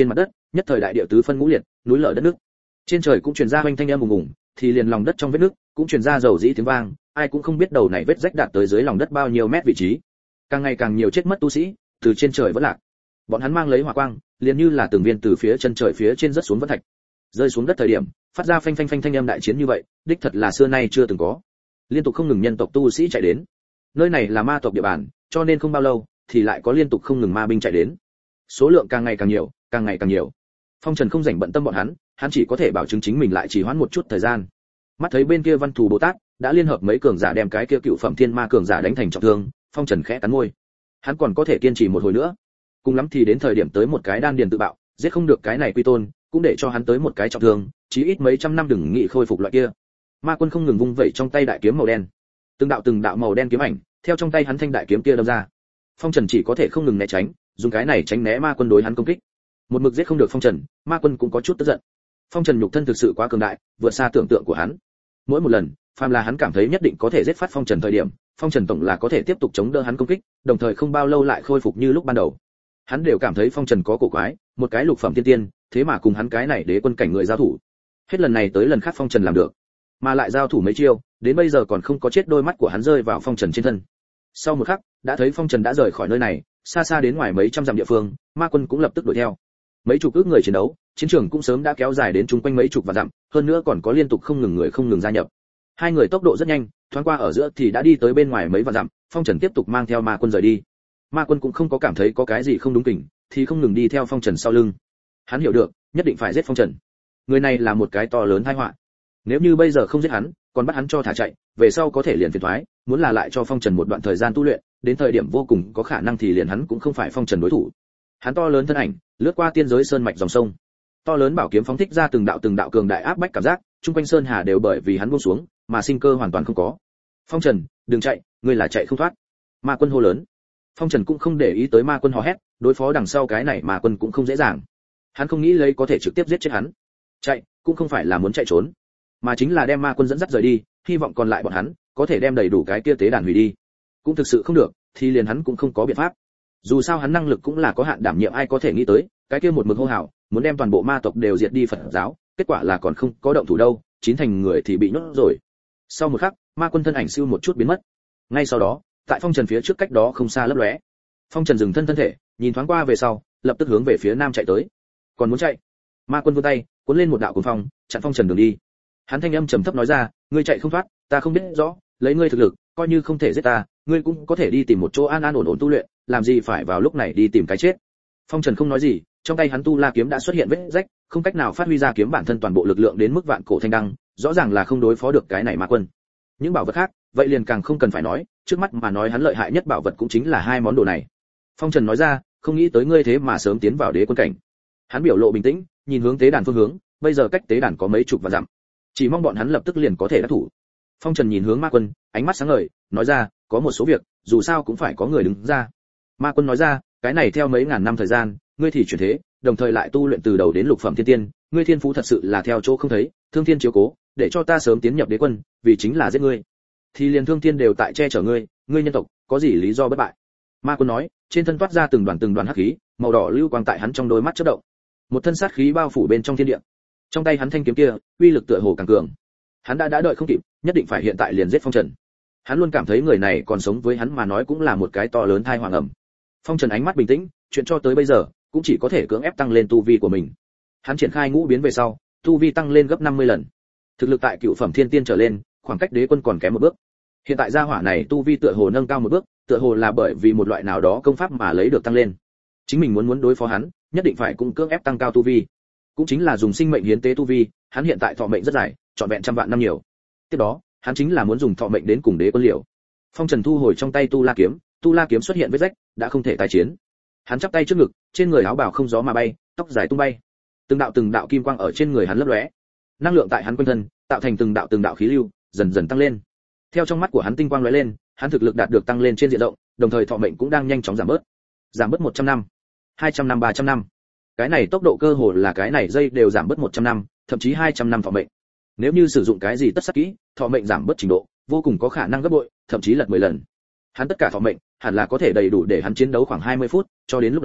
nhất thời đại địa tứ phân ngũ liệt, núi lở đất nước. Trên trời cũng truyền ra hoành thanh âm ùng ùng, thì liền lòng đất trong vết nước cũng truyền ra dầu dĩ tiếng vang, ai cũng không biết đầu này vết rách đạt tới dưới lòng đất bao nhiêu mét vị trí. Càng ngày càng nhiều chết mất tu sĩ, từ trên trời vẫn lạc. Bọn hắn mang lấy hỏa quang, liền như là từng viên từ phía chân trời phía trên rất xuống vân thạch. Rơi xuống đất thời điểm, phát ra phanh phanh phanh thanh âm đại chiến như vậy, đích thật là xưa nay chưa từng có. Liên tục không ngừng nhân tộc tu sĩ chạy đến. Nơi này là ma tộc địa bàn, cho nên không bao lâu thì lại có liên tục không ngừng ma binh chạy đến. Số lượng càng ngày càng nhiều, càng ngày càng nhiều. Phong Trần không rảnh bận tâm bọn hắn, hắn chỉ có thể bảo chứng chính mình lại chỉ hoãn một chút thời gian. Mắt thấy bên kia Văn Thù Bồ Tát đã liên hợp mấy cường giả đem cái kia cựu phẩm thiên ma cường giả đánh thành trọng thương, Phong Trần khẽ cắn môi. Hắn còn có thể kiên trì một hồi nữa, cùng lắm thì đến thời điểm tới một cái đan điền tự bạo, giết không được cái này quy tôn, cũng để cho hắn tới một cái trọng thương, chí ít mấy trăm năm đừng nghĩ khôi phục loại kia. Ma Quân không ngừng vung vẩy trong tay đại kiếm màu đen, từng đạo từng đạo màu đen kiếm ảnh theo trong tay hắn thanh đại kiếm kia đâm ra. Phong Trần chỉ có thể không ngừng né tránh, dùng cái này tránh né Ma Quân đối hắn công kích. Một mực giết không được Phong Trần, Ma Quân cũng có chút tức giận. Phong Trần nhục thân thực sự quá cường đại, vượt xa tưởng tượng của hắn. Mỗi một lần, phàm là hắn cảm thấy nhất định có thể giết phát Phong Trần thời điểm, Phong Trần tổng là có thể tiếp tục chống đỡ hắn công kích, đồng thời không bao lâu lại khôi phục như lúc ban đầu. Hắn đều cảm thấy Phong Trần có cổ quái, một cái lục phẩm tiên tiên, thế mà cùng hắn cái này đế quân cảnh người giao thủ. Hết lần này tới lần khác Phong Trần làm được, mà lại giao thủ mấy chiêu, đến bây giờ còn không có chết, đôi mắt của hắn rơi vào Phong Trần trên thân. Sau một khắc, đã thấy Phong Trần đã rời khỏi nơi này, xa xa đến ngoài mấy trăm dặm địa phương, Ma Quân cũng lập tức đuổi theo. Mấy chục ước người chiến đấu, chiến trường cũng sớm đã kéo dài đến chung quanh mấy chục vạn dặm, hơn nữa còn có liên tục không ngừng người không ngừng gia nhập. Hai người tốc độ rất nhanh, thoáng qua ở giữa thì đã đi tới bên ngoài mấy vạn dặm. Phong Trần tiếp tục mang theo Ma Quân rời đi. Ma Quân cũng không có cảm thấy có cái gì không đúng kỉnh, thì không ngừng đi theo Phong Trần sau lưng. Hắn hiểu được, nhất định phải giết Phong Trần. Người này là một cái to lớn tai họa. Nếu như bây giờ không giết hắn, còn bắt hắn cho thả chạy, về sau có thể liền phiền toái, muốn là lại cho Phong Trần một đoạn thời gian tu luyện, đến thời điểm vô cùng có khả năng thì liền hắn cũng không phải Phong Trần đối thủ. Hắn to lớn thân ảnh, lướt qua tiên giới sơn mạch dòng sông. To lớn bảo kiếm phóng thích ra từng đạo từng đạo cường đại áp bách cảm giác, trung quanh sơn hà đều bởi vì hắn buông xuống, mà sinh cơ hoàn toàn không có. Phong Trần, đừng chạy, ngươi là chạy không thoát. Ma Quân hô lớn. Phong Trần cũng không để ý tới Ma Quân hò hét, đối phó đằng sau cái này Ma Quân cũng không dễ dàng. Hắn không nghĩ lấy có thể trực tiếp giết chết hắn. Chạy, cũng không phải là muốn chạy trốn, mà chính là đem Ma Quân dẫn dắt rời đi, hy vọng còn lại bọn hắn có thể đem đầy đủ cái kia tế đàn hủy đi. Cũng thực sự không được, thì liền hắn cũng không có biện pháp. Dù sao hắn năng lực cũng là có hạn, đảm nhiệm ai có thể nghĩ tới, cái kia một mực hô hào, muốn đem toàn bộ ma tộc đều diệt đi Phật giáo, kết quả là còn không có động thủ đâu, chín thành người thì bị nhốt rồi. Sau một khắc, Ma Quân thân ảnh siêu một chút biến mất. Ngay sau đó, tại Phong Trần phía trước cách đó không xa lấp lóe. Phong Trần dừng thân thân thể, nhìn thoáng qua về sau, lập tức hướng về phía nam chạy tới. Còn muốn chạy? Ma Quân vươn tay, cuốn lên một đạo cuồng phong, chặn Phong Trần đường đi. Hắn thanh âm trầm thấp nói ra, ngươi chạy không thoát, ta không biết rõ, lấy ngươi thực lực, coi như không thể giết ta, ngươi cũng có thể đi tìm một chỗ an an ổn ổn tu luyện, làm gì phải vào lúc này đi tìm cái chết. Phong Trần không nói gì, trong tay hắn tu la kiếm đã xuất hiện vết rách, không cách nào phát huy ra kiếm bản thân toàn bộ lực lượng đến mức vạn cổ thanh đăng, rõ ràng là không đối phó được cái này Ma Quân. Những bảo vật khác, vậy liền càng không cần phải nói, trước mắt mà nói hắn lợi hại nhất bảo vật cũng chính là hai món đồ này. Phong Trần nói ra, không nghĩ tới ngươi thế mà sớm tiến vào đế quân cảnh. Hắn biểu lộ bình tĩnh, nhìn hướng tế đàn phương hướng, bây giờ cách tế đàn có mấy chục vạn dặm, chỉ mong bọn hắn lập tức liền có thể đắc thủ. Phong Trần nhìn hướng Ma Quân, ánh mắt sáng ngời, nói ra, có một số việc, dù sao cũng phải có người đứng ra. Ma Quân nói ra, cái này theo mấy ngàn năm thời gian, ngươi thì chuyển thế, đồng thời lại tu luyện từ đầu đến lục phẩm thiên tiên, ngươi thiên phú thật sự là theo chỗ không thấy, thương thiên chiếu cố, để cho ta sớm tiến nhập đế quân, vì chính là giết ngươi. Thì liền thương thiên đều tại che chở ngươi, ngươi nhân tộc, có gì lý do bất bại? Ma Quân nói, trên thân toát ra từng đoàn từng đoàn hắc khí, màu đỏ lưu quang tại hắn trong đôi mắt chớp động. Một thân sát khí bao phủ bên trong thiên địa. Trong tay hắn thanh kiếm kia, uy lực tựa hồ càng cường. Hắn đã đã đợi không kịp, nhất định phải hiện tại liền giết Phong Trần. Hắn luôn cảm thấy người này còn sống với hắn mà nói cũng là một cái to lớn thai hoàng ẩm. Phong Trần ánh mắt bình tĩnh, chuyện cho tới bây giờ cũng chỉ có thể cưỡng ép tăng lên tu vi của mình. Hắn triển khai ngũ biến về sau, tu vi tăng lên gấp năm mươi lần. Thực lực tại cựu phẩm thiên tiên trở lên, khoảng cách đế quân còn kém một bước. Hiện tại gia hỏa này tu vi tựa hồ nâng cao một bước, tựa hồ là bởi vì một loại nào đó công pháp mà lấy được tăng lên. Chính mình muốn muốn đối phó hắn, nhất định phải cũng cưỡng ép tăng cao tu vi. Cũng chính là dùng sinh mệnh hiến tế tu vi, hắn hiện tại thọ mệnh rất dài, trọn vẹn trăm vạn năm nhiều. Tiếp đó, hắn chính là muốn dùng thọ mệnh đến cùng đế quân liều. Phong Trần thu hồi trong tay tu la kiếm, tu la kiếm xuất hiện vết rách, đã không thể tái chiến. Hắn chắp tay trước ngực, trên người áo bào không gió mà bay, tóc dài tung bay. Từng đạo từng đạo kim quang ở trên người hắn lấp lóe. Năng lượng tại hắn quanh thân, tạo thành từng đạo từng đạo khí lưu, dần dần tăng lên. Theo trong mắt của hắn tinh quang lóe lên, hắn thực lực đạt được tăng lên trên diện rộng, đồng thời thọ mệnh cũng đang nhanh chóng giảm bớt. Giảm bớt một trăm năm, hai trăm năm, ba trăm năm. Cái này tốc độ cơ hồ là cái này dây đều giảm bớt một trăm năm, thậm chí hai trăm năm thọ mệnh. Nếu như sử dụng cái gì tất sắc kỹ, thọ mệnh giảm bớt trình độ, vô cùng có khả năng gấp bội, thậm chí lật mười lần. Hắn tất cả thọ mệnh, hẳn là có thể đầy đủ để hắn chiến đấu khoảng hai mươi phút, cho đến lúc đó,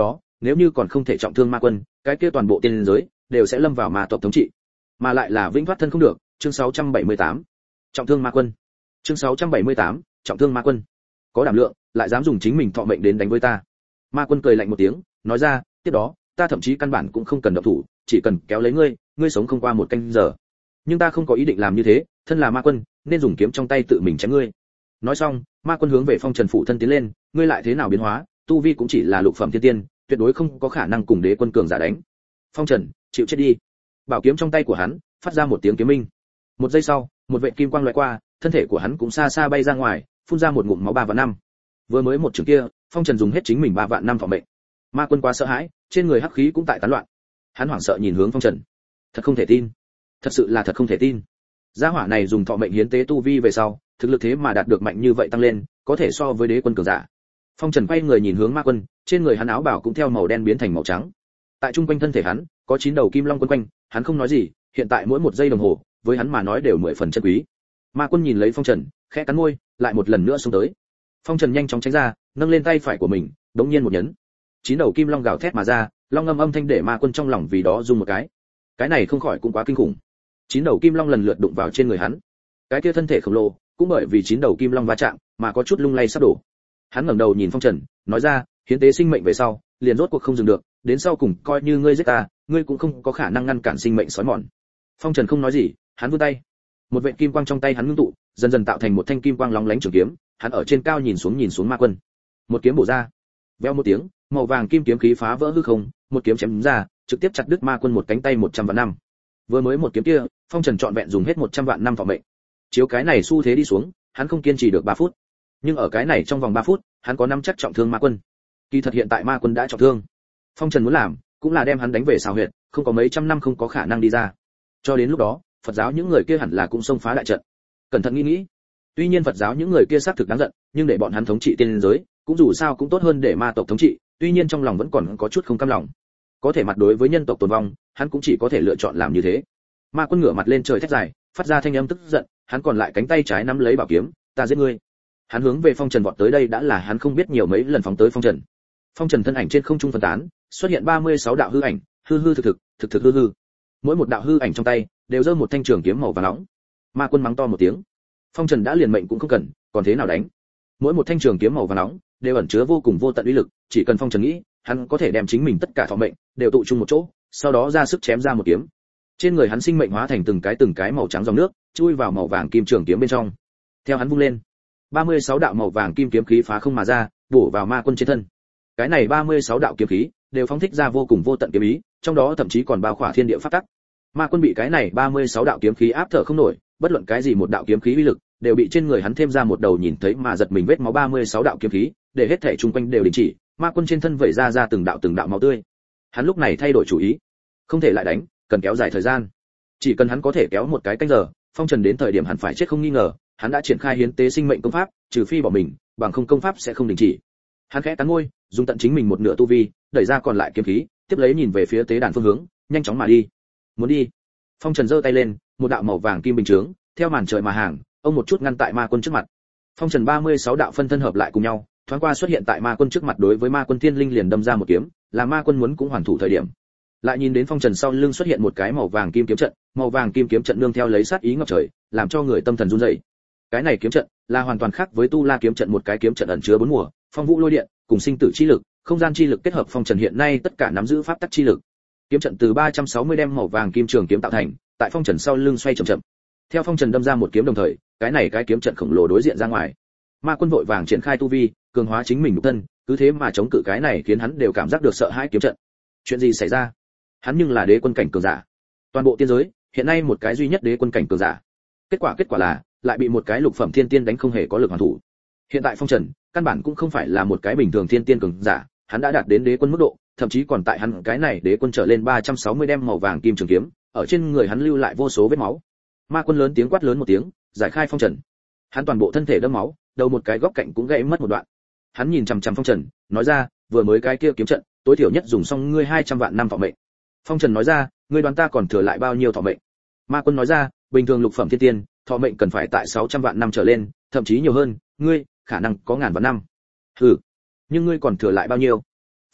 nếu như còn không thể trọng thương ma quân, cái kia toàn bộ tiên giới đều sẽ lâm vào ma tộc thống trị, mà lại là vĩnh thoát thân không được. Chương sáu trăm bảy mươi tám, trọng thương ma quân. Chương sáu trăm bảy mươi tám, trọng thương ma quân. Có đảm lượng, lại dám dùng chính mình thọ mệnh đến đánh với ta. Ma quân cười lạnh một tiếng, nói ra, tiếp đó, ta thậm chí căn bản cũng không cần động thủ, chỉ cần kéo lấy ngươi, ngươi sống không qua một canh giờ. Nhưng ta không có ý định làm như thế, thân là ma quân, nên dùng kiếm trong tay tự mình chém ngươi. Nói xong, ma quân hướng về Phong Trần phụ thân tiến lên, ngươi lại thế nào biến hóa, tu vi cũng chỉ là lục phẩm thiên tiên, tuyệt đối không có khả năng cùng đế quân cường giả đánh. Phong Trần, chịu chết đi. Bảo kiếm trong tay của hắn phát ra một tiếng kiếm minh. Một giây sau, một vệt kim quang lóe qua, thân thể của hắn cũng xa xa bay ra ngoài, phun ra một ngụm máu ba vạn năm. Vừa mới một trường kia, Phong Trần dùng hết chính mình ba vạn năm thọ mệnh. Ma quân quá sợ hãi, trên người hắc khí cũng tại tán loạn. Hắn hoảng sợ nhìn hướng Phong Trần. Thật không thể tin, thật sự là thật không thể tin. Gia hỏa này dùng thọ mệnh hiến tế tu vi về sau, thực lực thế mà đạt được mạnh như vậy tăng lên, có thể so với đế quân cường giả. Phong Trần quay người nhìn hướng Ma quân, trên người hắn áo bào cũng theo màu đen biến thành màu trắng. Tại trung quanh thân thể hắn, có chín đầu kim long quấn quanh, hắn không nói gì, hiện tại mỗi một giây đồng hồ, với hắn mà nói đều mười phần chân quý. Ma quân nhìn lấy Phong Trần, khẽ cắn môi, lại một lần nữa xông tới. Phong Trần nhanh chóng tránh ra, nâng lên tay phải của mình, đống nhiên một nhấn. Chín đầu kim long gào thét mà ra, long ngâm âm thanh để Ma quân trong lòng vì đó rung một cái. Cái này không khỏi cũng quá kinh khủng. Chín đầu kim long lần lượt đụng vào trên người hắn. Cái kia thân thể khổng lồ, cũng bởi vì chín đầu kim long va chạm, mà có chút lung lay sắp đổ. Hắn ngẩng đầu nhìn Phong Trần, nói ra, hiến tế sinh mệnh về sau, liền rốt cuộc không dừng được, đến sau cùng coi như ngươi giết ta, ngươi cũng không có khả năng ngăn cản sinh mệnh sói mòn. Phong Trần không nói gì, hắn vươn tay. Một vệt kim quang trong tay hắn ngưng tụ, dần dần tạo thành một thanh kim quang lóng lánh trường kiếm, hắn ở trên cao nhìn xuống nhìn xuống Ma quân. Một kiếm bổ ra. Veo một tiếng, màu vàng kim kiếm khí phá vỡ hư không, một kiếm chém ra, trực tiếp chặt đứt Ma quân một cánh tay một trăm vạn năm. Vừa mới một kiếm kia, Phong Trần trọn vẹn dùng hết một trăm vạn năm thọ mệnh. Chiếu cái này xu thế đi xuống, hắn không kiên trì được ba phút. Nhưng ở cái này trong vòng ba phút, hắn có nắm chắc trọng thương Ma quân. Kỳ thật hiện tại Ma quân đã trọng thương. Phong Trần muốn làm, cũng là đem hắn đánh về xào huyệt, không có mấy trăm năm không có khả năng đi ra. Cho đến lúc đó, Phật giáo những người kia hẳn là cũng xông phá đại trận. Cẩn thận nghĩ nghĩ. Tuy nhiên Phật giáo những người kia xác thực đáng giận, nhưng để bọn hắn thống trị tiên giới, cũng dù sao cũng tốt hơn để ma tộc thống trị, tuy nhiên trong lòng vẫn còn có chút không cam lòng. Có thể mặt đối với nhân tộc tồn vong, hắn cũng chỉ có thể lựa chọn làm như thế. Ma quân ngửa mặt lên trời thét dài, phát ra thanh âm tức giận, hắn còn lại cánh tay trái nắm lấy bảo kiếm, ta giết ngươi. Hắn hướng về Phong Trần vọt tới, đây đã là hắn không biết nhiều mấy lần phóng tới Phong Trần. Phong Trần thân ảnh trên không trung phân tán, xuất hiện ba mươi sáu đạo hư ảnh, hư hư thực thực, thực thực hư hư. Mỗi một đạo hư ảnh trong tay đều giơ một thanh trường kiếm màu vàng nóng. Ma quân mắng to một tiếng. Phong Trần đã liền mệnh cũng không cần, còn thế nào đánh? Mỗi một thanh trường kiếm màu vàng nóng đều ẩn chứa vô cùng vô tận uy lực, chỉ cần Phong Trần nghĩ, hắn có thể đem chính mình tất cả thọ mệnh đều tụ chung một chỗ, sau đó ra sức chém ra một kiếm. Trên người hắn sinh mệnh hóa thành từng cái từng cái màu trắng dòng nước, chui vào màu vàng kim trường kiếm bên trong. Theo hắn vung lên, ba mươi sáu đạo màu vàng kim kiếm khí phá không mà ra, bổ vào Ma quân trên thân. Cái này ba mươi sáu đạo kiếm khí đều phóng thích ra vô cùng vô tận kiếm ý, trong đó thậm chí còn bao khỏa thiên địa pháp tắc. Ma quân bị cái này ba mươi sáu đạo kiếm khí áp thở không nổi, bất luận cái gì một đạo kiếm khí uy lực, đều bị trên người hắn thêm ra một đầu nhìn thấy mà giật mình vết máu ba mươi sáu đạo kiếm khí, để hết thảy chung quanh đều đình chỉ, Ma quân trên thân vẩy ra ra từng đạo từng đạo máu tươi. Hắn lúc này thay đổi chủ ý, không thể lại đánh, cần kéo dài thời gian. Chỉ cần hắn có thể kéo một cái canh giờ, Phong Trần đến thời điểm hắn phải chết không nghi ngờ, hắn đã triển khai hiến tế sinh mệnh công pháp, trừ phi bỏ mình, bằng không công pháp sẽ không đình chỉ. Hắn khẽ cắn môi, dùng tận chính mình một nửa tu vi, đẩy ra còn lại kiếm khí, tiếp lấy nhìn về phía tế đàn phương hướng, nhanh chóng mà đi. Muốn đi. Phong Trần giơ tay lên, một đạo màu vàng kim bình chướng, theo màn trời mà hàng, ông một chút ngăn tại Ma quân trước mặt. Phong Trần ba mươi sáu đạo phân thân hợp lại cùng nhau, thoáng qua xuất hiện tại Ma quân trước mặt, đối với Ma quân thiên linh liền đâm ra một kiếm, là Ma quân muốn cũng hoàn thủ thời điểm. Lại nhìn đến Phong Trần sau lưng xuất hiện một cái màu vàng kim kiếm trận, màu vàng kim kiếm trận nương theo lấy sát ý ngập trời, làm cho người tâm thần run rẩy. Cái này kiếm trận là hoàn toàn khác với Tu La kiếm trận, một cái kiếm trận ẩn chứa bốn mùa, phong vũ lôi điện, cùng sinh tử chi lực, không gian chi lực kết hợp. Phong Trần hiện nay tất cả nắm giữ pháp tắc chi lực. Kiếm trận từ ba trăm sáu mươi đem màu vàng kim trường kiếm tạo thành, tại Phong Trần sau lưng xoay chậm chậm. Theo Phong Trần đâm ra một kiếm đồng thời, cái này cái kiếm trận khổng lồ đối diện ra ngoài. Ma quân vội vàng triển khai tu vi, cường hóa chính mình nhục thân, cứ thế mà chống cự cái này khiến hắn đều cảm giác được sợ hãi kiếm trận. Chuyện gì xảy ra? Hắn nhưng là đế quân cảnh cường giả. Toàn bộ tiên giới, hiện nay một cái duy nhất đế quân cảnh cường giả. Kết quả kết quả là, lại bị một cái lục phẩm thiên tiên đánh không hề có lực hoàn thủ. Hiện tại Phong Trần, căn bản cũng không phải là một cái bình thường thiên tiên cường giả, hắn đã đạt đến đế quân mức độ, thậm chí còn tại hắn cái này đế quân trở lên ba trăm sáu mươi đem màu vàng kim trường kiếm, ở trên người hắn lưu lại vô số vết máu. Ma quân lớn tiếng quát lớn một tiếng, giải khai Phong Trần. Hắn toàn bộ thân thể đẫm máu, đầu một cái góc cạnh cũng gãy mất một đoạn. Hắn nhìn chằm chằm Phong Trần, nói ra, vừa mới cái kia kiếm trận, tối thiểu nhất dùng xong ngươi hai trăm vạn năm thọ mệnh. Phong Trần nói ra, ngươi đoán ta còn thừa lại bao nhiêu thọ mệnh? Ma quân nói ra, bình thường lục phẩm thiên tiên, thọ mệnh cần phải tại sáu trăm vạn năm trở lên, thậm chí nhiều hơn, ngươi khả năng có ngàn vạn năm. Hừ, nhưng ngươi còn thừa lại bao nhiêu?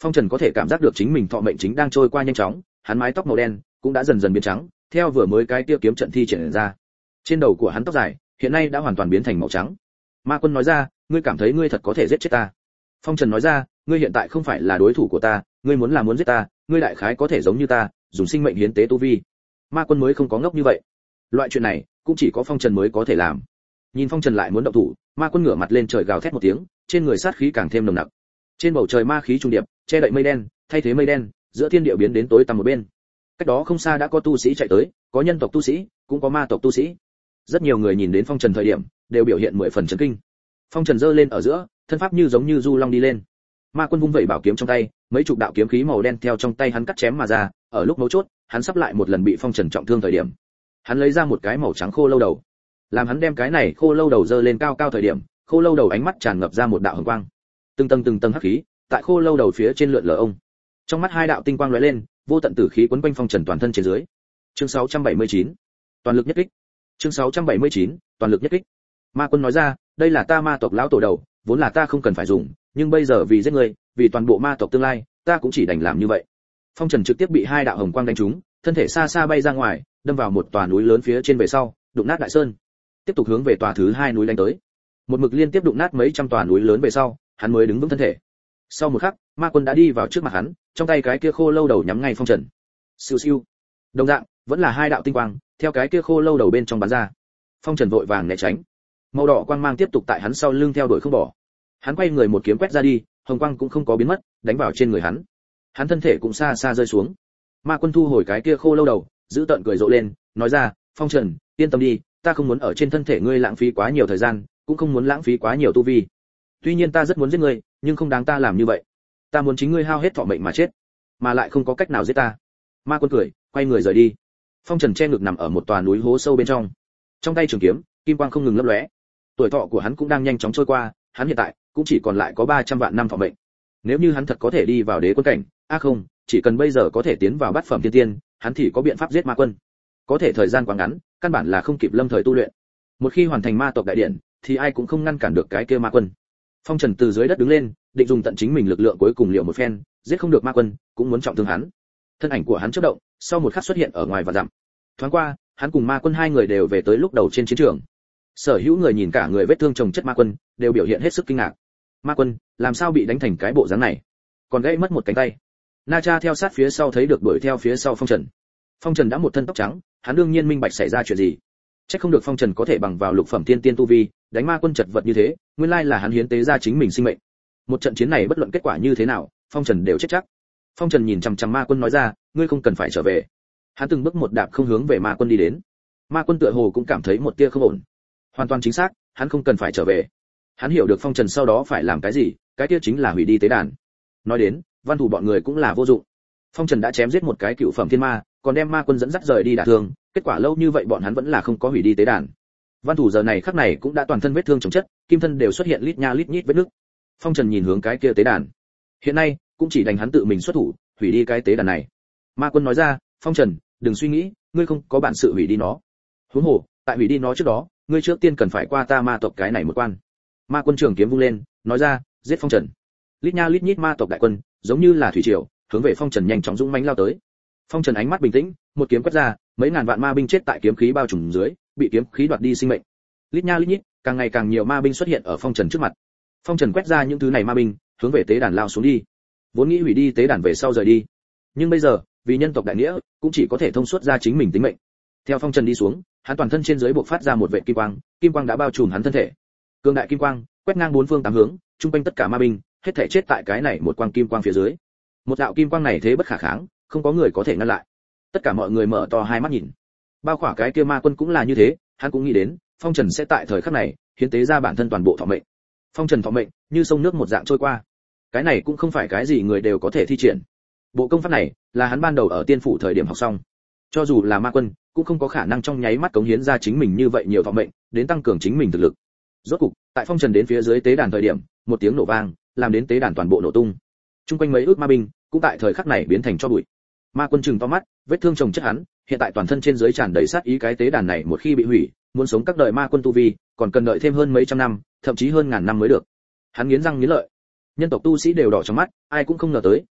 Phong Trần có thể cảm giác được chính mình thọ mệnh chính đang trôi qua nhanh chóng, hắn mái tóc màu đen cũng đã dần dần biến trắng, theo vừa mới cái kia kiếm trận thi triển ra. Trên đầu của hắn tóc dài, hiện nay đã hoàn toàn biến thành màu trắng. Ma Quân nói ra, ngươi cảm thấy ngươi thật có thể giết chết ta? Phong Trần nói ra, ngươi hiện tại không phải là đối thủ của ta, ngươi muốn là muốn giết ta, ngươi đại khái có thể giống như ta, dùng sinh mệnh hiến tế tu vi. Ma Quân mới không có ngốc như vậy. Loại chuyện này, cũng chỉ có Phong Trần mới có thể làm. Nhìn Phong Trần lại muốn động thủ, Ma Quân ngửa mặt lên trời gào thét một tiếng, trên người sát khí càng thêm nồng nặc. Trên bầu trời ma khí trùng điệp, che đậy mây đen, thay thế mây đen, giữa thiên địa biến đến tối tăm một bên. Cách đó không xa đã có tu sĩ chạy tới, có nhân tộc tu sĩ, cũng có ma tộc tu sĩ. Rất nhiều người nhìn đến Phong Trần thời điểm, đều biểu hiện mười phần chấn kinh. Phong Trần giơ lên ở giữa, thân pháp như giống như du long đi lên. Ma Quân vung vẩy bảo kiếm trong tay, mấy chục đạo kiếm khí màu đen theo trong tay hắn cắt chém mà ra, ở lúc mấu chốt, hắn sắp lại một lần bị Phong Trần trọng thương thời điểm. Hắn lấy ra một cái màu trắng khô lâu đầu. Làm hắn đem cái này khô lâu đầu giơ lên cao cao thời điểm, khô lâu đầu ánh mắt tràn ngập ra một đạo hồng quang. Từng tầng từng tầng hắc khí, tại khô lâu đầu phía trên lượn lờ ông. Trong mắt hai đạo tinh quang lóe lên, vô tận tử khí quấn quanh Phong Trần toàn thân trên dưới. Chương sáu trăm bảy mươi chín, toàn lực nhất kích. Chương sáu trăm bảy mươi chín, toàn lực nhất kích. Ma Quân nói ra, đây là ta ma tộc lão tổ đầu, vốn là ta không cần phải dùng, nhưng bây giờ vì giết ngươi, vì toàn bộ ma tộc tương lai, ta cũng chỉ đành làm như vậy. Phong Trần trực tiếp bị hai đạo hồng quang đánh trúng, thân thể xa xa bay ra ngoài, đâm vào một tòa núi lớn phía trên về sau, đụng nát đại sơn. Tiếp tục hướng về tòa thứ hai núi đánh tới. Một mực liên tiếp đụng nát mấy trăm tòa núi lớn về sau, hắn mới đứng vững thân thể. Sau một khắc, Ma Quân đã đi vào trước mặt hắn, trong tay cái kia khô lâu đầu nhắm ngay Phong Trần. Siêu siêu. Đồng dạng, vẫn là hai đạo tinh quang, theo cái kia khô lâu đầu bên trong bắn ra. Phong Trần vội vàng né tránh. Màu đỏ quang mang tiếp tục tại hắn sau lưng theo đuổi không bỏ. Hắn quay người một kiếm quét ra đi, hồng quang cũng không có biến mất, đánh vào trên người hắn. Hắn thân thể cũng xa xa rơi xuống. Ma Quân thu hồi cái kia khô lâu đầu, giữ tợn cười rộ lên, nói ra, Phong Trần, yên tâm đi, ta không muốn ở trên thân thể ngươi lãng phí quá nhiều thời gian, cũng không muốn lãng phí quá nhiều tu vi. Tuy nhiên ta rất muốn giết ngươi, nhưng không đáng ta làm như vậy. Ta muốn chính ngươi hao hết thọ mệnh mà chết, mà lại không có cách nào giết ta. Ma Quân cười, quay người rời đi. Phong Trần che ngực nằm ở một tòa núi hố sâu bên trong, trong tay trường kiếm, kim quang không ngừng lấp lóe. Tuổi thọ của hắn cũng đang nhanh chóng trôi qua, hắn hiện tại cũng chỉ còn lại có ba trăm vạn năm thọ mệnh. Nếu như hắn thật có thể đi vào đế quân cảnh, a à không, chỉ cần bây giờ có thể tiến vào bát phẩm tiên tiên, hắn thì có biện pháp giết Ma Quân. Có thể thời gian quá ngắn, căn bản là không kịp lâm thời tu luyện. Một khi hoàn thành ma tộc đại điện, thì ai cũng không ngăn cản được cái kia Ma Quân. Phong Trần từ dưới đất đứng lên, định dùng tận chính mình lực lượng cuối cùng liệu một phen, giết không được Ma Quân, cũng muốn trọng thương hắn. Thân ảnh của hắn chớp động, sau một khắc xuất hiện ở ngoài và dặm. Thoáng qua, hắn cùng Ma Quân hai người đều về tới lúc đầu trên chiến trường. Sở hữu người nhìn cả người vết thương chồng chất Ma Quân, đều biểu hiện hết sức kinh ngạc. Ma Quân, làm sao bị đánh thành cái bộ dáng này? Còn gãy mất một cánh tay. Na Cha theo sát phía sau thấy được đuổi theo phía sau Phong Trần. Phong Trần đã một thân tóc trắng, hắn đương nhiên minh bạch xảy ra chuyện gì. Chắc không được Phong Trần có thể bằng vào lục phẩm tiên tiên tu vi, đánh Ma Quân chật vật như thế, nguyên lai là hắn hiến tế ra chính mình sinh mệnh. Một trận chiến này bất luận kết quả như thế nào, Phong Trần đều chết chắc. Phong Trần nhìn chằm chằm Ma Quân nói ra, ngươi không cần phải trở về. Hắn từng bước một đạp không hướng về Ma Quân đi đến. Ma Quân tựa hồ cũng cảm thấy một tia không ổn. Hoàn toàn chính xác, hắn không cần phải trở về. Hắn hiểu được Phong Trần sau đó phải làm cái gì, cái kia chính là hủy đi tế đàn. Nói đến, Văn Thủ bọn người cũng là vô dụng. Phong Trần đã chém giết một cái cựu phẩm thiên ma, còn đem Ma Quân dẫn dắt rời đi đả thương, kết quả lâu như vậy bọn hắn vẫn là không có hủy đi tế đàn. Văn Thủ giờ này khắc này cũng đã toàn thân vết thương chồng chất, kim thân đều xuất hiện lít nha lít nhít vết nứt. Phong Trần nhìn hướng cái kia tế đàn. Hiện nay, cũng chỉ đành hắn tự mình xuất thủ, hủy đi cái tế đàn này. Ma Quân nói ra, Phong Trần, đừng suy nghĩ, ngươi không có bản sự hủy đi nó. Huống hồ, tại hủy đi nó trước đó, ngươi trước tiên cần phải qua ta ma tộc cái này một quan. Ma Quân trường kiếm vung lên, nói ra, giết Phong Trần. Lít nha lít nhít ma tộc đại quân, giống như là thủy triều, hướng về Phong Trần nhanh chóng dũng mãnh lao tới. Phong Trần ánh mắt bình tĩnh, một kiếm quét ra, mấy ngàn vạn ma binh chết tại kiếm khí bao trùm dưới, bị kiếm khí đoạt đi sinh mệnh. Lít nha lít nhít, càng ngày càng nhiều ma binh xuất hiện ở Phong Trần trước mặt. Phong Trần quét ra những thứ này ma binh, hướng về tế đàn lao xuống đi. Vốn nghĩ hủy đi tế đàn về sau rời đi, nhưng bây giờ, vì nhân tộc đại nghĩa, cũng chỉ có thể thông suốt ra chính mình tính mệnh. Theo Phong Trần đi xuống, hắn toàn thân trên dưới bộc phát ra một vệt kim quang, kim quang đã bao trùm hắn thân thể. Cương đại kim quang, quét ngang bốn phương tám hướng, trung quanh tất cả ma binh, hết thảy chết tại cái này một quang kim quang phía dưới. Một đạo kim quang này thế bất khả kháng, không có người có thể ngăn lại. Tất cả mọi người mở to hai mắt nhìn. Bao khỏa cái kia ma quân cũng là như thế, hắn cũng nghĩ đến, Phong Trần sẽ tại thời khắc này, hiến tế ra bản thân toàn bộ thọ mệnh. Phong Trần thọ mệnh, như sông nước một dạng trôi qua. Cái này cũng không phải cái gì người đều có thể thi triển. Bộ công pháp này, là hắn ban đầu ở tiên phủ thời điểm học xong. Cho dù là ma quân, cũng không có khả năng trong nháy mắt cống hiến ra chính mình như vậy nhiều thọ mệnh, đến tăng cường chính mình thực lực. Rốt cục, tại Phong Trần đến phía dưới tế đàn thời điểm, một tiếng nổ vang, làm đến tế đàn toàn bộ nổ tung. Trung quanh mấy ước ma binh, cũng tại thời khắc này biến thành tro bụi. Ma quân trừng to mắt, vết thương chồng chất hắn, hiện tại toàn thân trên dưới tràn đầy sát ý, cái tế đàn này một khi bị hủy, muốn sống các đời ma quân tu vi, còn cần đợi thêm hơn mấy trăm năm, thậm chí hơn ngàn năm mới được. Hắn nghiến răng nghiến lợi. Nhân tộc tu sĩ đều đỏ trong mắt, ai cũng không ngờ tới,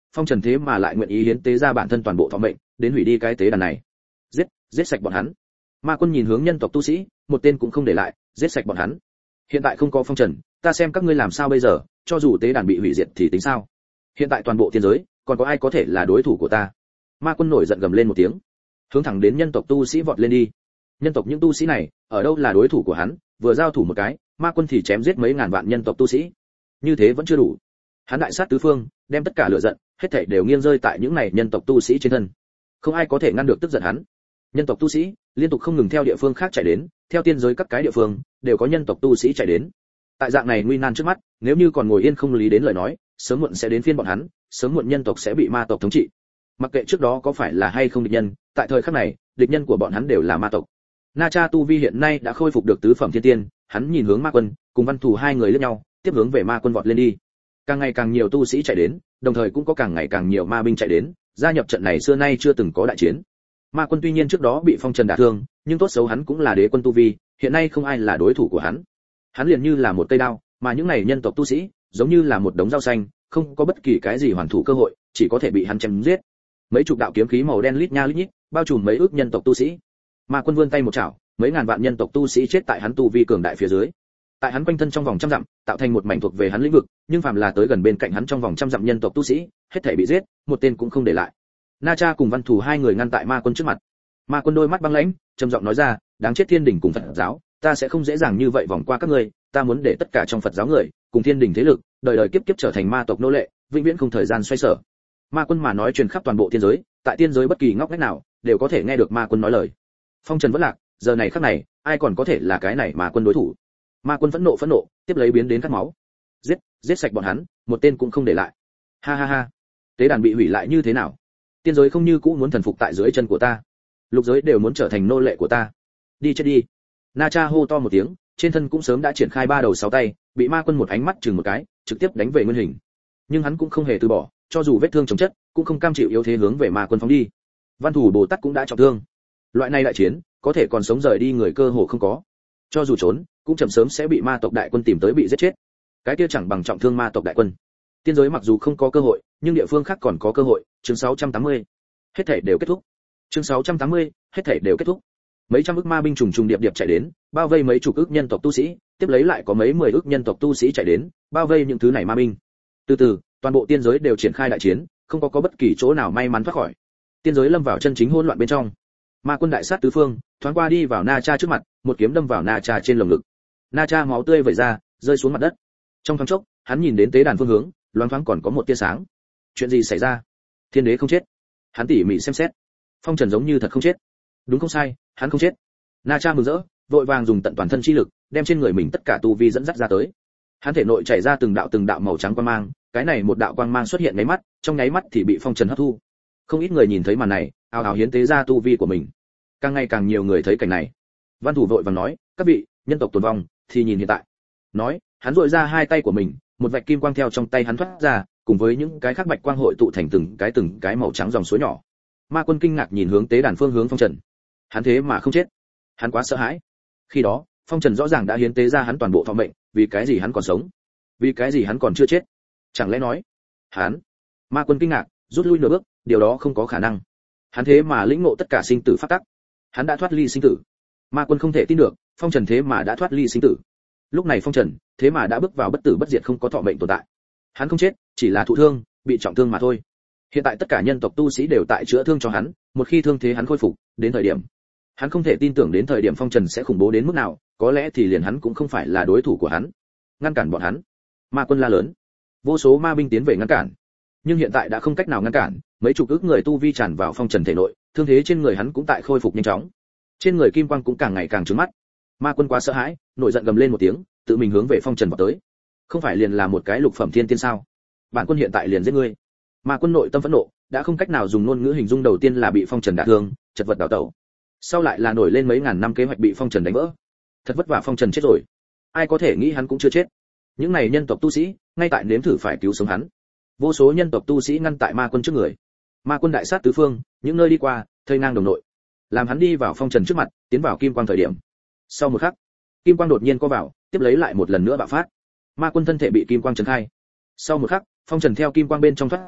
phong trần thế mà lại nguyện ý hiến tế ra bản thân toàn bộ thọ mệnh đến hủy đi cái tế đàn này. Giết, giết sạch bọn hắn. Ma quân nhìn hướng nhân tộc tu sĩ, một tên cũng không để lại, giết sạch bọn hắn. Hiện tại không có phong trần, ta xem các ngươi làm sao bây giờ, cho dù tế đàn bị hủy diệt thì tính sao? Hiện tại toàn bộ thiên giới, còn có ai có thể là đối thủ của ta? Ma quân nổi giận gầm lên một tiếng, hướng thẳng đến nhân tộc tu sĩ vọt lên đi. Nhân tộc những tu sĩ này, ở đâu là đối thủ của hắn, vừa giao thủ một cái, ma quân thì chém giết mấy ngàn vạn nhân tộc tu sĩ. Như thế vẫn chưa đủ. Hắn đại sát tứ phương, đem tất cả lửa giận, hết thảy đều nghiêng rơi tại những này nhân tộc tu sĩ trên thân. Không ai có thể ngăn được tức giận hắn. Nhân tộc tu sĩ liên tục không ngừng theo địa phương khác chạy đến, theo tiên giới các cái địa phương đều có nhân tộc tu sĩ chạy đến. Tại dạng này nguy nan trước mắt, nếu như còn ngồi yên không lý đến lời nói, sớm muộn sẽ đến phiên bọn hắn, sớm muộn nhân tộc sẽ bị ma tộc thống trị. Mặc kệ trước đó có phải là hay không địch nhân, tại thời khắc này, địch nhân của bọn hắn đều là ma tộc. Na Cha tu vi hiện nay đã khôi phục được tứ phẩm thiên tiên, hắn nhìn hướng Ma Quân, cùng Văn Thù hai người liếc nhau, tiếp hướng về Ma Quân vọt lên đi. Càng ngày càng nhiều tu sĩ chạy đến, đồng thời cũng có càng ngày càng nhiều ma binh chạy đến, gia nhập trận này xưa nay chưa từng có đại chiến. Ma Quân tuy nhiên trước đó bị phong trần đả thương, nhưng tốt xấu hắn cũng là đế quân tu vi, hiện nay không ai là đối thủ của hắn. Hắn liền như là một cây đao, mà những này nhân tộc tu sĩ, giống như là một đống rau xanh, không có bất kỳ cái gì hoàn thủ cơ hội, chỉ có thể bị hắn chém giết. Mấy chục đạo kiếm khí màu đen lít nha lít nhít, bao trùm mấy ước nhân tộc tu sĩ. Ma Quân vươn tay một chảo, mấy ngàn vạn nhân tộc tu sĩ chết tại hắn tu vi cường đại phía dưới. Tại hắn quanh thân trong vòng trăm dặm, tạo thành một mảnh thuộc về hắn lĩnh vực, nhưng phàm là tới gần bên cạnh hắn trong vòng trăm dặm nhân tộc tu sĩ, hết thảy bị giết, một tên cũng không để lại. Na Cha cùng Văn Thù hai người ngăn tại Ma Quân trước mặt. Ma Quân đôi mắt băng lãnh, trầm giọng nói ra, đáng chết thiên đình cùng Phật giáo, ta sẽ không dễ dàng như vậy vòng qua các ngươi, ta muốn để tất cả trong Phật giáo người, cùng thiên đình thế lực, đời đời kiếp kiếp trở thành ma tộc nô lệ, vĩnh viễn không thời gian xoay sở. Ma Quân mà nói truyền khắp toàn bộ thiên giới, tại thiên giới bất kỳ ngóc ngách nào, đều có thể nghe được Ma Quân nói lời. Phong trần vẫn lạc, giờ này khắc này, ai còn có thể là cái này Ma Quân đối thủ? Ma Quân phẫn nộ phẫn nộ, tiếp lấy biến đến cắt máu. Giết, giết sạch bọn hắn, một tên cũng không để lại. Ha ha ha. Tế đàn bị hủy lại như thế nào? Tiên giới không như cũ muốn thần phục tại dưới chân của ta. Lục giới đều muốn trở thành nô lệ của ta. Đi chết đi. Na Cha hô to một tiếng, trên thân cũng sớm đã triển khai ba đầu sáu tay, bị Ma Quân một ánh mắt chừng một cái, trực tiếp đánh về nguyên hình. Nhưng hắn cũng không hề từ bỏ, cho dù vết thương chồng chất, cũng không cam chịu yếu thế hướng về Ma Quân phóng đi. Văn Thủ Bồ Tát cũng đã trọng thương. Loại này đại chiến, có thể còn sống rời đi người cơ hồ không có. Cho dù trốn, cũng chậm sớm sẽ bị ma tộc đại quân tìm tới bị giết chết. Cái kia chẳng bằng trọng thương ma tộc đại quân. Tiên giới mặc dù không có cơ hội, nhưng địa phương khác còn có cơ hội. Chương sáu trăm tám mươi. Hết thảy đều kết thúc. Chương sáu trăm tám mươi. Hết thảy đều kết thúc. Mấy trăm ức ma binh trùng trùng điệp điệp chạy đến, bao vây mấy chục ức nhân tộc tu sĩ, tiếp lấy lại có mấy mười ức nhân tộc tu sĩ chạy đến, bao vây những thứ này ma binh. Từ từ, toàn bộ tiên giới đều triển khai đại chiến, không có có bất kỳ chỗ nào may mắn thoát khỏi. Tiên giới lâm vào chân chính hỗn loạn bên trong. Ma Quân đại sát tứ phương, thoáng qua đi vào Na Cha trước mặt, một kiếm đâm vào Na Cha trên lồng ngực. Na Cha máu tươi vẩy ra, rơi xuống mặt đất. Trong thoáng chốc, hắn nhìn đến tế đàn phương hướng, loáng thoáng còn có một tia sáng. Chuyện gì xảy ra? Thiên đế không chết. Hắn tỉ mỉ xem xét. Phong Trần giống như thật không chết. Đúng không sai, hắn không chết. Na Cha mừng rỡ, vội vàng dùng tận toàn thân chi lực, đem trên người mình tất cả tu vi dẫn dắt ra tới. Hắn thể nội chảy ra từng đạo từng đạo màu trắng quang mang, cái này một đạo quang mang xuất hiện nháy mắt, trong nháy mắt thì bị Phong Trần hấp thu. Không ít người nhìn thấy màn này, ào ào hiến tế ra tu vi của mình. Càng ngày càng nhiều người thấy cảnh này. Văn Thủ vội vàng nói, các vị, nhân tộc tồn vong, thì nhìn hiện tại. Nói, hắn duỗi ra hai tay của mình, một vạch kim quang theo trong tay hắn thoát ra, cùng với những cái khác bạch quang hội tụ thành từng cái từng cái màu trắng dòng suối nhỏ. Ma Quân kinh ngạc nhìn hướng tế đàn phương hướng Phong Trần. Hắn thế mà không chết. Hắn quá sợ hãi. Khi đó, Phong Trần rõ ràng đã hiến tế ra hắn toàn bộ thọ mệnh, vì cái gì hắn còn sống? Vì cái gì hắn còn chưa chết? Chẳng lẽ nói, hắn? Ma Quân kinh ngạc, rút lui nửa bước, điều đó không có khả năng. Hắn thế mà lĩnh ngộ tất cả sinh tử pháp tắc. Hắn đã thoát ly sinh tử. Ma Quân không thể tin được, Phong Trần thế mà đã thoát ly sinh tử. Lúc này Phong Trần, thế mà đã bước vào bất tử bất diệt không có thọ mệnh tồn tại. Hắn không chết, chỉ là thụ thương, bị trọng thương mà thôi. Hiện tại tất cả nhân tộc tu sĩ đều tại chữa thương cho hắn, một khi thương thế hắn khôi phục, đến thời điểm, hắn không thể tin tưởng đến thời điểm Phong Trần sẽ khủng bố đến mức nào, có lẽ thì liền hắn cũng không phải là đối thủ của hắn. Ngăn cản bọn hắn. Ma Quân la lớn. Vô số ma binh tiến về ngăn cản. Nhưng hiện tại đã không cách nào ngăn cản, mấy chục ức người tu vi tràn vào Phong Trần thể nội, thương thế trên người hắn cũng tại khôi phục nhanh chóng. Trên người kim quang cũng càng ngày càng trướng mắt. Ma Quân quá sợ hãi, nổi giận gầm lên một tiếng, tự mình hướng về Phong Trần vọt tới. Không phải liền là một cái lục phẩm thiên tiên sao? Bản quân hiện tại liền giết ngươi. Ma Quân nội tâm phẫn nộ, đã không cách nào dùng ngôn ngữ hình dung, đầu tiên là bị Phong Trần đả thương, chật vật đảo tẩu. Sau lại là nổi lên mấy ngàn năm kế hoạch bị Phong Trần đánh vỡ. Thật vất vả Phong Trần chết rồi. Ai có thể nghĩ hắn cũng chưa chết. Những này nhân tộc tu sĩ, ngay tại nếm thử phải cứu sống hắn. Vô số nhân tộc tu sĩ ngăn tại Ma Quân trước người. Ma Quân đại sát tứ phương, những nơi đi qua, thây ngang đồng nội. Làm hắn đi vào Phong Trần trước mặt, tiến vào kim quang thời điểm. Sau một khắc, kim quang đột nhiên co vào, tiếp lấy lại một lần nữa bạo phát. Ma Quân thân thể bị kim quang chấn khai. Sau một khắc, Phong Trần theo kim quang bên trong thoát ra,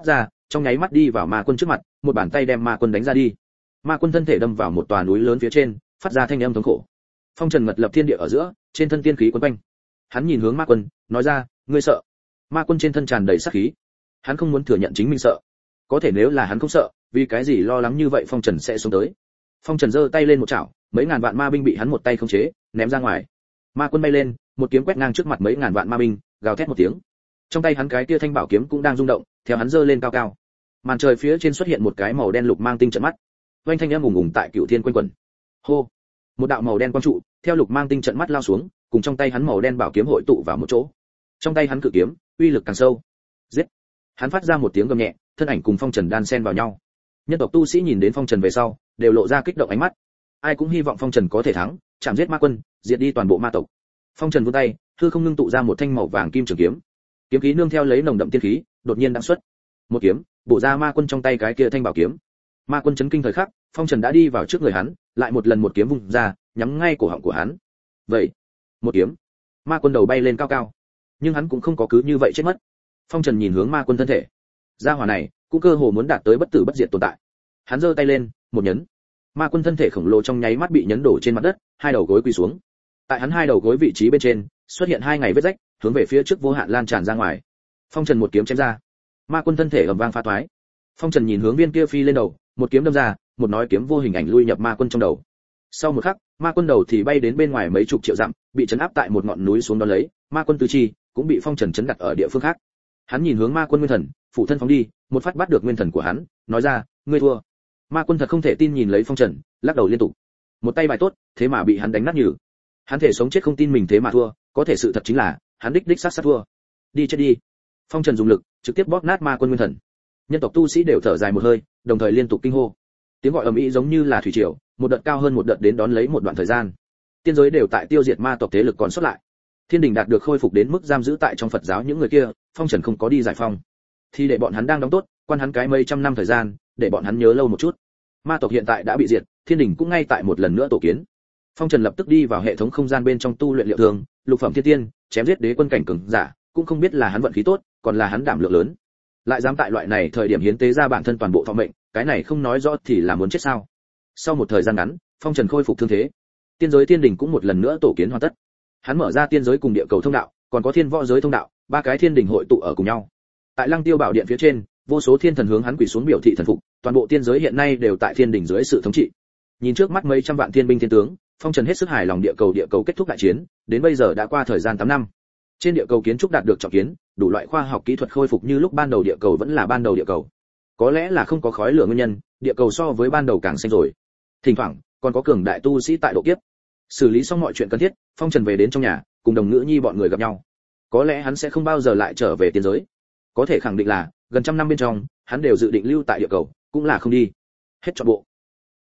trong nháy mắt đi vào ma quân trước mặt, một bàn tay đem ma quân đánh ra đi. Ma quân thân thể đâm vào một tòa núi lớn phía trên, phát ra thanh âm thống khổ. Phong trần ngật lập thiên địa ở giữa, trên thân tiên khí quấn quanh. Hắn nhìn hướng ma quân, nói ra, ngươi sợ? Ma quân trên thân tràn đầy sát khí. Hắn không muốn thừa nhận chính mình sợ. Có thể nếu là hắn không sợ, vì cái gì lo lắng như vậy Phong Trần sẽ xuống tới? Phong Trần giơ tay lên một chảo, mấy ngàn vạn ma binh bị hắn một tay khống chế, ném ra ngoài. Ma quân bay lên, một kiếm quét ngang trước mặt mấy ngàn vạn ma binh, gào thét một tiếng. Trong tay hắn cái kia thanh bảo kiếm cũng đang rung động, theo hắn giơ lên cao cao. Màn trời phía trên xuất hiện một cái màu đen lục mang tinh trận mắt. Oanh thanh âm ùng ùng tại Cửu Thiên quanh quẩn. Hô! Một đạo màu đen quang trụ, theo lục mang tinh trận mắt lao xuống, cùng trong tay hắn màu đen bảo kiếm hội tụ vào một chỗ. Trong tay hắn cự kiếm, uy lực càng sâu. Giết! Hắn phát ra một tiếng gầm nhẹ, thân ảnh cùng Phong Trần đan xen vào nhau. Nhân tộc tu sĩ nhìn đến Phong Trần về sau, đều lộ ra kích động ánh mắt. Ai cũng hy vọng Phong Trần có thể thắng, chạm giết ma quân, diệt đi toàn bộ ma tộc. Phong Trần vươn tay, hư không ngưng tụ ra một thanh màu vàng kim trường kiếm. Kiếm khí nương theo lấy nồng đậm tiên khí, đột nhiên đãng xuất. Một kiếm, bổ ra ma quân trong tay cái kia thanh bảo kiếm. Ma quân chấn kinh thời khắc, Phong Trần đã đi vào trước người hắn, lại một lần một kiếm vung ra, nhắm ngay cổ họng của hắn. Vậy, một kiếm, ma quân đầu bay lên cao cao, nhưng hắn cũng không có cứ như vậy chết mất. Phong Trần nhìn hướng ma quân thân thể, gia hỏa này cũng cơ hồ muốn đạt tới bất tử bất diệt tồn tại. Hắn giơ tay lên, một nhấn, ma quân thân thể khổng lồ trong nháy mắt bị nhấn đổ trên mặt đất, hai đầu gối quỳ xuống. Tại hắn hai đầu gối vị trí bên trên, xuất hiện hai ngày vết rách, hướng về phía trước vô hạn lan tràn ra ngoài. Phong Trần một kiếm chém ra, ma quân thân thể ầm vang phá toái. Phong Trần nhìn hướng viên kia phi lên đầu, một kiếm đâm ra, một nói kiếm vô hình ảnh lui nhập ma quân trong đầu. Sau một khắc, ma quân đầu thì bay đến bên ngoài mấy chục triệu dặm, bị chấn áp tại một ngọn núi xuống đó lấy, ma quân tứ chi cũng bị Phong Trần chấn đặt ở địa phương khác. Hắn nhìn hướng ma quân nguyên thần, phụ thân phóng đi, một phát bắt được nguyên thần của hắn, nói ra, ngươi thua. Ma quân thật không thể tin nhìn lấy Phong Trần, lắc đầu liên tục. Một tay bài tốt, thế mà bị hắn đánh nát nhừ. Hắn thể sống chết không tin mình thế mà thua, có thể sự thật chính là, hắn đích đích sát sát thua. Đi chết đi. Phong Trần dùng lực, trực tiếp bóp nát ma quân nguyên thần. Nhân tộc tu sĩ đều thở dài một hơi, đồng thời liên tục kinh hô. Tiếng gọi ầm ĩ giống như là thủy triều, một đợt cao hơn một đợt đến đón lấy một đoạn thời gian. Tiên giới đều tại tiêu diệt ma tộc thế lực còn sót lại. Thiên đình đạt được khôi phục đến mức giam giữ tại trong Phật giáo những người kia, Phong Trần không có đi giải phong, thì để bọn hắn đang đóng tốt, quan hắn cái mấy trăm năm thời gian, để bọn hắn nhớ lâu một chút. Ma tộc hiện tại đã bị diệt, Thiên đình cũng ngay tại một lần nữa tổ kiến. Phong Trần lập tức đi vào hệ thống không gian bên trong tu luyện liệu thường, lục phẩm thiên tiên, chém giết đế quân cảnh cường giả, cũng không biết là hắn vận khí tốt, còn là hắn đảm lượng lớn. Lại dám tại loại này thời điểm hiến tế ra bản thân toàn bộ thọ mệnh, cái này không nói rõ thì là muốn chết sao? Sau một thời gian ngắn, Phong Trần khôi phục thương thế. Tiên giới Thiên đình cũng một lần nữa tổ kiến hoàn tất. Hắn mở ra tiên giới cùng địa cầu thông đạo, còn có thiên võ giới thông đạo, ba cái thiên đình hội tụ ở cùng nhau. Tại Lăng Tiêu Bảo Điện phía trên, vô số thiên thần hướng hắn quỳ xuống biểu thị thần phục, toàn bộ tiên giới hiện nay đều tại thiên đình dưới sự thống trị. Nhìn trước mắt mấy trăm vạn thiên binh thiên tướng, Phong Trần hết sức hài lòng địa cầu địa cầu kết thúc đại chiến, đến bây giờ đã qua thời gian tám năm. Trên địa cầu kiến trúc đạt được trọng kiến, đủ loại khoa học kỹ thuật khôi phục như lúc ban đầu địa cầu vẫn là ban đầu địa cầu. Có lẽ là không có khói lửa nguyên nhân, địa cầu so với ban đầu càng xanh rồi. Thỉnh thoảng còn có cường đại tu sĩ tại độ kiếp. Xử lý xong mọi chuyện cần thiết, Phong Trần về đến trong nhà, cùng đồng ngữ nhi bọn người gặp nhau. Có lẽ hắn sẽ không bao giờ lại trở về tiên giới. Có thể khẳng định là, gần trăm năm bên trong, hắn đều dự định lưu tại địa cầu, cũng là không đi. Hết trọn bộ.